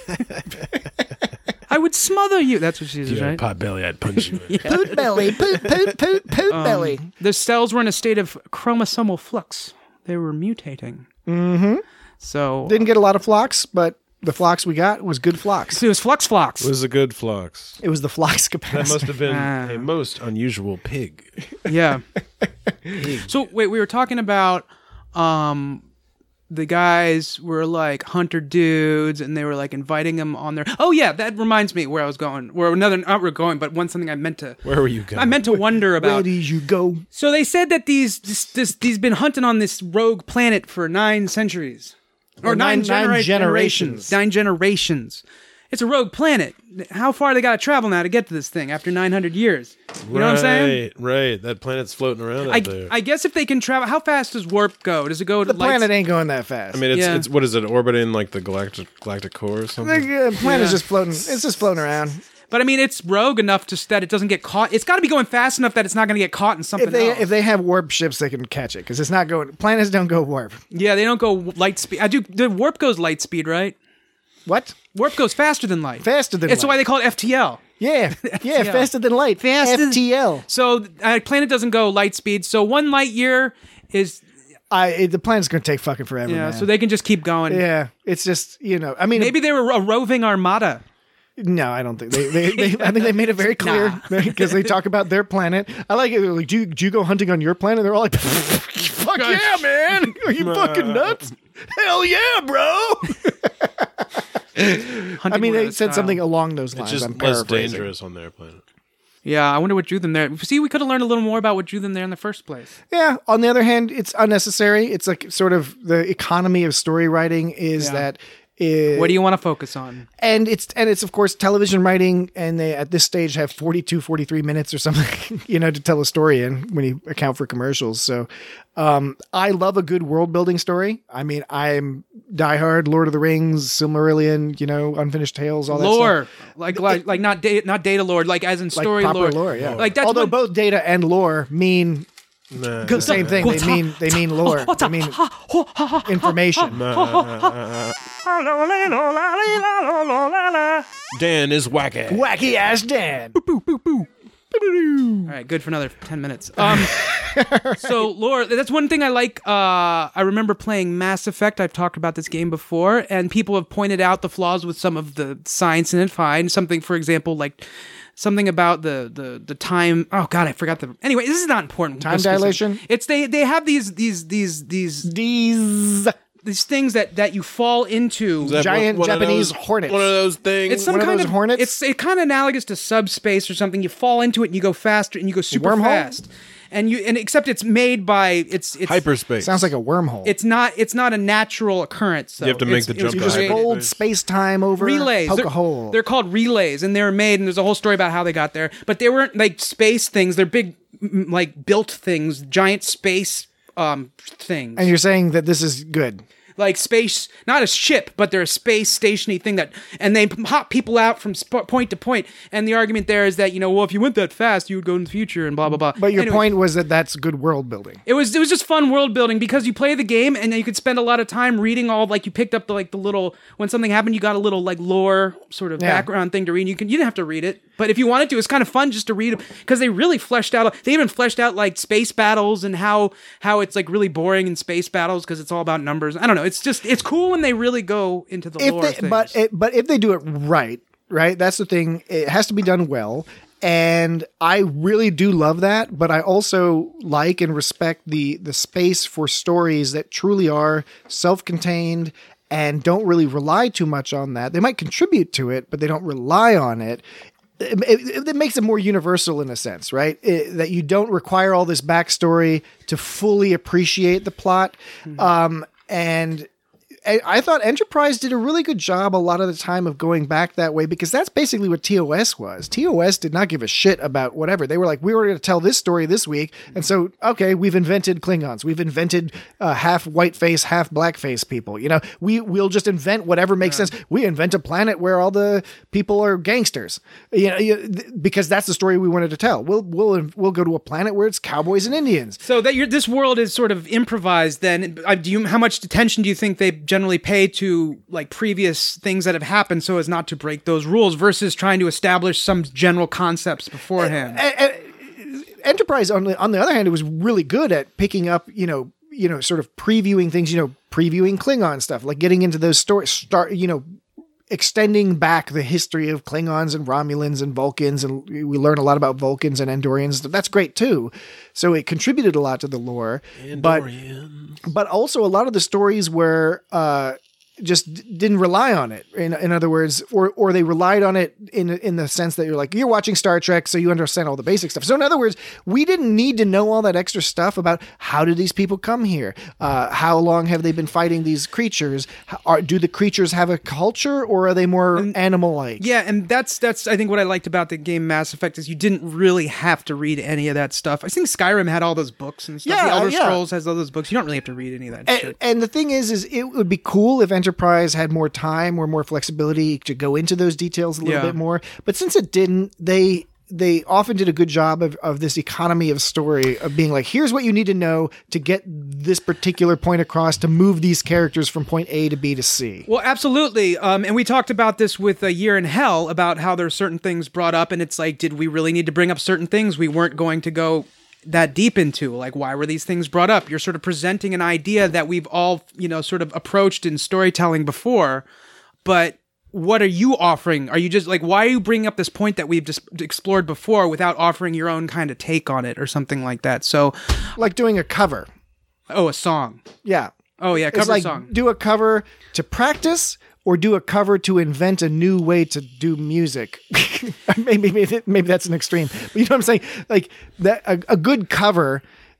[SPEAKER 6] I would smother you. That's what she says,
[SPEAKER 7] Yeah,
[SPEAKER 6] right?
[SPEAKER 7] pot belly, I'd punch you.
[SPEAKER 8] Poot belly, poot, poot, poot, poot belly.
[SPEAKER 6] The cells were in a state of chromosomal flux. They were mutating. Mm-hmm. So
[SPEAKER 8] Didn't get a lot of flocks, but the flocks we got was good flocks.
[SPEAKER 6] it was flux flux.
[SPEAKER 7] It was a good flux.
[SPEAKER 8] It was the flocks
[SPEAKER 7] That
[SPEAKER 8] capacity.
[SPEAKER 7] must have been
[SPEAKER 6] Ah.
[SPEAKER 7] a most unusual pig.
[SPEAKER 6] Yeah. So wait, we were talking about um the guys were like hunter dudes and they were like inviting them on their Oh yeah, that reminds me where I was going. Where another not where we're going, but one something I meant to
[SPEAKER 7] Where were you going?
[SPEAKER 6] I meant to wonder
[SPEAKER 8] Where
[SPEAKER 6] about.
[SPEAKER 8] did you go?
[SPEAKER 6] So they said that these this, this these been hunting on this rogue planet for nine centuries. Or,
[SPEAKER 8] Or
[SPEAKER 6] nine,
[SPEAKER 8] nine- nine
[SPEAKER 6] genera-
[SPEAKER 8] generations.
[SPEAKER 6] Nine generations. It's a rogue planet. How far they got to travel now to get to this thing after nine hundred years? You know what I'm saying?
[SPEAKER 7] Right, right. That planet's floating around out
[SPEAKER 6] I,
[SPEAKER 7] there.
[SPEAKER 6] I guess if they can travel, how fast does warp go? Does it go to
[SPEAKER 8] The
[SPEAKER 6] lights?
[SPEAKER 8] planet ain't going that fast.
[SPEAKER 7] I mean, it's
[SPEAKER 6] Yeah.
[SPEAKER 7] it's what is it orbiting like the galactic galactic core or something?
[SPEAKER 8] the uh, planet's
[SPEAKER 6] Yeah.
[SPEAKER 8] just floating. It's just floating around.
[SPEAKER 6] But I mean, it's rogue enough to that it doesn't get caught. It's got to be going fast enough that it's not going to get caught in something
[SPEAKER 8] If they
[SPEAKER 6] else.
[SPEAKER 8] if they have warp ships, they can catch it because it's not going. Planets don't go warp.
[SPEAKER 6] yeah, they don't go light speed. I do. The warp goes light speed, right?
[SPEAKER 8] What?
[SPEAKER 6] Warp goes faster than light.
[SPEAKER 8] Faster than
[SPEAKER 6] It's
[SPEAKER 8] light.
[SPEAKER 6] why they call it F T L.
[SPEAKER 8] Yeah, yeah, faster than light.
[SPEAKER 6] Faster-
[SPEAKER 8] F T L.
[SPEAKER 6] So a planet doesn't go light speed. So one light year is
[SPEAKER 8] I it, the planet's going to take fucking forever.
[SPEAKER 6] yeah.
[SPEAKER 8] man.
[SPEAKER 6] So they can just keep going.
[SPEAKER 8] yeah, it's just you know. I mean,
[SPEAKER 6] Maybe they were a roving armada.
[SPEAKER 8] no, I don't think they. they, they I think they made it very clear because they talk about their planet. I like it. They're like, do you, do you go hunting on your planet? They're all like, fuck yeah, man! Are you fucking nuts? Hell yeah, bro! I mean, they said something along those lines.
[SPEAKER 7] It's just
[SPEAKER 8] I'm
[SPEAKER 7] less
[SPEAKER 8] paraphrasing.
[SPEAKER 7] dangerous on their planet.
[SPEAKER 6] Yeah, I wonder what drew them there. See, we could have learned a little more about what drew them there in the first place.
[SPEAKER 8] Yeah. On the other hand, it's unnecessary. It's like sort of the economy of story writing is
[SPEAKER 6] Yeah.
[SPEAKER 8] that. It,
[SPEAKER 6] What do you want to focus on?
[SPEAKER 8] and it's and it's of course television writing, and they at this stage have forty-two, forty-three minutes or something, you know, to tell a story in when you account for commercials. So um, I love a good world building story. I mean, I'm diehard Lord of the Rings, Silmarillion, you know, Unfinished Tales, all that
[SPEAKER 6] Lore,
[SPEAKER 8] stuff.
[SPEAKER 6] like like like not data, not data lore, like as in
[SPEAKER 8] Like
[SPEAKER 6] story
[SPEAKER 8] proper
[SPEAKER 6] lore.
[SPEAKER 8] lore, yeah.
[SPEAKER 6] Like that's
[SPEAKER 8] Although
[SPEAKER 6] what,
[SPEAKER 8] both data and lore mean
[SPEAKER 7] Nah.
[SPEAKER 8] the same thing. They mean they mean lore. They mean information.
[SPEAKER 7] Dan is wacky.
[SPEAKER 8] Wacky ass Dan.
[SPEAKER 6] All right, good for another ten minutes. Um, so lore, that's one thing I like. Uh, I remember playing Mass Effect. I've talked about this game before, and people have pointed out the flaws with some of the science in it. Fine, something, for example, like something about the the the time. Oh God, I forgot the. Anyway, this is not important.
[SPEAKER 8] Time
[SPEAKER 6] This specific-
[SPEAKER 8] dilation?
[SPEAKER 6] It's they they have these these these these
[SPEAKER 8] These
[SPEAKER 6] these things that that you fall into.
[SPEAKER 7] Is that
[SPEAKER 8] Giant
[SPEAKER 7] one- one of
[SPEAKER 8] Japanese
[SPEAKER 7] those-
[SPEAKER 8] hornets.
[SPEAKER 7] One of those things.
[SPEAKER 6] It's some
[SPEAKER 8] One of
[SPEAKER 6] kind
[SPEAKER 8] those
[SPEAKER 6] of
[SPEAKER 8] hornets?
[SPEAKER 6] It's it kind of analogous to subspace or something. You fall into it and you go faster and you go super
[SPEAKER 8] Wormhole?
[SPEAKER 6] fast. And you and except it's made by it's it's
[SPEAKER 7] hyperspace.
[SPEAKER 8] sounds like a wormhole.
[SPEAKER 6] it's not it's not a natural occurrence. So
[SPEAKER 7] You have to make
[SPEAKER 6] it's-
[SPEAKER 7] the
[SPEAKER 6] it was
[SPEAKER 7] jump
[SPEAKER 8] you
[SPEAKER 7] to
[SPEAKER 8] just
[SPEAKER 6] created-
[SPEAKER 7] hyperspace.
[SPEAKER 8] fold space time over
[SPEAKER 6] relays.
[SPEAKER 8] poke
[SPEAKER 6] They're,
[SPEAKER 8] a hole.
[SPEAKER 6] they're called relays, and they were made. And there's a whole story about how they got there. But they weren't like space things. They're big, m- like built things, giant space um things.
[SPEAKER 8] And you're saying that this is good.
[SPEAKER 6] like space, not a ship, but they're a space stationy thing that, and they hop people out from sp- point to point. And the argument there is that, you know, well, if you went that fast, you would go in the future and blah, blah, blah.
[SPEAKER 8] But your
[SPEAKER 6] Anyway,
[SPEAKER 8] point was that that's good world building.
[SPEAKER 6] It was, it was just fun world building because you play the game and then you could spend a lot of time reading all, like you picked up the, like the little, when something happened, you got a little like lore sort of
[SPEAKER 8] Yeah.
[SPEAKER 6] background thing to read. You can, you didn't have to read it, but if you wanted to, it's kind of fun just to read it because they really fleshed out, they even fleshed out like space battles and how, how it's like really boring in space battles because it's all about numbers. I don't know. It's just, it's cool when they really go into the
[SPEAKER 8] If
[SPEAKER 6] lore
[SPEAKER 8] they,
[SPEAKER 6] of things.
[SPEAKER 8] but it, but if they do it right, right, that's the thing. It has to be done well, and I really do love that. But I also like and respect the the space for stories that truly are self-contained and don't really rely too much on that. They might contribute to it, but they don't rely on it. It, it, it makes it more universal in a sense, right? It, that you don't require all this backstory to fully appreciate the plot.
[SPEAKER 6] Mm-hmm.
[SPEAKER 8] Um, and I, I thought Enterprise did a really good job a lot of the time of going back that way because that's basically what T O S was. T O S did not give a shit about whatever. They were like, we were going to tell this story this week. And so, okay, we've invented Klingons. We've invented uh, half white face, half black face people. You know, we, we'll just invent whatever makes sense. We invent a planet where all the people are gangsters, you know, you, th- because that's the story we wanted to tell. We'll, we'll, we'll go to a planet where it's cowboys and Indians.
[SPEAKER 6] So that you're, this world is sort of improvised. Then, uh, do you? How much attention do you think they generally pay to like previous things that have happened so as not to break those rules versus trying to establish some general concepts beforehand.
[SPEAKER 8] And, and Enterprise, on the on the other hand, it was really good at picking up, you know, you know, sort of previewing things, you know, previewing Klingon stuff, like getting into those stories, start, you know, extending back the history of Klingons and Romulans and Vulcans, and we learn a lot about Vulcans and Andorians. That's great too. So it contributed a lot to the lore, but but also a lot of the stories were uh, just d- didn't rely on it. In in other words, or or they relied on it in in the sense that you're like, you're watching Star Trek, so you understand all the basic stuff. So in other words, we didn't need to know all that extra stuff about how did these people come here, uh, how long have they been fighting these creatures, how, are, do the creatures have a culture, or are they more
[SPEAKER 6] And-
[SPEAKER 8] animal-like?
[SPEAKER 6] Yeah, and that's that's I think what I liked about the game Mass Effect is you didn't really have to read any of that stuff. I think Skyrim had all those books and stuff.
[SPEAKER 8] Yeah,
[SPEAKER 6] the Elder
[SPEAKER 8] yeah.
[SPEAKER 6] Scrolls has all those books. You don't really have to read any of that
[SPEAKER 8] And,
[SPEAKER 6] shit.
[SPEAKER 8] and the thing is, is it would be cool if Enterprise had more time or more flexibility to go into those details a little
[SPEAKER 6] Yeah.
[SPEAKER 8] bit more. But since it didn't, they they often did a good job of, of this economy of story of being like, here's what you need to know to get this particular point across to move these characters from point A to B to C.
[SPEAKER 6] Well, absolutely. Um, and we talked about this with A Year in Hell about how there are certain things brought up, and it's like, did we really need to bring up certain things we weren't going to go that deep into? Like, why were these things brought up? You're sort of presenting an idea that we've all, you know, sort of approached in storytelling before, but what are you offering? Are you just like, why are you bringing up this point that we've just explored before without offering your own kind of take on it or something like that? So,
[SPEAKER 8] Like doing a cover.
[SPEAKER 6] oh, a song.
[SPEAKER 8] Yeah.
[SPEAKER 6] Oh, yeah,
[SPEAKER 8] It's
[SPEAKER 6] cover
[SPEAKER 8] like
[SPEAKER 6] song.
[SPEAKER 8] do a cover to practice or do a cover to invent a new way to do music. maybe, maybe maybe that's an extreme. But you know what I'm saying? Like that a, a good cover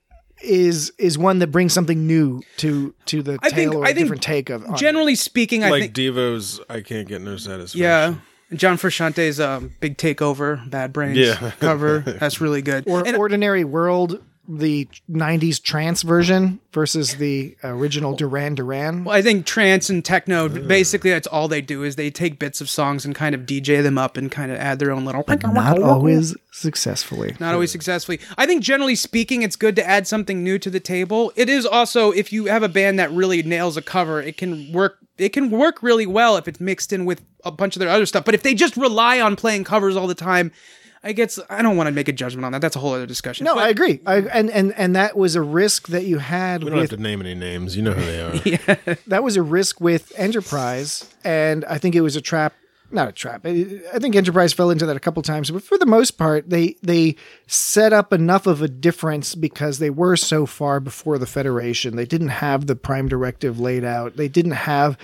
[SPEAKER 8] is is one that brings something new to to the
[SPEAKER 6] I
[SPEAKER 8] tale
[SPEAKER 6] think-
[SPEAKER 8] or
[SPEAKER 6] I
[SPEAKER 8] a
[SPEAKER 6] think
[SPEAKER 8] different take of on it.
[SPEAKER 6] Generally speaking, I
[SPEAKER 7] like
[SPEAKER 6] think...
[SPEAKER 7] Devo's I Can't Get No Satisfaction.
[SPEAKER 6] Yeah. John Frusciante's um, Big Takeover, Bad Brains
[SPEAKER 7] Yeah.
[SPEAKER 6] cover. That's really good.
[SPEAKER 8] Or
[SPEAKER 6] And-
[SPEAKER 8] Ordinary World, the nineties trance version versus the original Duran Duran.
[SPEAKER 6] well, I think trance and techno, basically that's all they do is they take bits of songs and kind of D J them up and kind of add their own little...
[SPEAKER 8] Not always successfully.
[SPEAKER 6] Not always successfully. I think generally speaking, it's good to add something new to the table. It is also, if you have a band that really nails a cover, it can work it can work really well if it's mixed in with a bunch of their other stuff. But if they just rely on playing covers all the time, I guess I don't want to make a judgment on that. That's a whole other discussion.
[SPEAKER 8] No,
[SPEAKER 6] But-
[SPEAKER 8] I agree. I, and, and and that was a risk that you had
[SPEAKER 7] We don't
[SPEAKER 8] with
[SPEAKER 7] have to name any names. You know who they are.
[SPEAKER 8] that was a risk with Enterprise, and I think it was a trap. Not a trap. I I think Enterprise fell into that a couple times, but for the most part, they they set up enough of a difference because they were so far before the Federation. They didn't have the Prime Directive laid out. They didn't have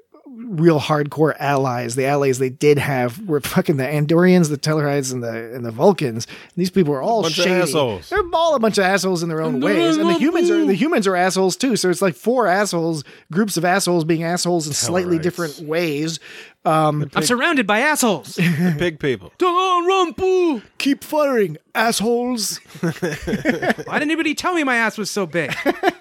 [SPEAKER 8] real hardcore allies. The allies they did have were fucking the Andorians, the Tellarides, and the and the Vulcans. And these people are all
[SPEAKER 7] Bunch of
[SPEAKER 8] shady.
[SPEAKER 7] assholes.
[SPEAKER 8] They're all a bunch of assholes in their own ways, and the humans are the humans are assholes too. So it's like four assholes, groups of assholes being assholes in slightly
[SPEAKER 7] Tellarides.
[SPEAKER 8] different ways.
[SPEAKER 6] I'm surrounded by assholes.
[SPEAKER 7] Pig people.
[SPEAKER 6] Don't run, boo.
[SPEAKER 8] Keep firing, assholes.
[SPEAKER 6] Why didn't anybody tell me my ass was so big?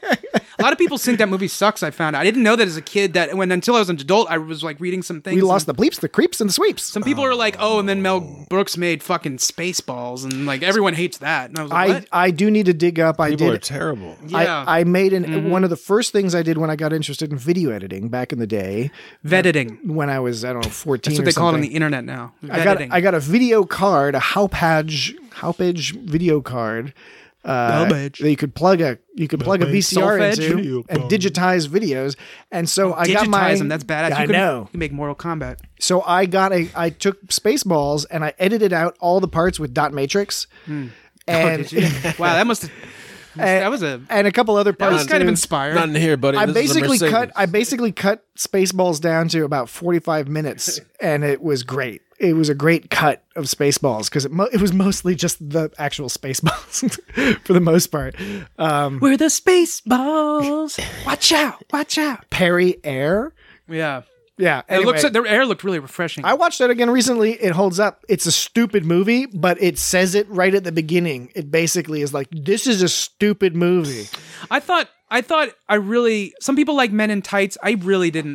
[SPEAKER 6] A lot of people think that movie sucks. I found out. I didn't know that as a kid. That when until I was an adult, I was like reading some things.
[SPEAKER 8] We lost
[SPEAKER 6] and
[SPEAKER 8] the bleeps, the creeps, and the sweeps.
[SPEAKER 6] Some people are like, "Oh," and then Mel Brooks made fucking Spaceballs, and like everyone hates that. And I was like,
[SPEAKER 8] I
[SPEAKER 6] "What?"
[SPEAKER 8] I do need to dig up. I
[SPEAKER 7] People are
[SPEAKER 8] did.
[SPEAKER 7] terrible.
[SPEAKER 6] Yeah,
[SPEAKER 8] I, I made an
[SPEAKER 6] Mm-hmm.
[SPEAKER 8] one of the first things I did when I got interested in video editing back in the day.
[SPEAKER 6] Vediting.
[SPEAKER 8] When I was I don't know fourteen.
[SPEAKER 6] That's what
[SPEAKER 8] or
[SPEAKER 6] they call it on
[SPEAKER 8] something.
[SPEAKER 6] the internet now.
[SPEAKER 8] I got
[SPEAKER 6] Vediting.
[SPEAKER 8] I got a video card, a Haupage Haupage video card. Uh,
[SPEAKER 6] Haupage.
[SPEAKER 8] that you could plug a you could plug a V C R
[SPEAKER 6] Solfege?
[SPEAKER 8] into
[SPEAKER 7] Video
[SPEAKER 8] and
[SPEAKER 7] card.
[SPEAKER 8] digitize videos. And so I got
[SPEAKER 6] Digitize
[SPEAKER 8] my
[SPEAKER 6] them. That's badass.
[SPEAKER 8] Yeah,
[SPEAKER 6] you
[SPEAKER 8] I
[SPEAKER 6] can,
[SPEAKER 8] know.
[SPEAKER 6] You can make Mortal Kombat.
[SPEAKER 8] So I got a I took Spaceballs and I edited out all the parts with dot matrix.
[SPEAKER 6] Oh,
[SPEAKER 8] And
[SPEAKER 6] did you? Wow, that must have. That was a.
[SPEAKER 8] and a couple other
[SPEAKER 6] That
[SPEAKER 8] parts.
[SPEAKER 6] was kind of
[SPEAKER 8] too.
[SPEAKER 6] inspired.
[SPEAKER 7] Not in here, buddy.
[SPEAKER 8] I
[SPEAKER 7] This is a
[SPEAKER 8] basically
[SPEAKER 7] Mercedes.
[SPEAKER 8] cut I basically cut Spaceballs down to about forty-five minutes and it was great. It was a great cut of Spaceballs because it, mo- it was mostly just the actual Spaceballs for the most part. Um,
[SPEAKER 6] We're the Spaceballs. Watch out! Watch out!
[SPEAKER 8] Perry Air.
[SPEAKER 6] Yeah.
[SPEAKER 8] Yeah.
[SPEAKER 6] It
[SPEAKER 8] Anyway,
[SPEAKER 6] looks. Their air looked really refreshing.
[SPEAKER 8] I watched that again recently. It holds up. It's a stupid movie, but it says it right at the beginning. It basically is like, this is a stupid movie.
[SPEAKER 6] I thought. I thought. I really. Some people like Men in Tights. I really didn't.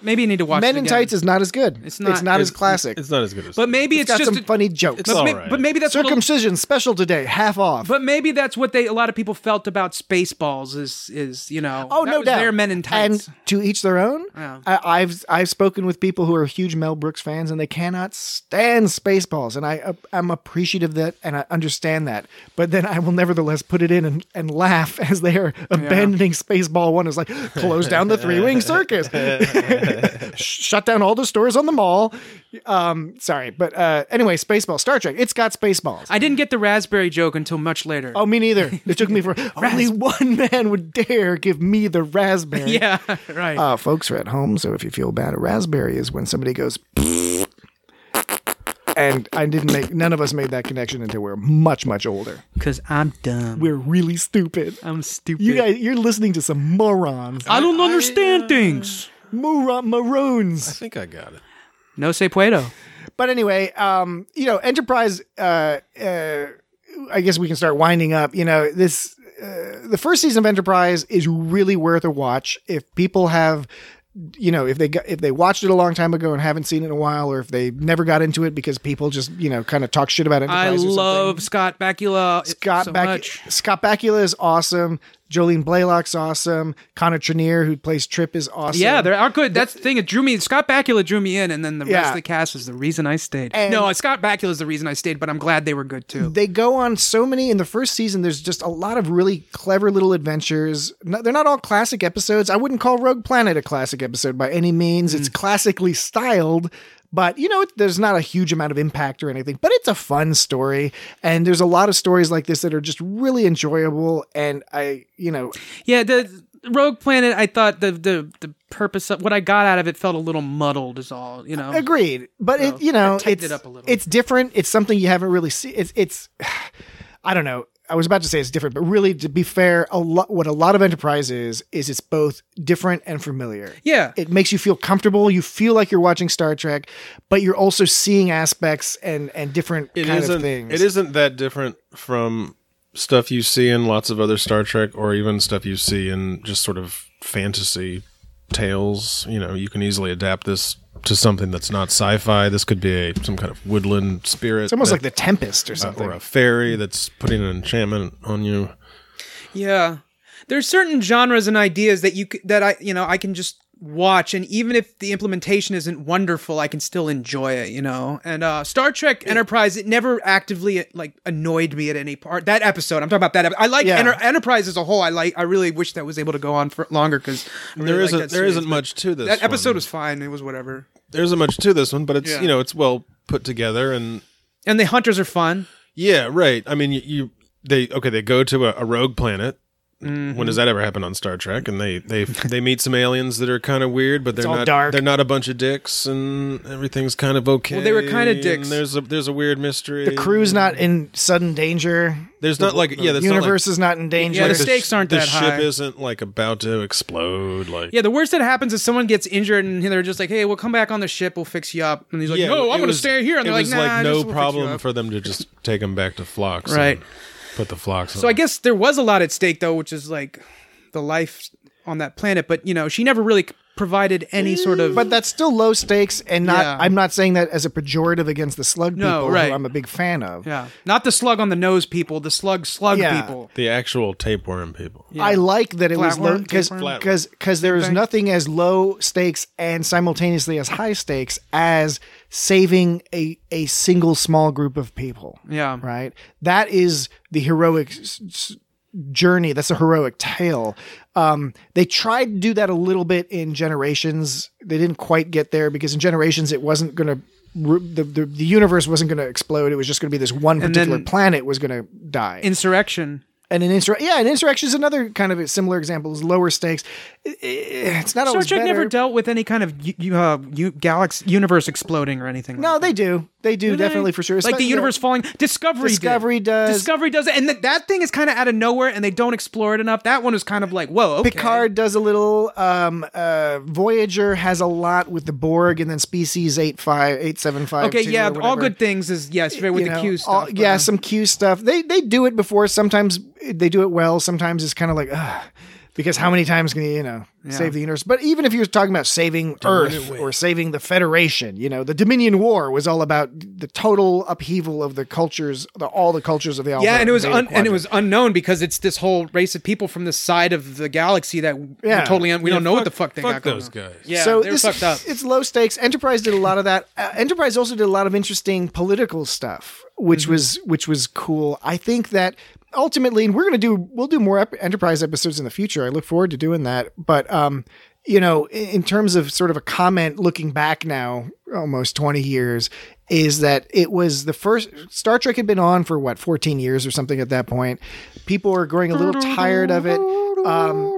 [SPEAKER 6] Maybe you need to watch
[SPEAKER 8] Men
[SPEAKER 6] it
[SPEAKER 8] in
[SPEAKER 6] again.
[SPEAKER 8] Tights is not as good.
[SPEAKER 6] It's not-
[SPEAKER 8] It's not as
[SPEAKER 7] It's-
[SPEAKER 8] classic.
[SPEAKER 7] It's not as good as.
[SPEAKER 6] But maybe
[SPEAKER 8] It's
[SPEAKER 6] it's,
[SPEAKER 8] got
[SPEAKER 6] just
[SPEAKER 8] some
[SPEAKER 6] a-
[SPEAKER 8] funny jokes.
[SPEAKER 6] But,
[SPEAKER 7] all
[SPEAKER 6] may-
[SPEAKER 7] right.
[SPEAKER 6] but maybe that's what a-
[SPEAKER 8] Circumcision special today, half off.
[SPEAKER 6] But maybe that's what they a lot of people felt about Spaceballs is is you know
[SPEAKER 8] Oh,
[SPEAKER 6] that
[SPEAKER 8] no
[SPEAKER 6] was
[SPEAKER 8] doubt.
[SPEAKER 6] their Men in Tights.
[SPEAKER 8] And to each their own.
[SPEAKER 6] Yeah.
[SPEAKER 8] I, I've I've spoken with people who are huge Mel Brooks fans, and they cannot stand Spaceballs, and I uh, I'm appreciative of that, and I understand that. But then I will nevertheless put it in and, and laugh as they are abandoning Spaceball One. It's like close down the three wing circus, shut down all the stores on the mall. Um, sorry, but uh, anyway, Spaceball, Star Trek. It's got Spaceballs.
[SPEAKER 6] I didn't get the raspberry joke until much later.
[SPEAKER 8] Oh, me neither. It took me for only one man would dare give me the raspberry.
[SPEAKER 6] yeah, right.
[SPEAKER 8] Uh, folks are at home, so if you feel bad, a raspberry is when somebody goes. And I didn't make. None of us made that connection until we we're much, much older.
[SPEAKER 6] Because I'm dumb.
[SPEAKER 8] We're really stupid.
[SPEAKER 6] I'm stupid.
[SPEAKER 8] You guys, you're listening to some morons.
[SPEAKER 6] I don't understand things.
[SPEAKER 8] Moron
[SPEAKER 7] I
[SPEAKER 8] maroons.
[SPEAKER 7] think I got it.
[SPEAKER 6] No se puedo.
[SPEAKER 8] But anyway, um, you know, Enterprise. Uh, uh, I guess we can start winding up. You know, this. Uh, the first season of Enterprise is really worth a watch if people have. You know, if they got, if they watched it a long time ago and haven't seen it in a while, or if they never got into it because people just you know kind of talk shit about
[SPEAKER 6] I
[SPEAKER 8] Enterprise. or
[SPEAKER 6] love
[SPEAKER 8] something.
[SPEAKER 6] Scott Bakula
[SPEAKER 8] Scott
[SPEAKER 6] so
[SPEAKER 8] Bac-
[SPEAKER 6] much.
[SPEAKER 8] Scott Bakula is awesome. Jolene Blaylock's awesome. Connor Trenier, who plays Trip, is awesome.
[SPEAKER 6] Yeah, they are good. That's the thing. It drew me. Scott Bakula drew me in, and then the rest
[SPEAKER 8] Yeah.
[SPEAKER 6] of the cast is the reason I stayed.
[SPEAKER 8] And-
[SPEAKER 6] no, Scott Bakula is the reason I stayed, but I'm glad they were good too.
[SPEAKER 8] They go on so many in the first season. There's just a lot of really clever little adventures. No, they're not all classic episodes. I wouldn't call Rogue Planet a classic episode by any means. It's classically styled, but you know, it, there's not a huge amount of impact or anything. But it's a fun story, and there's a lot of stories like this that are just really enjoyable. And I, you know,
[SPEAKER 6] Yeah, the Rogue Planet. I thought the the the purpose of what I got out of it felt a little muddled. Is all you know.
[SPEAKER 8] agreed. But
[SPEAKER 6] So,
[SPEAKER 8] it, you know,
[SPEAKER 6] I tightened
[SPEAKER 8] it's
[SPEAKER 6] it up a little.
[SPEAKER 8] it's different. It's something you haven't really seen. It's it's. I don't know. I was about to say it's different, but really, to be fair, a lot what a lot of Enterprise is is it's both different and familiar.
[SPEAKER 6] Yeah.
[SPEAKER 8] It makes you feel comfortable. You feel like you're watching Star Trek, but you're also seeing aspects and and different
[SPEAKER 7] It
[SPEAKER 8] kind
[SPEAKER 7] isn't.
[SPEAKER 8] of things.
[SPEAKER 7] It isn't that different from stuff you see in lots of other Star Trek, or even stuff you see in just sort of fantasy tales. You know, you can easily adapt this to something that's not sci-fi. This could be a, some kind of woodland spirit.
[SPEAKER 8] It's almost
[SPEAKER 7] that-
[SPEAKER 8] like the Tempest or
[SPEAKER 7] uh,
[SPEAKER 8] something.
[SPEAKER 7] or a fairy that's putting an enchantment on you.
[SPEAKER 6] Yeah, there's certain genres and ideas that you c- that I you know I can just watch, and even if the implementation isn't wonderful, I can still enjoy it. You know, and uh, Star Trek Enterprise, it never actively like annoyed me at any part. That episode, I'm talking about that. ep- I like
[SPEAKER 8] Yeah.
[SPEAKER 6] Enter- Enterprise as a whole. I like. I really wish that was able to go on for longer because
[SPEAKER 7] There isn't. There isn't much to this.
[SPEAKER 6] That episode
[SPEAKER 7] one.
[SPEAKER 6] was fine. It was whatever.
[SPEAKER 7] There isn't much to this one, but it's
[SPEAKER 6] Yeah.
[SPEAKER 7] you know it's well put together and
[SPEAKER 6] And the hunters are fun.
[SPEAKER 7] yeah, right. I mean, you, you they okay they go to a, a rogue planet.
[SPEAKER 6] Mm-hmm.
[SPEAKER 7] When does that ever happen on Star Trek? And they they they meet some aliens that are kind of weird, but they're
[SPEAKER 8] all
[SPEAKER 7] not
[SPEAKER 8] dark.
[SPEAKER 7] they're not a bunch of dicks, and everything's kind of okay.
[SPEAKER 6] Well, they were kinda
[SPEAKER 7] and
[SPEAKER 6] dicks.
[SPEAKER 7] There's a there's a weird mystery.
[SPEAKER 8] the crew's not in sudden danger.
[SPEAKER 7] There's not like yeah,
[SPEAKER 8] The
[SPEAKER 7] that's
[SPEAKER 8] universe
[SPEAKER 7] not
[SPEAKER 8] is not in danger.
[SPEAKER 6] Yeah,
[SPEAKER 7] like,
[SPEAKER 6] the
[SPEAKER 7] sh-
[SPEAKER 6] stakes aren't
[SPEAKER 7] the
[SPEAKER 6] that
[SPEAKER 7] ship
[SPEAKER 6] high.
[SPEAKER 7] isn't like about to explode. Like
[SPEAKER 6] Yeah, the worst that happens is someone gets injured and they're just like, "Hey, we'll come back on the ship. We'll fix you up." And he's like,
[SPEAKER 7] yeah,
[SPEAKER 6] "No,
[SPEAKER 7] it
[SPEAKER 6] I'm going to
[SPEAKER 7] was-
[SPEAKER 6] stay here." And
[SPEAKER 7] it
[SPEAKER 6] they're like,
[SPEAKER 7] was
[SPEAKER 6] "Nah,
[SPEAKER 7] like
[SPEAKER 6] just
[SPEAKER 7] no
[SPEAKER 6] we'll fix you
[SPEAKER 7] problem
[SPEAKER 6] up."
[SPEAKER 7] for them to just take them back to Phlox,
[SPEAKER 6] Right.
[SPEAKER 7] and put the Phlox.
[SPEAKER 6] So I guess there was a lot at stake though, which is like the life on that planet. But you know, she never really provided any sort of.
[SPEAKER 8] But that's still low stakes, and not.
[SPEAKER 6] Yeah.
[SPEAKER 8] I'm not saying that as a pejorative against the slug people,
[SPEAKER 6] No, right.
[SPEAKER 8] who I'm a big fan of.
[SPEAKER 6] yeah, not the slug on the nose people, the slug slug
[SPEAKER 8] Yeah.
[SPEAKER 6] people.
[SPEAKER 7] the actual tapeworm people.
[SPEAKER 6] Yeah.
[SPEAKER 8] I like that it was low
[SPEAKER 6] Flatworm,
[SPEAKER 8] because
[SPEAKER 6] tapeworm?
[SPEAKER 8] because because there is
[SPEAKER 6] thing?
[SPEAKER 8] nothing as low stakes and simultaneously as high stakes as saving a a single small group of people.
[SPEAKER 6] Yeah.
[SPEAKER 8] Right. That is the heroic s- s- journey. That's a heroic tale. Um, they tried to do that a little bit in Generations. They didn't quite get there because in Generations it wasn't going to. The, the the universe wasn't going to explode. It was just going to be this one
[SPEAKER 6] And
[SPEAKER 8] particular
[SPEAKER 6] then-
[SPEAKER 8] planet was going to die.
[SPEAKER 6] Insurrection.
[SPEAKER 8] And an insur- yeah, an insurrection is another kind of a similar example. Is lower stakes. I- I- It's not
[SPEAKER 6] Star
[SPEAKER 8] always
[SPEAKER 6] Trek
[SPEAKER 8] better.
[SPEAKER 6] never dealt with any kind of u- u- uh, u- galaxy universe exploding or anything.
[SPEAKER 8] No,
[SPEAKER 6] like
[SPEAKER 8] they do. They do
[SPEAKER 6] Do they?
[SPEAKER 8] definitely for sure.
[SPEAKER 6] Like the
[SPEAKER 8] Especially-
[SPEAKER 6] universe falling. Discovery.
[SPEAKER 8] Discovery
[SPEAKER 6] did.
[SPEAKER 8] does.
[SPEAKER 6] Discovery does it, and th- that thing is kind of out of nowhere, and they don't explore it enough. That one was kind of like, whoa. Okay.
[SPEAKER 8] Picard does a little. Um, uh, Voyager has a lot with the Borg, and then Species eight five eight seven five.
[SPEAKER 6] Okay, yeah, all good things is yes, with
[SPEAKER 8] You
[SPEAKER 6] the
[SPEAKER 8] know,
[SPEAKER 6] Q stuff.
[SPEAKER 8] all-
[SPEAKER 6] but,
[SPEAKER 8] yeah,
[SPEAKER 6] uh,
[SPEAKER 8] some Q stuff. They they do it before. Sometimes they do it well. Sometimes it's kind of like, ugh. Because how many times can you, you know,
[SPEAKER 6] Yeah.
[SPEAKER 8] save the universe? But even if you're talking about saving Earth or saving the Federation, you know, the Dominion War was all about the total upheaval of the cultures, the, all the cultures of the Alpha.
[SPEAKER 6] Yeah, and it was
[SPEAKER 8] Beta
[SPEAKER 6] un- and it
[SPEAKER 8] Quadrant.
[SPEAKER 6] was unknown because it's this whole race of people from the side of the galaxy that
[SPEAKER 8] Yeah.
[SPEAKER 6] we're totally un- we don't know what the fuck they
[SPEAKER 7] fuck
[SPEAKER 6] got going
[SPEAKER 7] those
[SPEAKER 6] on.
[SPEAKER 7] guys.
[SPEAKER 6] Yeah,
[SPEAKER 8] so
[SPEAKER 6] they were
[SPEAKER 8] this,
[SPEAKER 6] fucked up.
[SPEAKER 8] It's low stakes. Enterprise did a lot of that. Uh, Enterprise also did a lot of interesting political stuff, which
[SPEAKER 6] Mm-hmm.
[SPEAKER 8] was which was cool. I think that ultimately, and we're gonna do we'll do more ep- Enterprise episodes in the future. I look forward to doing that. But um, you know, in, in terms of sort of a comment looking back now, almost twenty years, is that it was the first Star Trek had been on for what fourteen years or something at that point. People were growing a little tired of it. Um,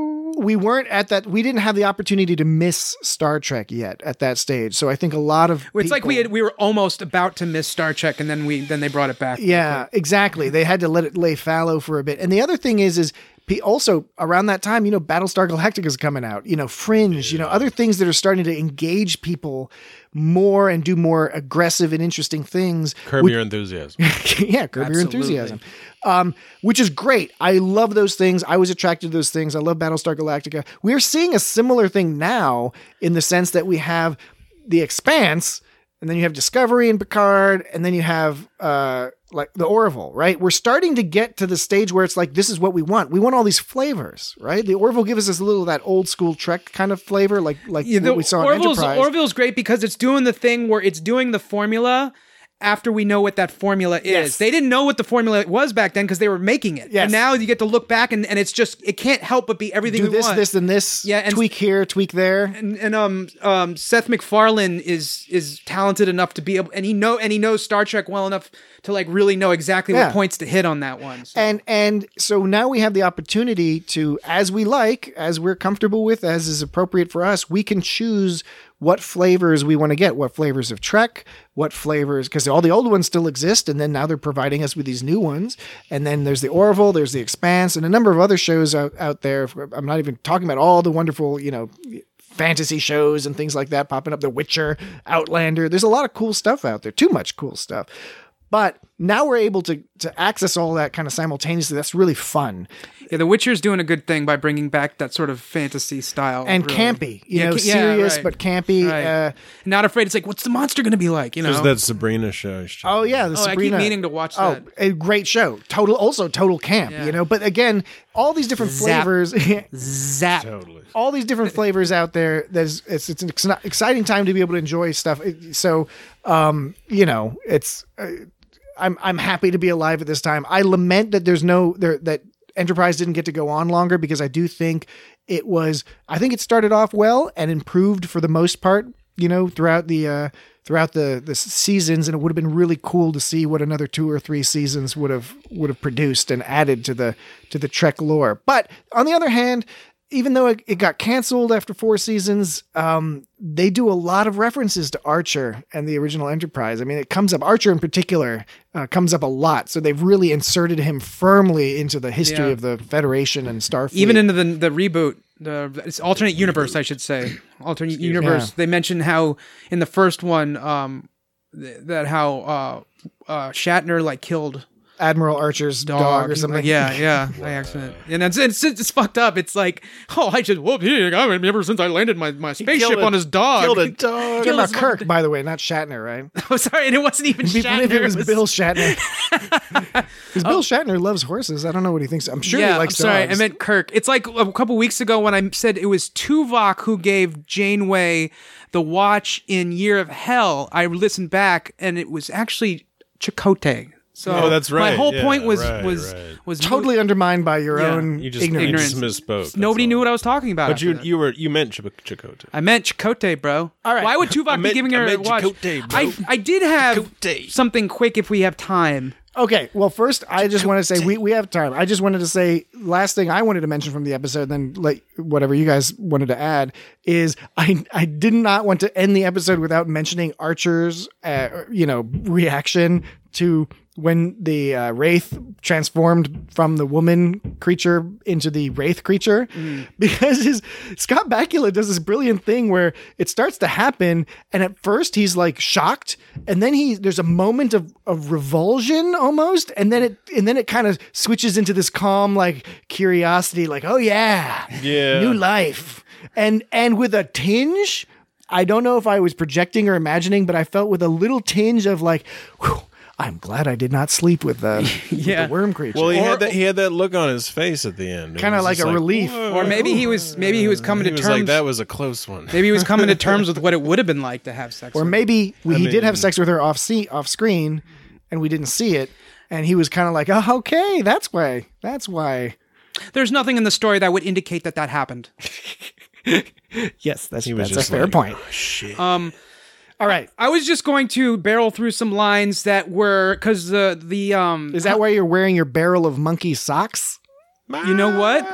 [SPEAKER 8] we weren't at that. We didn't have the opportunity to miss Star Trek yet at that stage. So I think a lot of
[SPEAKER 6] It's like we
[SPEAKER 8] people-
[SPEAKER 6] had we were almost about to miss Star Trek, and then we then they brought it back.
[SPEAKER 8] Yeah, exactly. They had to let it lay fallow for a bit. And the other thing is, is pe- also around that time, you know, Battlestar Galactica is coming out, you know, Fringe, you know, other things that are starting to engage people more and do more aggressive and interesting things.
[SPEAKER 7] Curb your enthusiasm.
[SPEAKER 8] yeah, curb your
[SPEAKER 6] Absolutely.
[SPEAKER 8] enthusiasm, um, which is great. I love those things. I was attracted to those things. I love Battlestar Galactica. We're seeing a similar thing now in the sense that we have The Expanse, and then you have Discovery and Picard, and then you have uh, like the Orville, right? We're starting to get to the stage where it's like, this is what we want. We want all these flavors, right? The Orville gives us a little of that old school Trek kind of flavor, like like
[SPEAKER 6] Yeah, the
[SPEAKER 8] what we saw in
[SPEAKER 6] Orville's,
[SPEAKER 8] Enterprise.
[SPEAKER 6] Orville's great because it's doing the thing where it's doing the formula after we know what that formula is.
[SPEAKER 8] Yes.
[SPEAKER 6] They didn't know what the formula was back then because they were making it.
[SPEAKER 8] Yes.
[SPEAKER 6] And now you get to look back and, and it's just, it can't help but be everything
[SPEAKER 8] Do
[SPEAKER 6] we
[SPEAKER 8] this,
[SPEAKER 6] want.
[SPEAKER 8] this, and this.
[SPEAKER 6] Yeah, and-
[SPEAKER 8] tweak here, tweak there.
[SPEAKER 6] and, and um um Seth MacFarlane is is talented enough to be able, and he know and he knows Star Trek well enough to like really know exactly
[SPEAKER 8] Yeah.
[SPEAKER 6] what points to hit on that one. So.
[SPEAKER 8] And and so now we have the opportunity to, as we like, as we're comfortable with, as is appropriate for us, we can choose what flavors we want to get, what flavors of Trek, what flavors, because all the old ones still exist, and then now they're providing us with these new ones. And then there's the Orville, there's the Expanse, and a number of other shows out, out there. I'm not even talking about all the wonderful, you know, fantasy shows and things like that popping up. The Witcher, Outlander. There's a lot of cool stuff out there. Too much cool stuff. But now we're able to to access all that kind of simultaneously. That's really fun
[SPEAKER 6] yeah, The Witcher's doing a good thing by bringing back that sort of fantasy style
[SPEAKER 8] and
[SPEAKER 6] really.
[SPEAKER 8] campy. You
[SPEAKER 6] Yeah,
[SPEAKER 8] know,
[SPEAKER 6] ca- yeah,
[SPEAKER 8] serious
[SPEAKER 6] right.
[SPEAKER 8] but campy.
[SPEAKER 6] Right.
[SPEAKER 8] Uh,
[SPEAKER 6] Not afraid. It's like, what's the monster going to be like? You know,
[SPEAKER 7] There's that Sabrina show. you should check
[SPEAKER 8] oh
[SPEAKER 7] out.
[SPEAKER 8] yeah, the
[SPEAKER 6] Oh, I keep
[SPEAKER 8] Sabrina.
[SPEAKER 6] meaning to watch
[SPEAKER 8] Oh,
[SPEAKER 6] that.
[SPEAKER 8] a great show. Total, also total camp.
[SPEAKER 6] Yeah.
[SPEAKER 8] You know, but again, all these different
[SPEAKER 6] Zap.
[SPEAKER 8] flavors.
[SPEAKER 6] Zap.
[SPEAKER 7] Totally.
[SPEAKER 8] all these different flavors out there. There's it's it's an ex- exciting time to be able to enjoy stuff. It- So, um, you know, it's uh, I'm I'm happy to be alive at this time. I lament that there's no there that Enterprise didn't get to go on longer because I do think it was I think it started off well and improved for the most part. You know, throughout the uh, throughout the the seasons, and it would have been really cool to see what another two or three seasons would have would have produced and added to the to the Trek lore. But on the other hand, even though it, it got canceled after four seasons, um, they do a lot of references to Archer and the original Enterprise. I mean, it comes up, Archer in particular, uh, comes up a lot. So they've really inserted him firmly into the history
[SPEAKER 6] Yeah.
[SPEAKER 8] of the Federation and Starfleet.
[SPEAKER 6] Even into the the reboot, the it's alternate universe, I should say, alternate universe.
[SPEAKER 8] Yeah.
[SPEAKER 6] They mention how in the first one, um, th- that how uh, uh, Shatner like killed
[SPEAKER 8] Admiral Archer's dog,
[SPEAKER 6] dog,
[SPEAKER 8] or something.
[SPEAKER 6] Like, yeah, yeah, by accident. And it's, it's it's fucked up. It's like, oh, I just whooped him. I mean, ever since I landed my, my spaceship
[SPEAKER 7] killed a-
[SPEAKER 6] on his dog.
[SPEAKER 7] Killed a dog.
[SPEAKER 8] Talking about Kirk, by the way, not Shatner, right?
[SPEAKER 6] Oh, sorry, and it wasn't even
[SPEAKER 8] People
[SPEAKER 6] Shatner.
[SPEAKER 8] believe it was
[SPEAKER 6] was-
[SPEAKER 8] Bill Shatner. Because Bill Shatner loves horses. I don't know what he thinks. I'm sure
[SPEAKER 6] yeah,
[SPEAKER 8] he likes
[SPEAKER 6] I'm sorry,
[SPEAKER 8] dogs.
[SPEAKER 6] I meant Kirk. It's like a couple weeks ago when I said it was Tuvok who gave Janeway the watch in Year of Hell. I listened back, and it was actually Chakotay. So
[SPEAKER 7] Oh, that's
[SPEAKER 6] My
[SPEAKER 7] right.
[SPEAKER 6] whole
[SPEAKER 7] Yeah,
[SPEAKER 6] point was
[SPEAKER 7] right,
[SPEAKER 6] was
[SPEAKER 7] right.
[SPEAKER 6] was
[SPEAKER 8] totally undermined by your
[SPEAKER 6] Yeah.
[SPEAKER 8] own
[SPEAKER 7] You just,
[SPEAKER 8] ignorance.
[SPEAKER 7] you just misspoke. that's
[SPEAKER 6] Nobody knew
[SPEAKER 7] all.
[SPEAKER 6] what I was talking about.
[SPEAKER 7] But
[SPEAKER 6] after
[SPEAKER 7] you
[SPEAKER 6] that.
[SPEAKER 7] you were you meant Ch- Chakotay.
[SPEAKER 6] I meant Chakotay, bro.
[SPEAKER 8] All right.
[SPEAKER 6] Why would Tuvok
[SPEAKER 7] I
[SPEAKER 6] be
[SPEAKER 7] meant-
[SPEAKER 6] giving
[SPEAKER 7] I
[SPEAKER 6] her a
[SPEAKER 7] meant
[SPEAKER 6] watch?
[SPEAKER 7] Chakotay, bro.
[SPEAKER 6] I I did have
[SPEAKER 7] Chakotay.
[SPEAKER 6] something quick if we have time.
[SPEAKER 8] Okay, well, first, I just want to say we, we have time. I just wanted to say last thing I wanted to mention from the episode, then like whatever you guys wanted to add is I I did not want to end the episode without mentioning Archer's uh, you know reaction to when the uh, wraith transformed from the woman creature into the wraith creature, mm. because his Scott Bakula does this brilliant thing where it starts to happen, and at first he's like shocked, and then he there's a moment of, of revulsion almost, and then it and then it kind of switches into this calm like curiosity, like oh yeah,
[SPEAKER 7] yeah,
[SPEAKER 8] new life, and and with a tinge. I don't know if I was projecting or imagining, but I felt with a little tinge of like, whew, I'm glad I did not sleep with the,
[SPEAKER 6] yeah.
[SPEAKER 8] with the worm creature.
[SPEAKER 7] Well, he
[SPEAKER 6] Or-
[SPEAKER 7] had that. He had that look on his face at the end. It
[SPEAKER 8] Kind of
[SPEAKER 7] was
[SPEAKER 8] like
[SPEAKER 7] just
[SPEAKER 8] a relief.
[SPEAKER 7] "Whoa."
[SPEAKER 6] Or maybe he was maybe he was coming
[SPEAKER 7] He
[SPEAKER 6] to
[SPEAKER 7] was
[SPEAKER 6] terms.
[SPEAKER 7] like, that was a close one.
[SPEAKER 6] Maybe he was coming to terms with what it would have been like to have sex.
[SPEAKER 8] Or
[SPEAKER 6] with
[SPEAKER 8] maybe we,
[SPEAKER 7] I
[SPEAKER 8] he did have
[SPEAKER 7] mean-
[SPEAKER 8] sex with her off see, off screen, and we didn't see it, and he was kind of like, oh, okay, that's why. That's why.
[SPEAKER 6] her. There's nothing in the story that would indicate that that happened.
[SPEAKER 8] Yes, that's,
[SPEAKER 7] He was
[SPEAKER 8] that's a
[SPEAKER 7] just
[SPEAKER 8] fair
[SPEAKER 7] like,
[SPEAKER 8] point.
[SPEAKER 7] Shit.
[SPEAKER 6] Um,
[SPEAKER 8] All right.
[SPEAKER 6] I was just going to barrel through some lines that were because the the um
[SPEAKER 8] Is that why you're wearing your barrel of monkey socks?
[SPEAKER 6] you know what?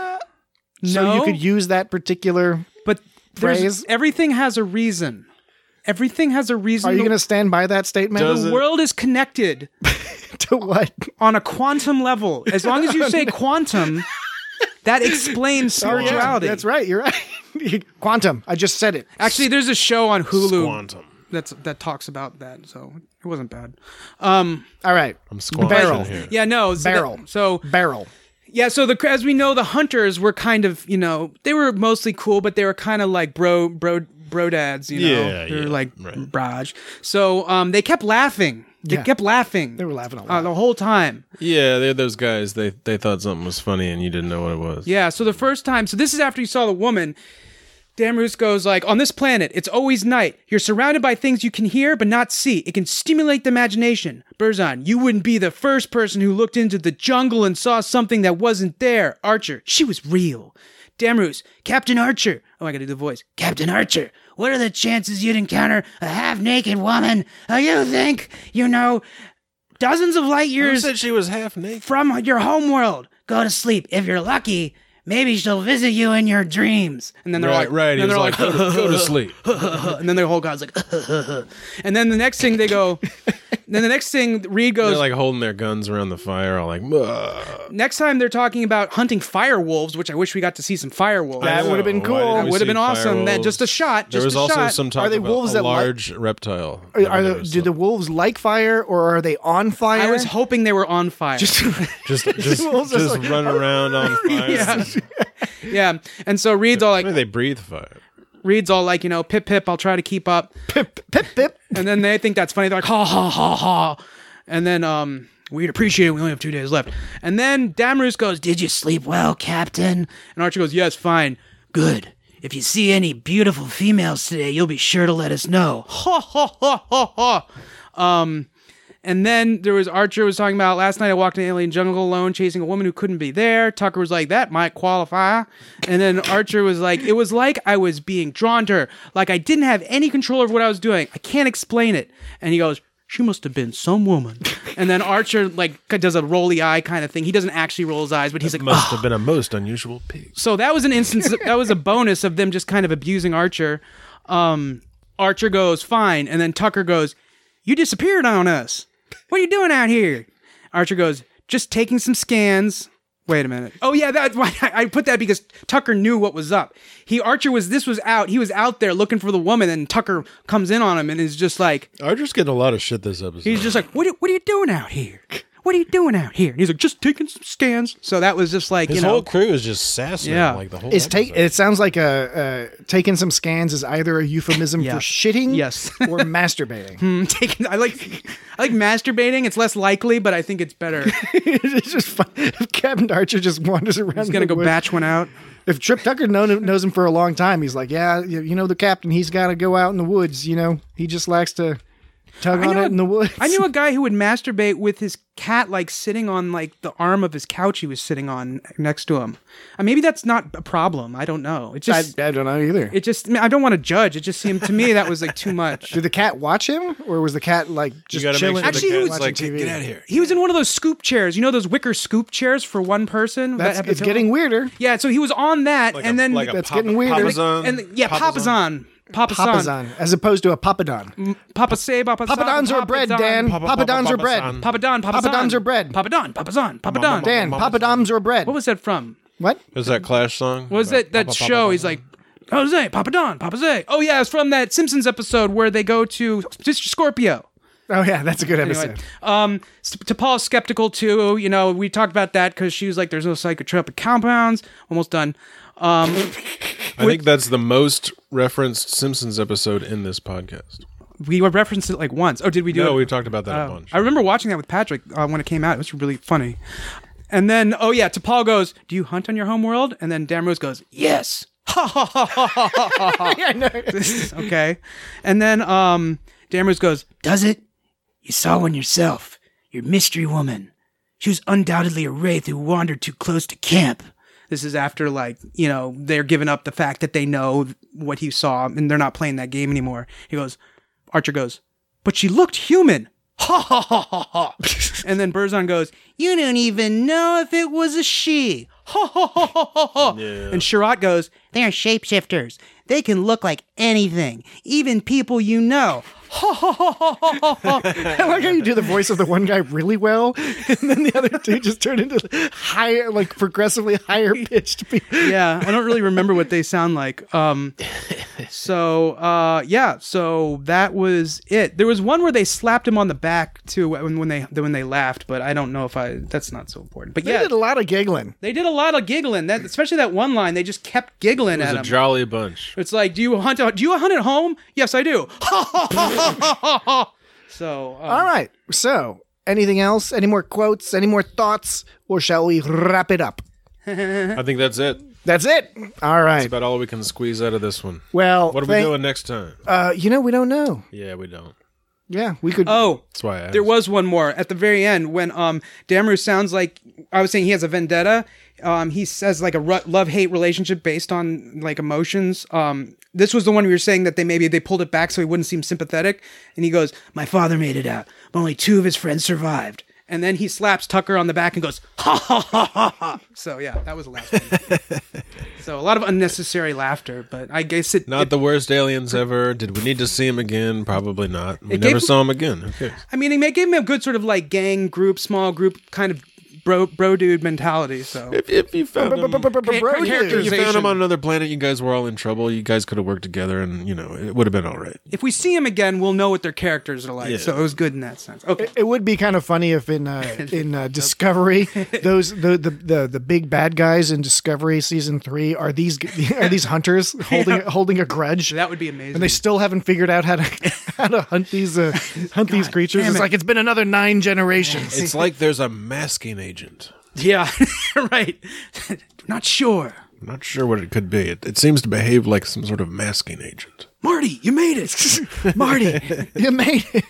[SPEAKER 8] So
[SPEAKER 6] No,
[SPEAKER 8] you could use that particular
[SPEAKER 6] but there's,
[SPEAKER 8] phrase?
[SPEAKER 6] everything has a reason. Everything has a reason.
[SPEAKER 8] Are you
[SPEAKER 6] The-
[SPEAKER 8] going to stand by that statement?
[SPEAKER 7] Does
[SPEAKER 6] the
[SPEAKER 7] it-
[SPEAKER 6] world is connected
[SPEAKER 8] To what?
[SPEAKER 6] on a quantum level. As long as you say quantum, that explains
[SPEAKER 8] Oh, yeah,
[SPEAKER 6] spirituality.
[SPEAKER 8] that's right. You're right. Quantum. I just said it.
[SPEAKER 6] Actually, there's a show on Hulu
[SPEAKER 7] Quantum.
[SPEAKER 6] that's that talks about that, so it wasn't bad. Um,
[SPEAKER 8] All right.
[SPEAKER 7] I'm squanching
[SPEAKER 8] Barrel.
[SPEAKER 7] here.
[SPEAKER 6] yeah, no, so
[SPEAKER 8] Barrel.
[SPEAKER 6] that- so
[SPEAKER 8] Barrel.
[SPEAKER 6] yeah, so the as we know, the hunters were kind of you know they were mostly cool, but they were kind of like bro bro bro dads, you know,
[SPEAKER 7] Yeah,
[SPEAKER 6] they were
[SPEAKER 7] yeah,
[SPEAKER 6] like
[SPEAKER 7] right.
[SPEAKER 6] braj. So um, they kept laughing. They
[SPEAKER 8] Yeah.
[SPEAKER 6] kept laughing.
[SPEAKER 8] They were laughing a lot.
[SPEAKER 6] uh, the whole time.
[SPEAKER 7] Yeah, they're those guys. They they thought something was funny and you didn't know what it was.
[SPEAKER 6] Yeah, so the first time, so this is after you saw the woman. Damrus goes like, on this planet, it's always night. You're surrounded by things you can hear but not see. It can stimulate the imagination. Burzon, you wouldn't be the first person who looked into the jungle and saw something that wasn't there. Archer, she was real. Damrus, Captain Archer. Oh, I gotta do the voice. Captain Archer, what are the chances you'd encounter a half-naked woman? Uh, you think, you know, dozens of light
[SPEAKER 7] Who
[SPEAKER 6] years
[SPEAKER 7] said she was half naked?
[SPEAKER 6] from your homeworld. Go to sleep. If you're lucky, maybe she'll visit you in your dreams. And then they're
[SPEAKER 7] Right,
[SPEAKER 6] like,
[SPEAKER 7] right. He
[SPEAKER 6] Then
[SPEAKER 7] was
[SPEAKER 6] they're
[SPEAKER 7] like, go, to, go to sleep.
[SPEAKER 6] and then the whole guy's like, and then the next thing they go, then the next thing Reed goes,
[SPEAKER 7] They're like holding their guns around the fire, all like, "Ugh."
[SPEAKER 6] next time they're talking about hunting fire wolves, which I wish we got to see some fire wolves.
[SPEAKER 8] That
[SPEAKER 7] I
[SPEAKER 8] would have been
[SPEAKER 7] know.
[SPEAKER 8] cool.
[SPEAKER 7] Why didn't
[SPEAKER 6] That
[SPEAKER 7] we
[SPEAKER 6] would have
[SPEAKER 7] see
[SPEAKER 6] been awesome.
[SPEAKER 7] fire
[SPEAKER 6] Then just a
[SPEAKER 7] wolves?
[SPEAKER 6] shot.
[SPEAKER 7] There
[SPEAKER 6] Just
[SPEAKER 7] was
[SPEAKER 6] a
[SPEAKER 7] also
[SPEAKER 6] shot.
[SPEAKER 7] some talk
[SPEAKER 8] Are they
[SPEAKER 7] about
[SPEAKER 8] wolves
[SPEAKER 7] a
[SPEAKER 8] that like-
[SPEAKER 7] large reptile.
[SPEAKER 8] Are,
[SPEAKER 7] Never
[SPEAKER 8] are the,
[SPEAKER 7] noticed
[SPEAKER 8] do
[SPEAKER 7] it.
[SPEAKER 8] the wolves like fire or are they on fire?
[SPEAKER 6] I was hoping they were on fire.
[SPEAKER 8] Just,
[SPEAKER 7] just just,
[SPEAKER 8] wolves just
[SPEAKER 7] just
[SPEAKER 8] like-
[SPEAKER 7] run around on fire?
[SPEAKER 6] yeah. yeah. And so Reed's all like,
[SPEAKER 7] Maybe they breathe fire.
[SPEAKER 6] Reed's all like, you know, pip pip, I'll try to keep up.
[SPEAKER 8] pip, pip, pip.
[SPEAKER 6] And then they think that's funny. They're like, ha ha ha ha. And then um, we'd appreciate it. We only have two days left. And then Damrus goes, did you sleep well, Captain? And Archer goes, yes, fine. Good. If you see any beautiful females today, you'll be sure to let us know. Ha ha ha ha ha. Um, and then there was Archer was talking about last night I walked in the alien jungle alone chasing a woman who couldn't be there. Tucker was like, that might qualify. And then Archer was like, it was like I was being drawn to her. Like I didn't have any control over what I was doing. I can't explain it. And he goes, she must have been some woman. And then Archer like does a rolly eye kind of thing. He doesn't actually roll his eyes, but he's like,
[SPEAKER 7] Must
[SPEAKER 6] "Oh."
[SPEAKER 7] have been a most unusual pig.
[SPEAKER 6] So that was an instance. That was a bonus of them just kind of abusing Archer. Um, Archer goes fine, and then Tucker goes, "You disappeared on us. What are you doing out here?" Archer goes, "Just taking some scans." Wait a minute. Oh yeah, that's why I put that because Tucker knew what was up. He Archer was this was out. He was out there looking for the woman, and Tucker comes in on him and is just like,
[SPEAKER 7] Archer's getting a lot of shit this episode.
[SPEAKER 6] he's just like, "What? Are, what are you doing out here? What are you doing out here?" And he's like, "Just taking some scans." So that was just like,
[SPEAKER 7] His
[SPEAKER 6] you know,
[SPEAKER 7] whole crew is just sassing
[SPEAKER 6] Yeah.
[SPEAKER 7] him like the whole
[SPEAKER 8] Is take
[SPEAKER 7] episode.
[SPEAKER 8] it sounds like a, a taking some scans is either a euphemism
[SPEAKER 6] Yeah.
[SPEAKER 8] for shitting,
[SPEAKER 6] Yes.
[SPEAKER 8] or masturbating.
[SPEAKER 6] taking. I like, I like masturbating. It's less likely, but I think it's better.
[SPEAKER 8] It's just fun. If Captain Archer just wanders around,
[SPEAKER 6] He's gonna
[SPEAKER 8] the
[SPEAKER 6] go
[SPEAKER 8] woods-
[SPEAKER 6] batch one out.
[SPEAKER 8] If Trip Tucker know, knows him for a long time, he's like, yeah, you, you know, the captain. He's got to go out in the woods. You know, he just likes to tug
[SPEAKER 6] I
[SPEAKER 8] on
[SPEAKER 6] knew
[SPEAKER 8] it
[SPEAKER 6] a-
[SPEAKER 8] in the woods.
[SPEAKER 6] I knew a guy who would masturbate with his cat, like sitting on like the arm of his couch he was sitting on next to him. Uh, maybe that's not a problem. I don't know. It
[SPEAKER 8] I,
[SPEAKER 6] just,
[SPEAKER 8] I don't know either.
[SPEAKER 6] it just. I, mean, I don't want to judge. It just seemed to me that was like too much.
[SPEAKER 8] Did the cat watch him, or was the cat like just
[SPEAKER 7] gotta make
[SPEAKER 8] chilling?
[SPEAKER 7] sure the
[SPEAKER 6] Actually, he
[SPEAKER 7] cat's
[SPEAKER 6] was-
[SPEAKER 7] like,
[SPEAKER 8] watching T V?
[SPEAKER 7] get out of here.
[SPEAKER 6] He was in one of those scoop chairs. You know those wicker scoop chairs for one person.
[SPEAKER 8] That's
[SPEAKER 6] that have a
[SPEAKER 8] it's
[SPEAKER 6] pillow?
[SPEAKER 8] getting weirder.
[SPEAKER 6] Yeah, so he was on that,
[SPEAKER 7] Like
[SPEAKER 6] and
[SPEAKER 7] a,
[SPEAKER 6] then
[SPEAKER 7] like a
[SPEAKER 8] That's
[SPEAKER 7] pop-
[SPEAKER 8] getting weirder.
[SPEAKER 7] Papazon?
[SPEAKER 6] and yeah, Papazon. Papasan.
[SPEAKER 8] Papasan, as opposed to a papadon.
[SPEAKER 6] Papa say, Papa
[SPEAKER 8] Papadons are bread, Dan.
[SPEAKER 7] Papa-
[SPEAKER 8] Papadons
[SPEAKER 7] Papa-
[SPEAKER 8] are bread.
[SPEAKER 7] Papasan.
[SPEAKER 6] Papadon, Papasan.
[SPEAKER 8] Papadons are bread.
[SPEAKER 6] Papadon, Papasan, Papadon.
[SPEAKER 8] Dan, papadoms are bread.
[SPEAKER 6] What was that from?
[SPEAKER 8] What?
[SPEAKER 7] Is that Clash song?
[SPEAKER 6] What was that, that
[SPEAKER 7] Papa-
[SPEAKER 6] show?
[SPEAKER 7] Papa-
[SPEAKER 6] He's like, Jose, Papadon, Papa Zay. Oh, yeah, it's from that Simpsons episode where they go to Mister Scorpio.
[SPEAKER 8] Oh, yeah, that's a good episode.
[SPEAKER 6] Anyway, um, s- T'Pol's skeptical too. You know, we talked about that because she was like, "There's no psychotropic compounds." Almost done. Um,
[SPEAKER 7] I think that's the most referenced Simpsons episode in this podcast.
[SPEAKER 6] we referenced it like once. Oh, did we do
[SPEAKER 7] No,
[SPEAKER 6] it?
[SPEAKER 7] we talked about that a
[SPEAKER 6] Uh,
[SPEAKER 7] bunch.
[SPEAKER 6] I remember watching that with Patrick uh, when it came out. It was really funny. And then, oh yeah, T'Pol goes, "Do you hunt on your home world?" And then Dan Rose goes, "Yes." Ha ha ha ha ha ha ha.
[SPEAKER 8] Yeah, no.
[SPEAKER 6] Okay. And then um, Dan Rose goes,
[SPEAKER 5] Does it? You saw one yourself. Your mystery woman. She was undoubtedly a wraith who wandered too close to camp.
[SPEAKER 6] this is after, like, you know, they're giving up the fact that they know what he saw and they're not playing that game anymore. He goes, Archer goes, "But she looked human." Ha ha ha ha ha. And then Burzon goes, "You don't even know if it was a she." Ha ha ha ha ha ha. And Sherratt goes,
[SPEAKER 9] They are shapeshifters. They can look like anything, even people you know.
[SPEAKER 6] ha ha ha ha ha ha.
[SPEAKER 8] I like how you do the voice of the one guy really well, and then the other two just turn into higher, like progressively higher pitched people.
[SPEAKER 6] Yeah, I don't really remember what they sound like. Um, so uh, yeah, so that was it. There was one where they slapped him on the back too when, when they when they laughed, but I don't know if I. That's not so important. But
[SPEAKER 8] They
[SPEAKER 6] yeah,
[SPEAKER 8] did a lot of giggling.
[SPEAKER 6] they did a lot of giggling. That especially that one line, they just kept giggling
[SPEAKER 7] It was
[SPEAKER 6] at
[SPEAKER 7] a
[SPEAKER 6] him.
[SPEAKER 7] jolly bunch.
[SPEAKER 6] It's like, do you hunt? Do you hunt at home? Yes, I do. So um,
[SPEAKER 8] All right. So, anything else? Any more quotes? Any more thoughts? Or shall we wrap it up?
[SPEAKER 7] I think that's it.
[SPEAKER 8] That's it. All
[SPEAKER 7] That's
[SPEAKER 8] right.
[SPEAKER 7] about all we can squeeze out of this one.
[SPEAKER 8] Well,
[SPEAKER 7] What are we
[SPEAKER 8] thank-
[SPEAKER 7] doing next time?
[SPEAKER 8] Uh, you know, we don't know.
[SPEAKER 7] Yeah, we don't.
[SPEAKER 8] Yeah, we could.
[SPEAKER 6] oh.
[SPEAKER 7] That's why I asked.
[SPEAKER 6] There was one more at the very end when um Damaru sounds like I was saying he has a vendetta. Um, he says like a ru- love-hate relationship based on like emotions. Um, this was the one we were saying that they maybe they pulled it back so he wouldn't seem sympathetic. And he goes,
[SPEAKER 5] My father made it out, but only two of his friends survived.
[SPEAKER 6] and then he slaps Tucker on the back and goes, ha ha ha ha ha. So yeah, that was the last one. So a lot of unnecessary laughter, but I guess it.
[SPEAKER 7] Not
[SPEAKER 6] it-
[SPEAKER 7] the worst aliens ever. Did we need to see him again? Probably not. We
[SPEAKER 6] It
[SPEAKER 7] never
[SPEAKER 6] gave-
[SPEAKER 7] saw him again. Who cares?
[SPEAKER 6] I mean, he gave him a good sort of like gang group, small group kind of bro bro dude mentality. So
[SPEAKER 7] If, if you found him,
[SPEAKER 8] Bro,
[SPEAKER 7] if you
[SPEAKER 6] characterization.
[SPEAKER 7] found him on another planet, you guys were all in trouble. You guys could have worked together, and you know it would have been all right.
[SPEAKER 6] if we see him again, we'll know what their characters are like.
[SPEAKER 7] Yeah.
[SPEAKER 6] So it was good in that sense. Okay.
[SPEAKER 8] It would be kind of funny if in uh, in uh, Discovery, those the, the the the big bad guys in Discovery season three are these are these hunters holding holding a grudge,
[SPEAKER 6] That would be amazing.
[SPEAKER 8] and they still haven't figured out how to how to hunt these uh, hunt these creatures.
[SPEAKER 6] damn
[SPEAKER 8] It's
[SPEAKER 6] it.
[SPEAKER 8] like it's been another nine generations.
[SPEAKER 7] It's like there's a masking agent.
[SPEAKER 6] Yeah, right. Not sure.
[SPEAKER 7] I'm not sure what it could be. It, it seems to behave like some sort of masking agent.
[SPEAKER 6] Marty, you made it. Marty.
[SPEAKER 8] You made it.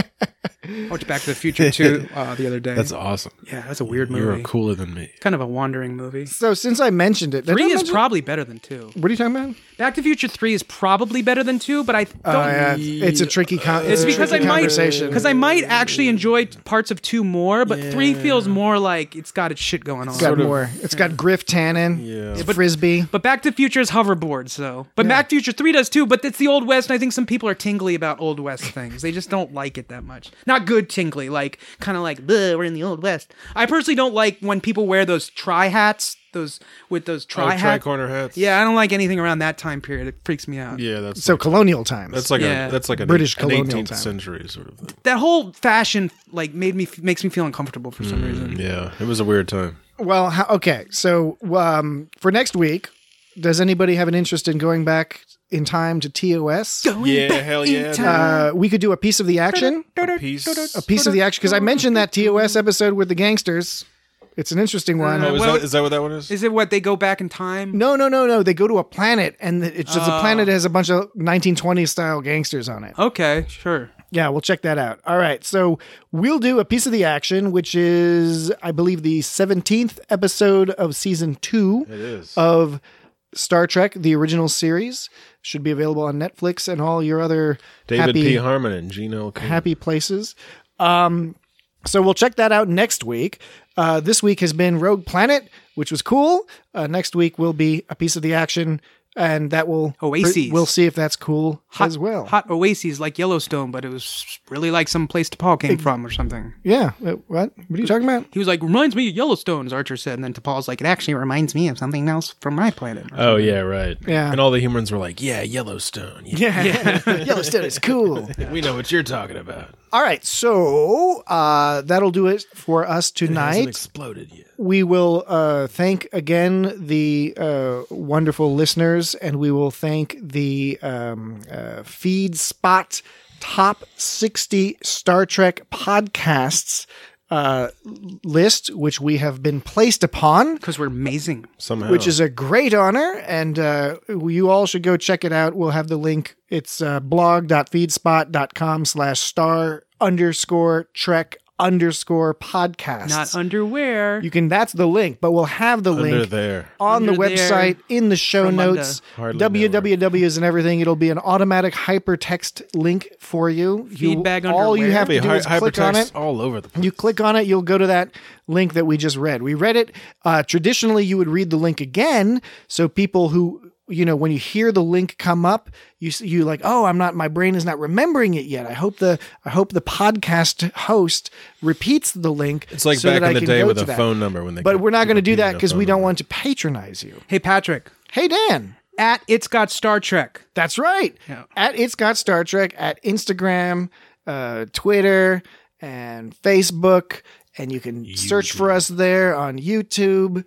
[SPEAKER 6] I watched Back to the Future two uh, the other day.
[SPEAKER 7] That's awesome.
[SPEAKER 6] yeah, that's a weird
[SPEAKER 7] You're
[SPEAKER 6] movie.
[SPEAKER 7] cooler than me.
[SPEAKER 6] Kind of a wandering movie.
[SPEAKER 8] So since I mentioned it, did
[SPEAKER 6] Three
[SPEAKER 8] I
[SPEAKER 6] is
[SPEAKER 8] mention-
[SPEAKER 6] probably better than two.
[SPEAKER 8] What are you talking about?
[SPEAKER 6] Back to the Future three is probably better than two, but I don't.
[SPEAKER 8] Oh, yeah, it's a tricky con-
[SPEAKER 6] It's because I
[SPEAKER 8] tricky
[SPEAKER 6] might
[SPEAKER 8] conversation.
[SPEAKER 6] because I might actually enjoy parts of two more, but three feels more like it's got its shit going on.
[SPEAKER 8] It's got
[SPEAKER 7] Sort of-
[SPEAKER 8] more. It's got Griff Tannen.
[SPEAKER 7] Yeah.
[SPEAKER 8] It's Frisbee.
[SPEAKER 6] But Back to the Future is hoverboard, so. But Back to the Future three does too, but it's the Old West, and I think some people are tingly about Old West things. They just don't like it that much. Not good tingly, like, kind of like, "Bleh, we're in the Old West." I personally don't like when people wear those tri hats, those, with those
[SPEAKER 7] Oh,
[SPEAKER 6] tri hats.
[SPEAKER 7] tri-corner hats.
[SPEAKER 6] Yeah, I don't like anything around that time period. It freaks me out.
[SPEAKER 7] Yeah, that's
[SPEAKER 8] So
[SPEAKER 7] like,
[SPEAKER 8] colonial times.
[SPEAKER 7] that's like
[SPEAKER 6] Yeah.
[SPEAKER 7] a that's like an,
[SPEAKER 8] British
[SPEAKER 7] an
[SPEAKER 8] colonial
[SPEAKER 7] eighteenth
[SPEAKER 8] time.
[SPEAKER 7] century sort of thing.
[SPEAKER 6] That whole fashion, like, made me, makes me feel uncomfortable for some reason.
[SPEAKER 7] Yeah, it was a weird time.
[SPEAKER 8] Well, how, okay. So um, for next week, does anybody have an interest in going back in time to T O S?
[SPEAKER 7] Yeah, hell yeah.
[SPEAKER 8] Uh, we could do a piece of the action.
[SPEAKER 7] A piece.
[SPEAKER 8] A piece of the action because I mentioned that T O S episode with the gangsters. It's an interesting one.
[SPEAKER 7] Oh, is,
[SPEAKER 6] Well,
[SPEAKER 7] that, is that what that one is?
[SPEAKER 6] Is it what, they go back in time?
[SPEAKER 8] No, no, no, no. They go to a planet, and it's just a planet that has a bunch of nineteen twenties style gangsters on it.
[SPEAKER 6] Okay, sure.
[SPEAKER 8] Yeah, we'll check that out. All right. So we'll do a piece of the action, which is, I believe, the seventeenth episode of season two
[SPEAKER 7] It is.
[SPEAKER 8] of Star Trek, the original series. Should be available on Netflix and all your other
[SPEAKER 7] David
[SPEAKER 8] happy,
[SPEAKER 7] P. Harmon and Gino. Coon.
[SPEAKER 8] happy places. Um, so we'll check that out next week. Uh, this week has been Rogue Planet, which was cool. Uh, next week will be a piece of the action and that will
[SPEAKER 6] Oases.
[SPEAKER 8] We'll see if that's cool
[SPEAKER 6] Hot,
[SPEAKER 8] as well.
[SPEAKER 6] Hot oases like Yellowstone, but it was really like some place T'Pol came from or something.
[SPEAKER 8] Yeah. Uh, What? What are you talking about?
[SPEAKER 6] He was like, reminds me of Yellowstone, as Archer said. And then T'Pol's like, it actually reminds me of something else from my planet.
[SPEAKER 7] Oh, yeah, right.
[SPEAKER 8] Yeah.
[SPEAKER 7] And all the humans were like, yeah, Yellowstone. Yeah.
[SPEAKER 8] Yeah. Yellowstone is cool.
[SPEAKER 7] We know what you're talking about.
[SPEAKER 8] All right, so uh, that'll do it for us
[SPEAKER 7] It hasn't
[SPEAKER 8] tonight.
[SPEAKER 7] exploded yet.
[SPEAKER 8] We will uh, thank again the uh, wonderful listeners, and we will thank the um, uh, Feed Spot Top sixty Star Trek Podcasts uh, list, which we have been placed upon.
[SPEAKER 6] Because we're amazing.
[SPEAKER 7] Somehow.
[SPEAKER 8] Which is a great honor, and uh, you all should go check it out. We'll have the link. It's uh, blog.feedspot.com slash star underscore trek underscore podcast.
[SPEAKER 6] Not underwear.
[SPEAKER 8] You can, that's the link, but we'll have the
[SPEAKER 7] Under
[SPEAKER 8] link
[SPEAKER 7] there.
[SPEAKER 8] on the
[SPEAKER 6] Under there.
[SPEAKER 8] website, in the show
[SPEAKER 6] From
[SPEAKER 8] notes,
[SPEAKER 7] under.
[SPEAKER 8] W W Ws and everything. It'll be an automatic hypertext link for you. you
[SPEAKER 6] Feedback
[SPEAKER 8] all you
[SPEAKER 6] underwear.
[SPEAKER 8] have to
[SPEAKER 7] Be
[SPEAKER 8] do
[SPEAKER 7] hy-
[SPEAKER 8] is click on
[SPEAKER 7] hypertext
[SPEAKER 8] it.
[SPEAKER 7] all over the place.
[SPEAKER 8] You click on it, you'll go to that link that we just read. We read it. Uh, traditionally, you would read the link again. So people who, you know, when you hear the link come up, you s- you like, oh, I'm not, my brain is not remembering it yet. I hope the I hope the podcast host repeats the link.
[SPEAKER 7] It's like
[SPEAKER 8] so
[SPEAKER 7] back
[SPEAKER 8] that I
[SPEAKER 7] in the
[SPEAKER 8] can
[SPEAKER 7] day
[SPEAKER 8] go
[SPEAKER 7] with
[SPEAKER 8] to
[SPEAKER 7] a
[SPEAKER 8] that.
[SPEAKER 7] phone number when they.
[SPEAKER 8] But
[SPEAKER 7] kept
[SPEAKER 8] we're not going to do
[SPEAKER 7] repeating
[SPEAKER 8] that
[SPEAKER 7] a
[SPEAKER 8] because
[SPEAKER 7] phone
[SPEAKER 8] we don't
[SPEAKER 7] number.
[SPEAKER 8] want to patronize you.
[SPEAKER 6] Hey, Patrick.
[SPEAKER 8] Hey, Dan.
[SPEAKER 6] At It's Got Star Trek.
[SPEAKER 8] That's right.
[SPEAKER 6] Yeah.
[SPEAKER 8] At It's Got Star Trek, at Instagram, uh, Twitter, and Facebook. And you can search for us there on YouTube.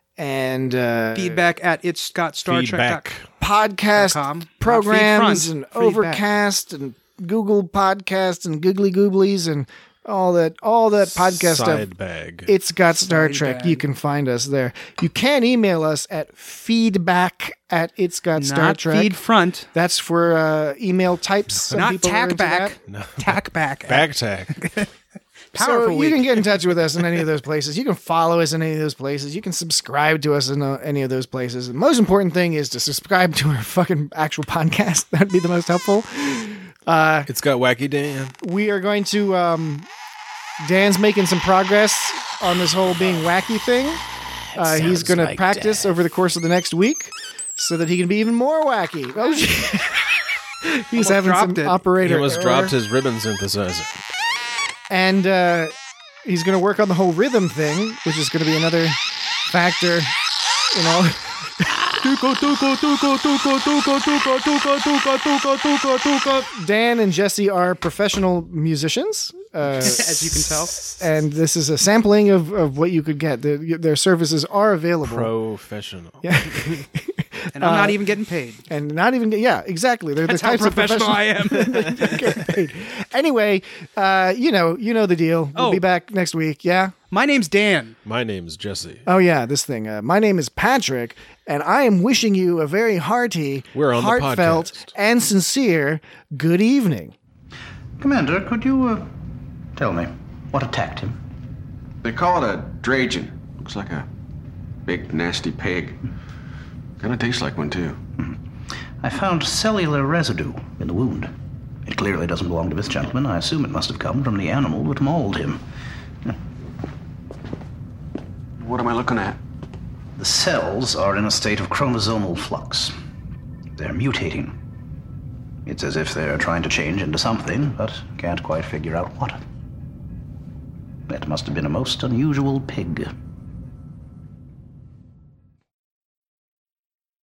[SPEAKER 8] And uh,
[SPEAKER 6] Feedback at It's Got Star Trek.
[SPEAKER 7] Feedback.
[SPEAKER 8] podcast
[SPEAKER 6] com.
[SPEAKER 8] programs
[SPEAKER 6] Not
[SPEAKER 8] and
[SPEAKER 6] feed front.
[SPEAKER 8] Overcast and Google Podcasts and Googly Gooblies and all that all that podcast stuff.
[SPEAKER 7] Side bag.
[SPEAKER 8] It's Got Star
[SPEAKER 6] Side
[SPEAKER 8] Trek.
[SPEAKER 6] bag.
[SPEAKER 8] You can find us there. You can email us at feedback at It's Got Star
[SPEAKER 6] Not
[SPEAKER 8] Trek.
[SPEAKER 6] feed front.
[SPEAKER 8] That's for uh, email types. Some
[SPEAKER 6] Not
[SPEAKER 8] people are
[SPEAKER 6] tack
[SPEAKER 8] into
[SPEAKER 6] back.
[SPEAKER 8] that.
[SPEAKER 6] Tack back.
[SPEAKER 7] Bag tag.
[SPEAKER 6] Powerful
[SPEAKER 8] So you
[SPEAKER 6] week.
[SPEAKER 8] can get in touch with us in any of those places. You can follow us in any of those places. You can subscribe to us in uh, any of those places. The most important thing is to subscribe to our fucking actual podcast. That'd be the most helpful.
[SPEAKER 7] It's got Wacky Dan.
[SPEAKER 8] We are going to. Um, Dan's making some progress on this whole being wacky thing. Uh, he's going to practice over the course of the next week so that he can be even more wacky. Oh, shit. He's having some
[SPEAKER 6] dropped it.
[SPEAKER 8] operator.
[SPEAKER 7] He almost
[SPEAKER 8] error.
[SPEAKER 7] dropped his ribbon synthesizer.
[SPEAKER 8] And uh, he's going to work on the whole rhythm thing, which is going to be another factor in all. Dan and Jesse are professional musicians. Uh,
[SPEAKER 6] As you can tell.
[SPEAKER 8] and this is a sampling of, of what you could get. Their, their services are available.
[SPEAKER 7] Professional.
[SPEAKER 8] Yeah.
[SPEAKER 6] And I'm not even getting paid.
[SPEAKER 8] And not even, yeah, exactly. They're
[SPEAKER 6] That's
[SPEAKER 8] the
[SPEAKER 6] how
[SPEAKER 8] types of
[SPEAKER 6] professional I am.
[SPEAKER 8] get paid. Anyway, uh, you know, you know the deal. We'll
[SPEAKER 6] Oh.
[SPEAKER 8] be back next week. Yeah.
[SPEAKER 6] My name's Dan.
[SPEAKER 7] My name's Jesse.
[SPEAKER 8] Oh yeah, this thing. Uh, my name is Patrick, and I am wishing you a very hearty,
[SPEAKER 7] We're on the
[SPEAKER 8] heartfelt,
[SPEAKER 7] podcast.
[SPEAKER 8] and sincere good evening.
[SPEAKER 10] Commander, could you uh, tell me what attacked him?
[SPEAKER 1] They call it a Dragon. Looks like a big, nasty pig. Kind of tastes like one, too.
[SPEAKER 10] I found cellular residue in the wound. It clearly doesn't belong to this gentleman. I assume it must have come from the animal that mauled him.
[SPEAKER 1] What am I looking at?
[SPEAKER 10] The cells are in a state of chromosomal flux. They're mutating. It's as if they're trying to change into something, but can't quite figure out what. That must have been a most unusual pig.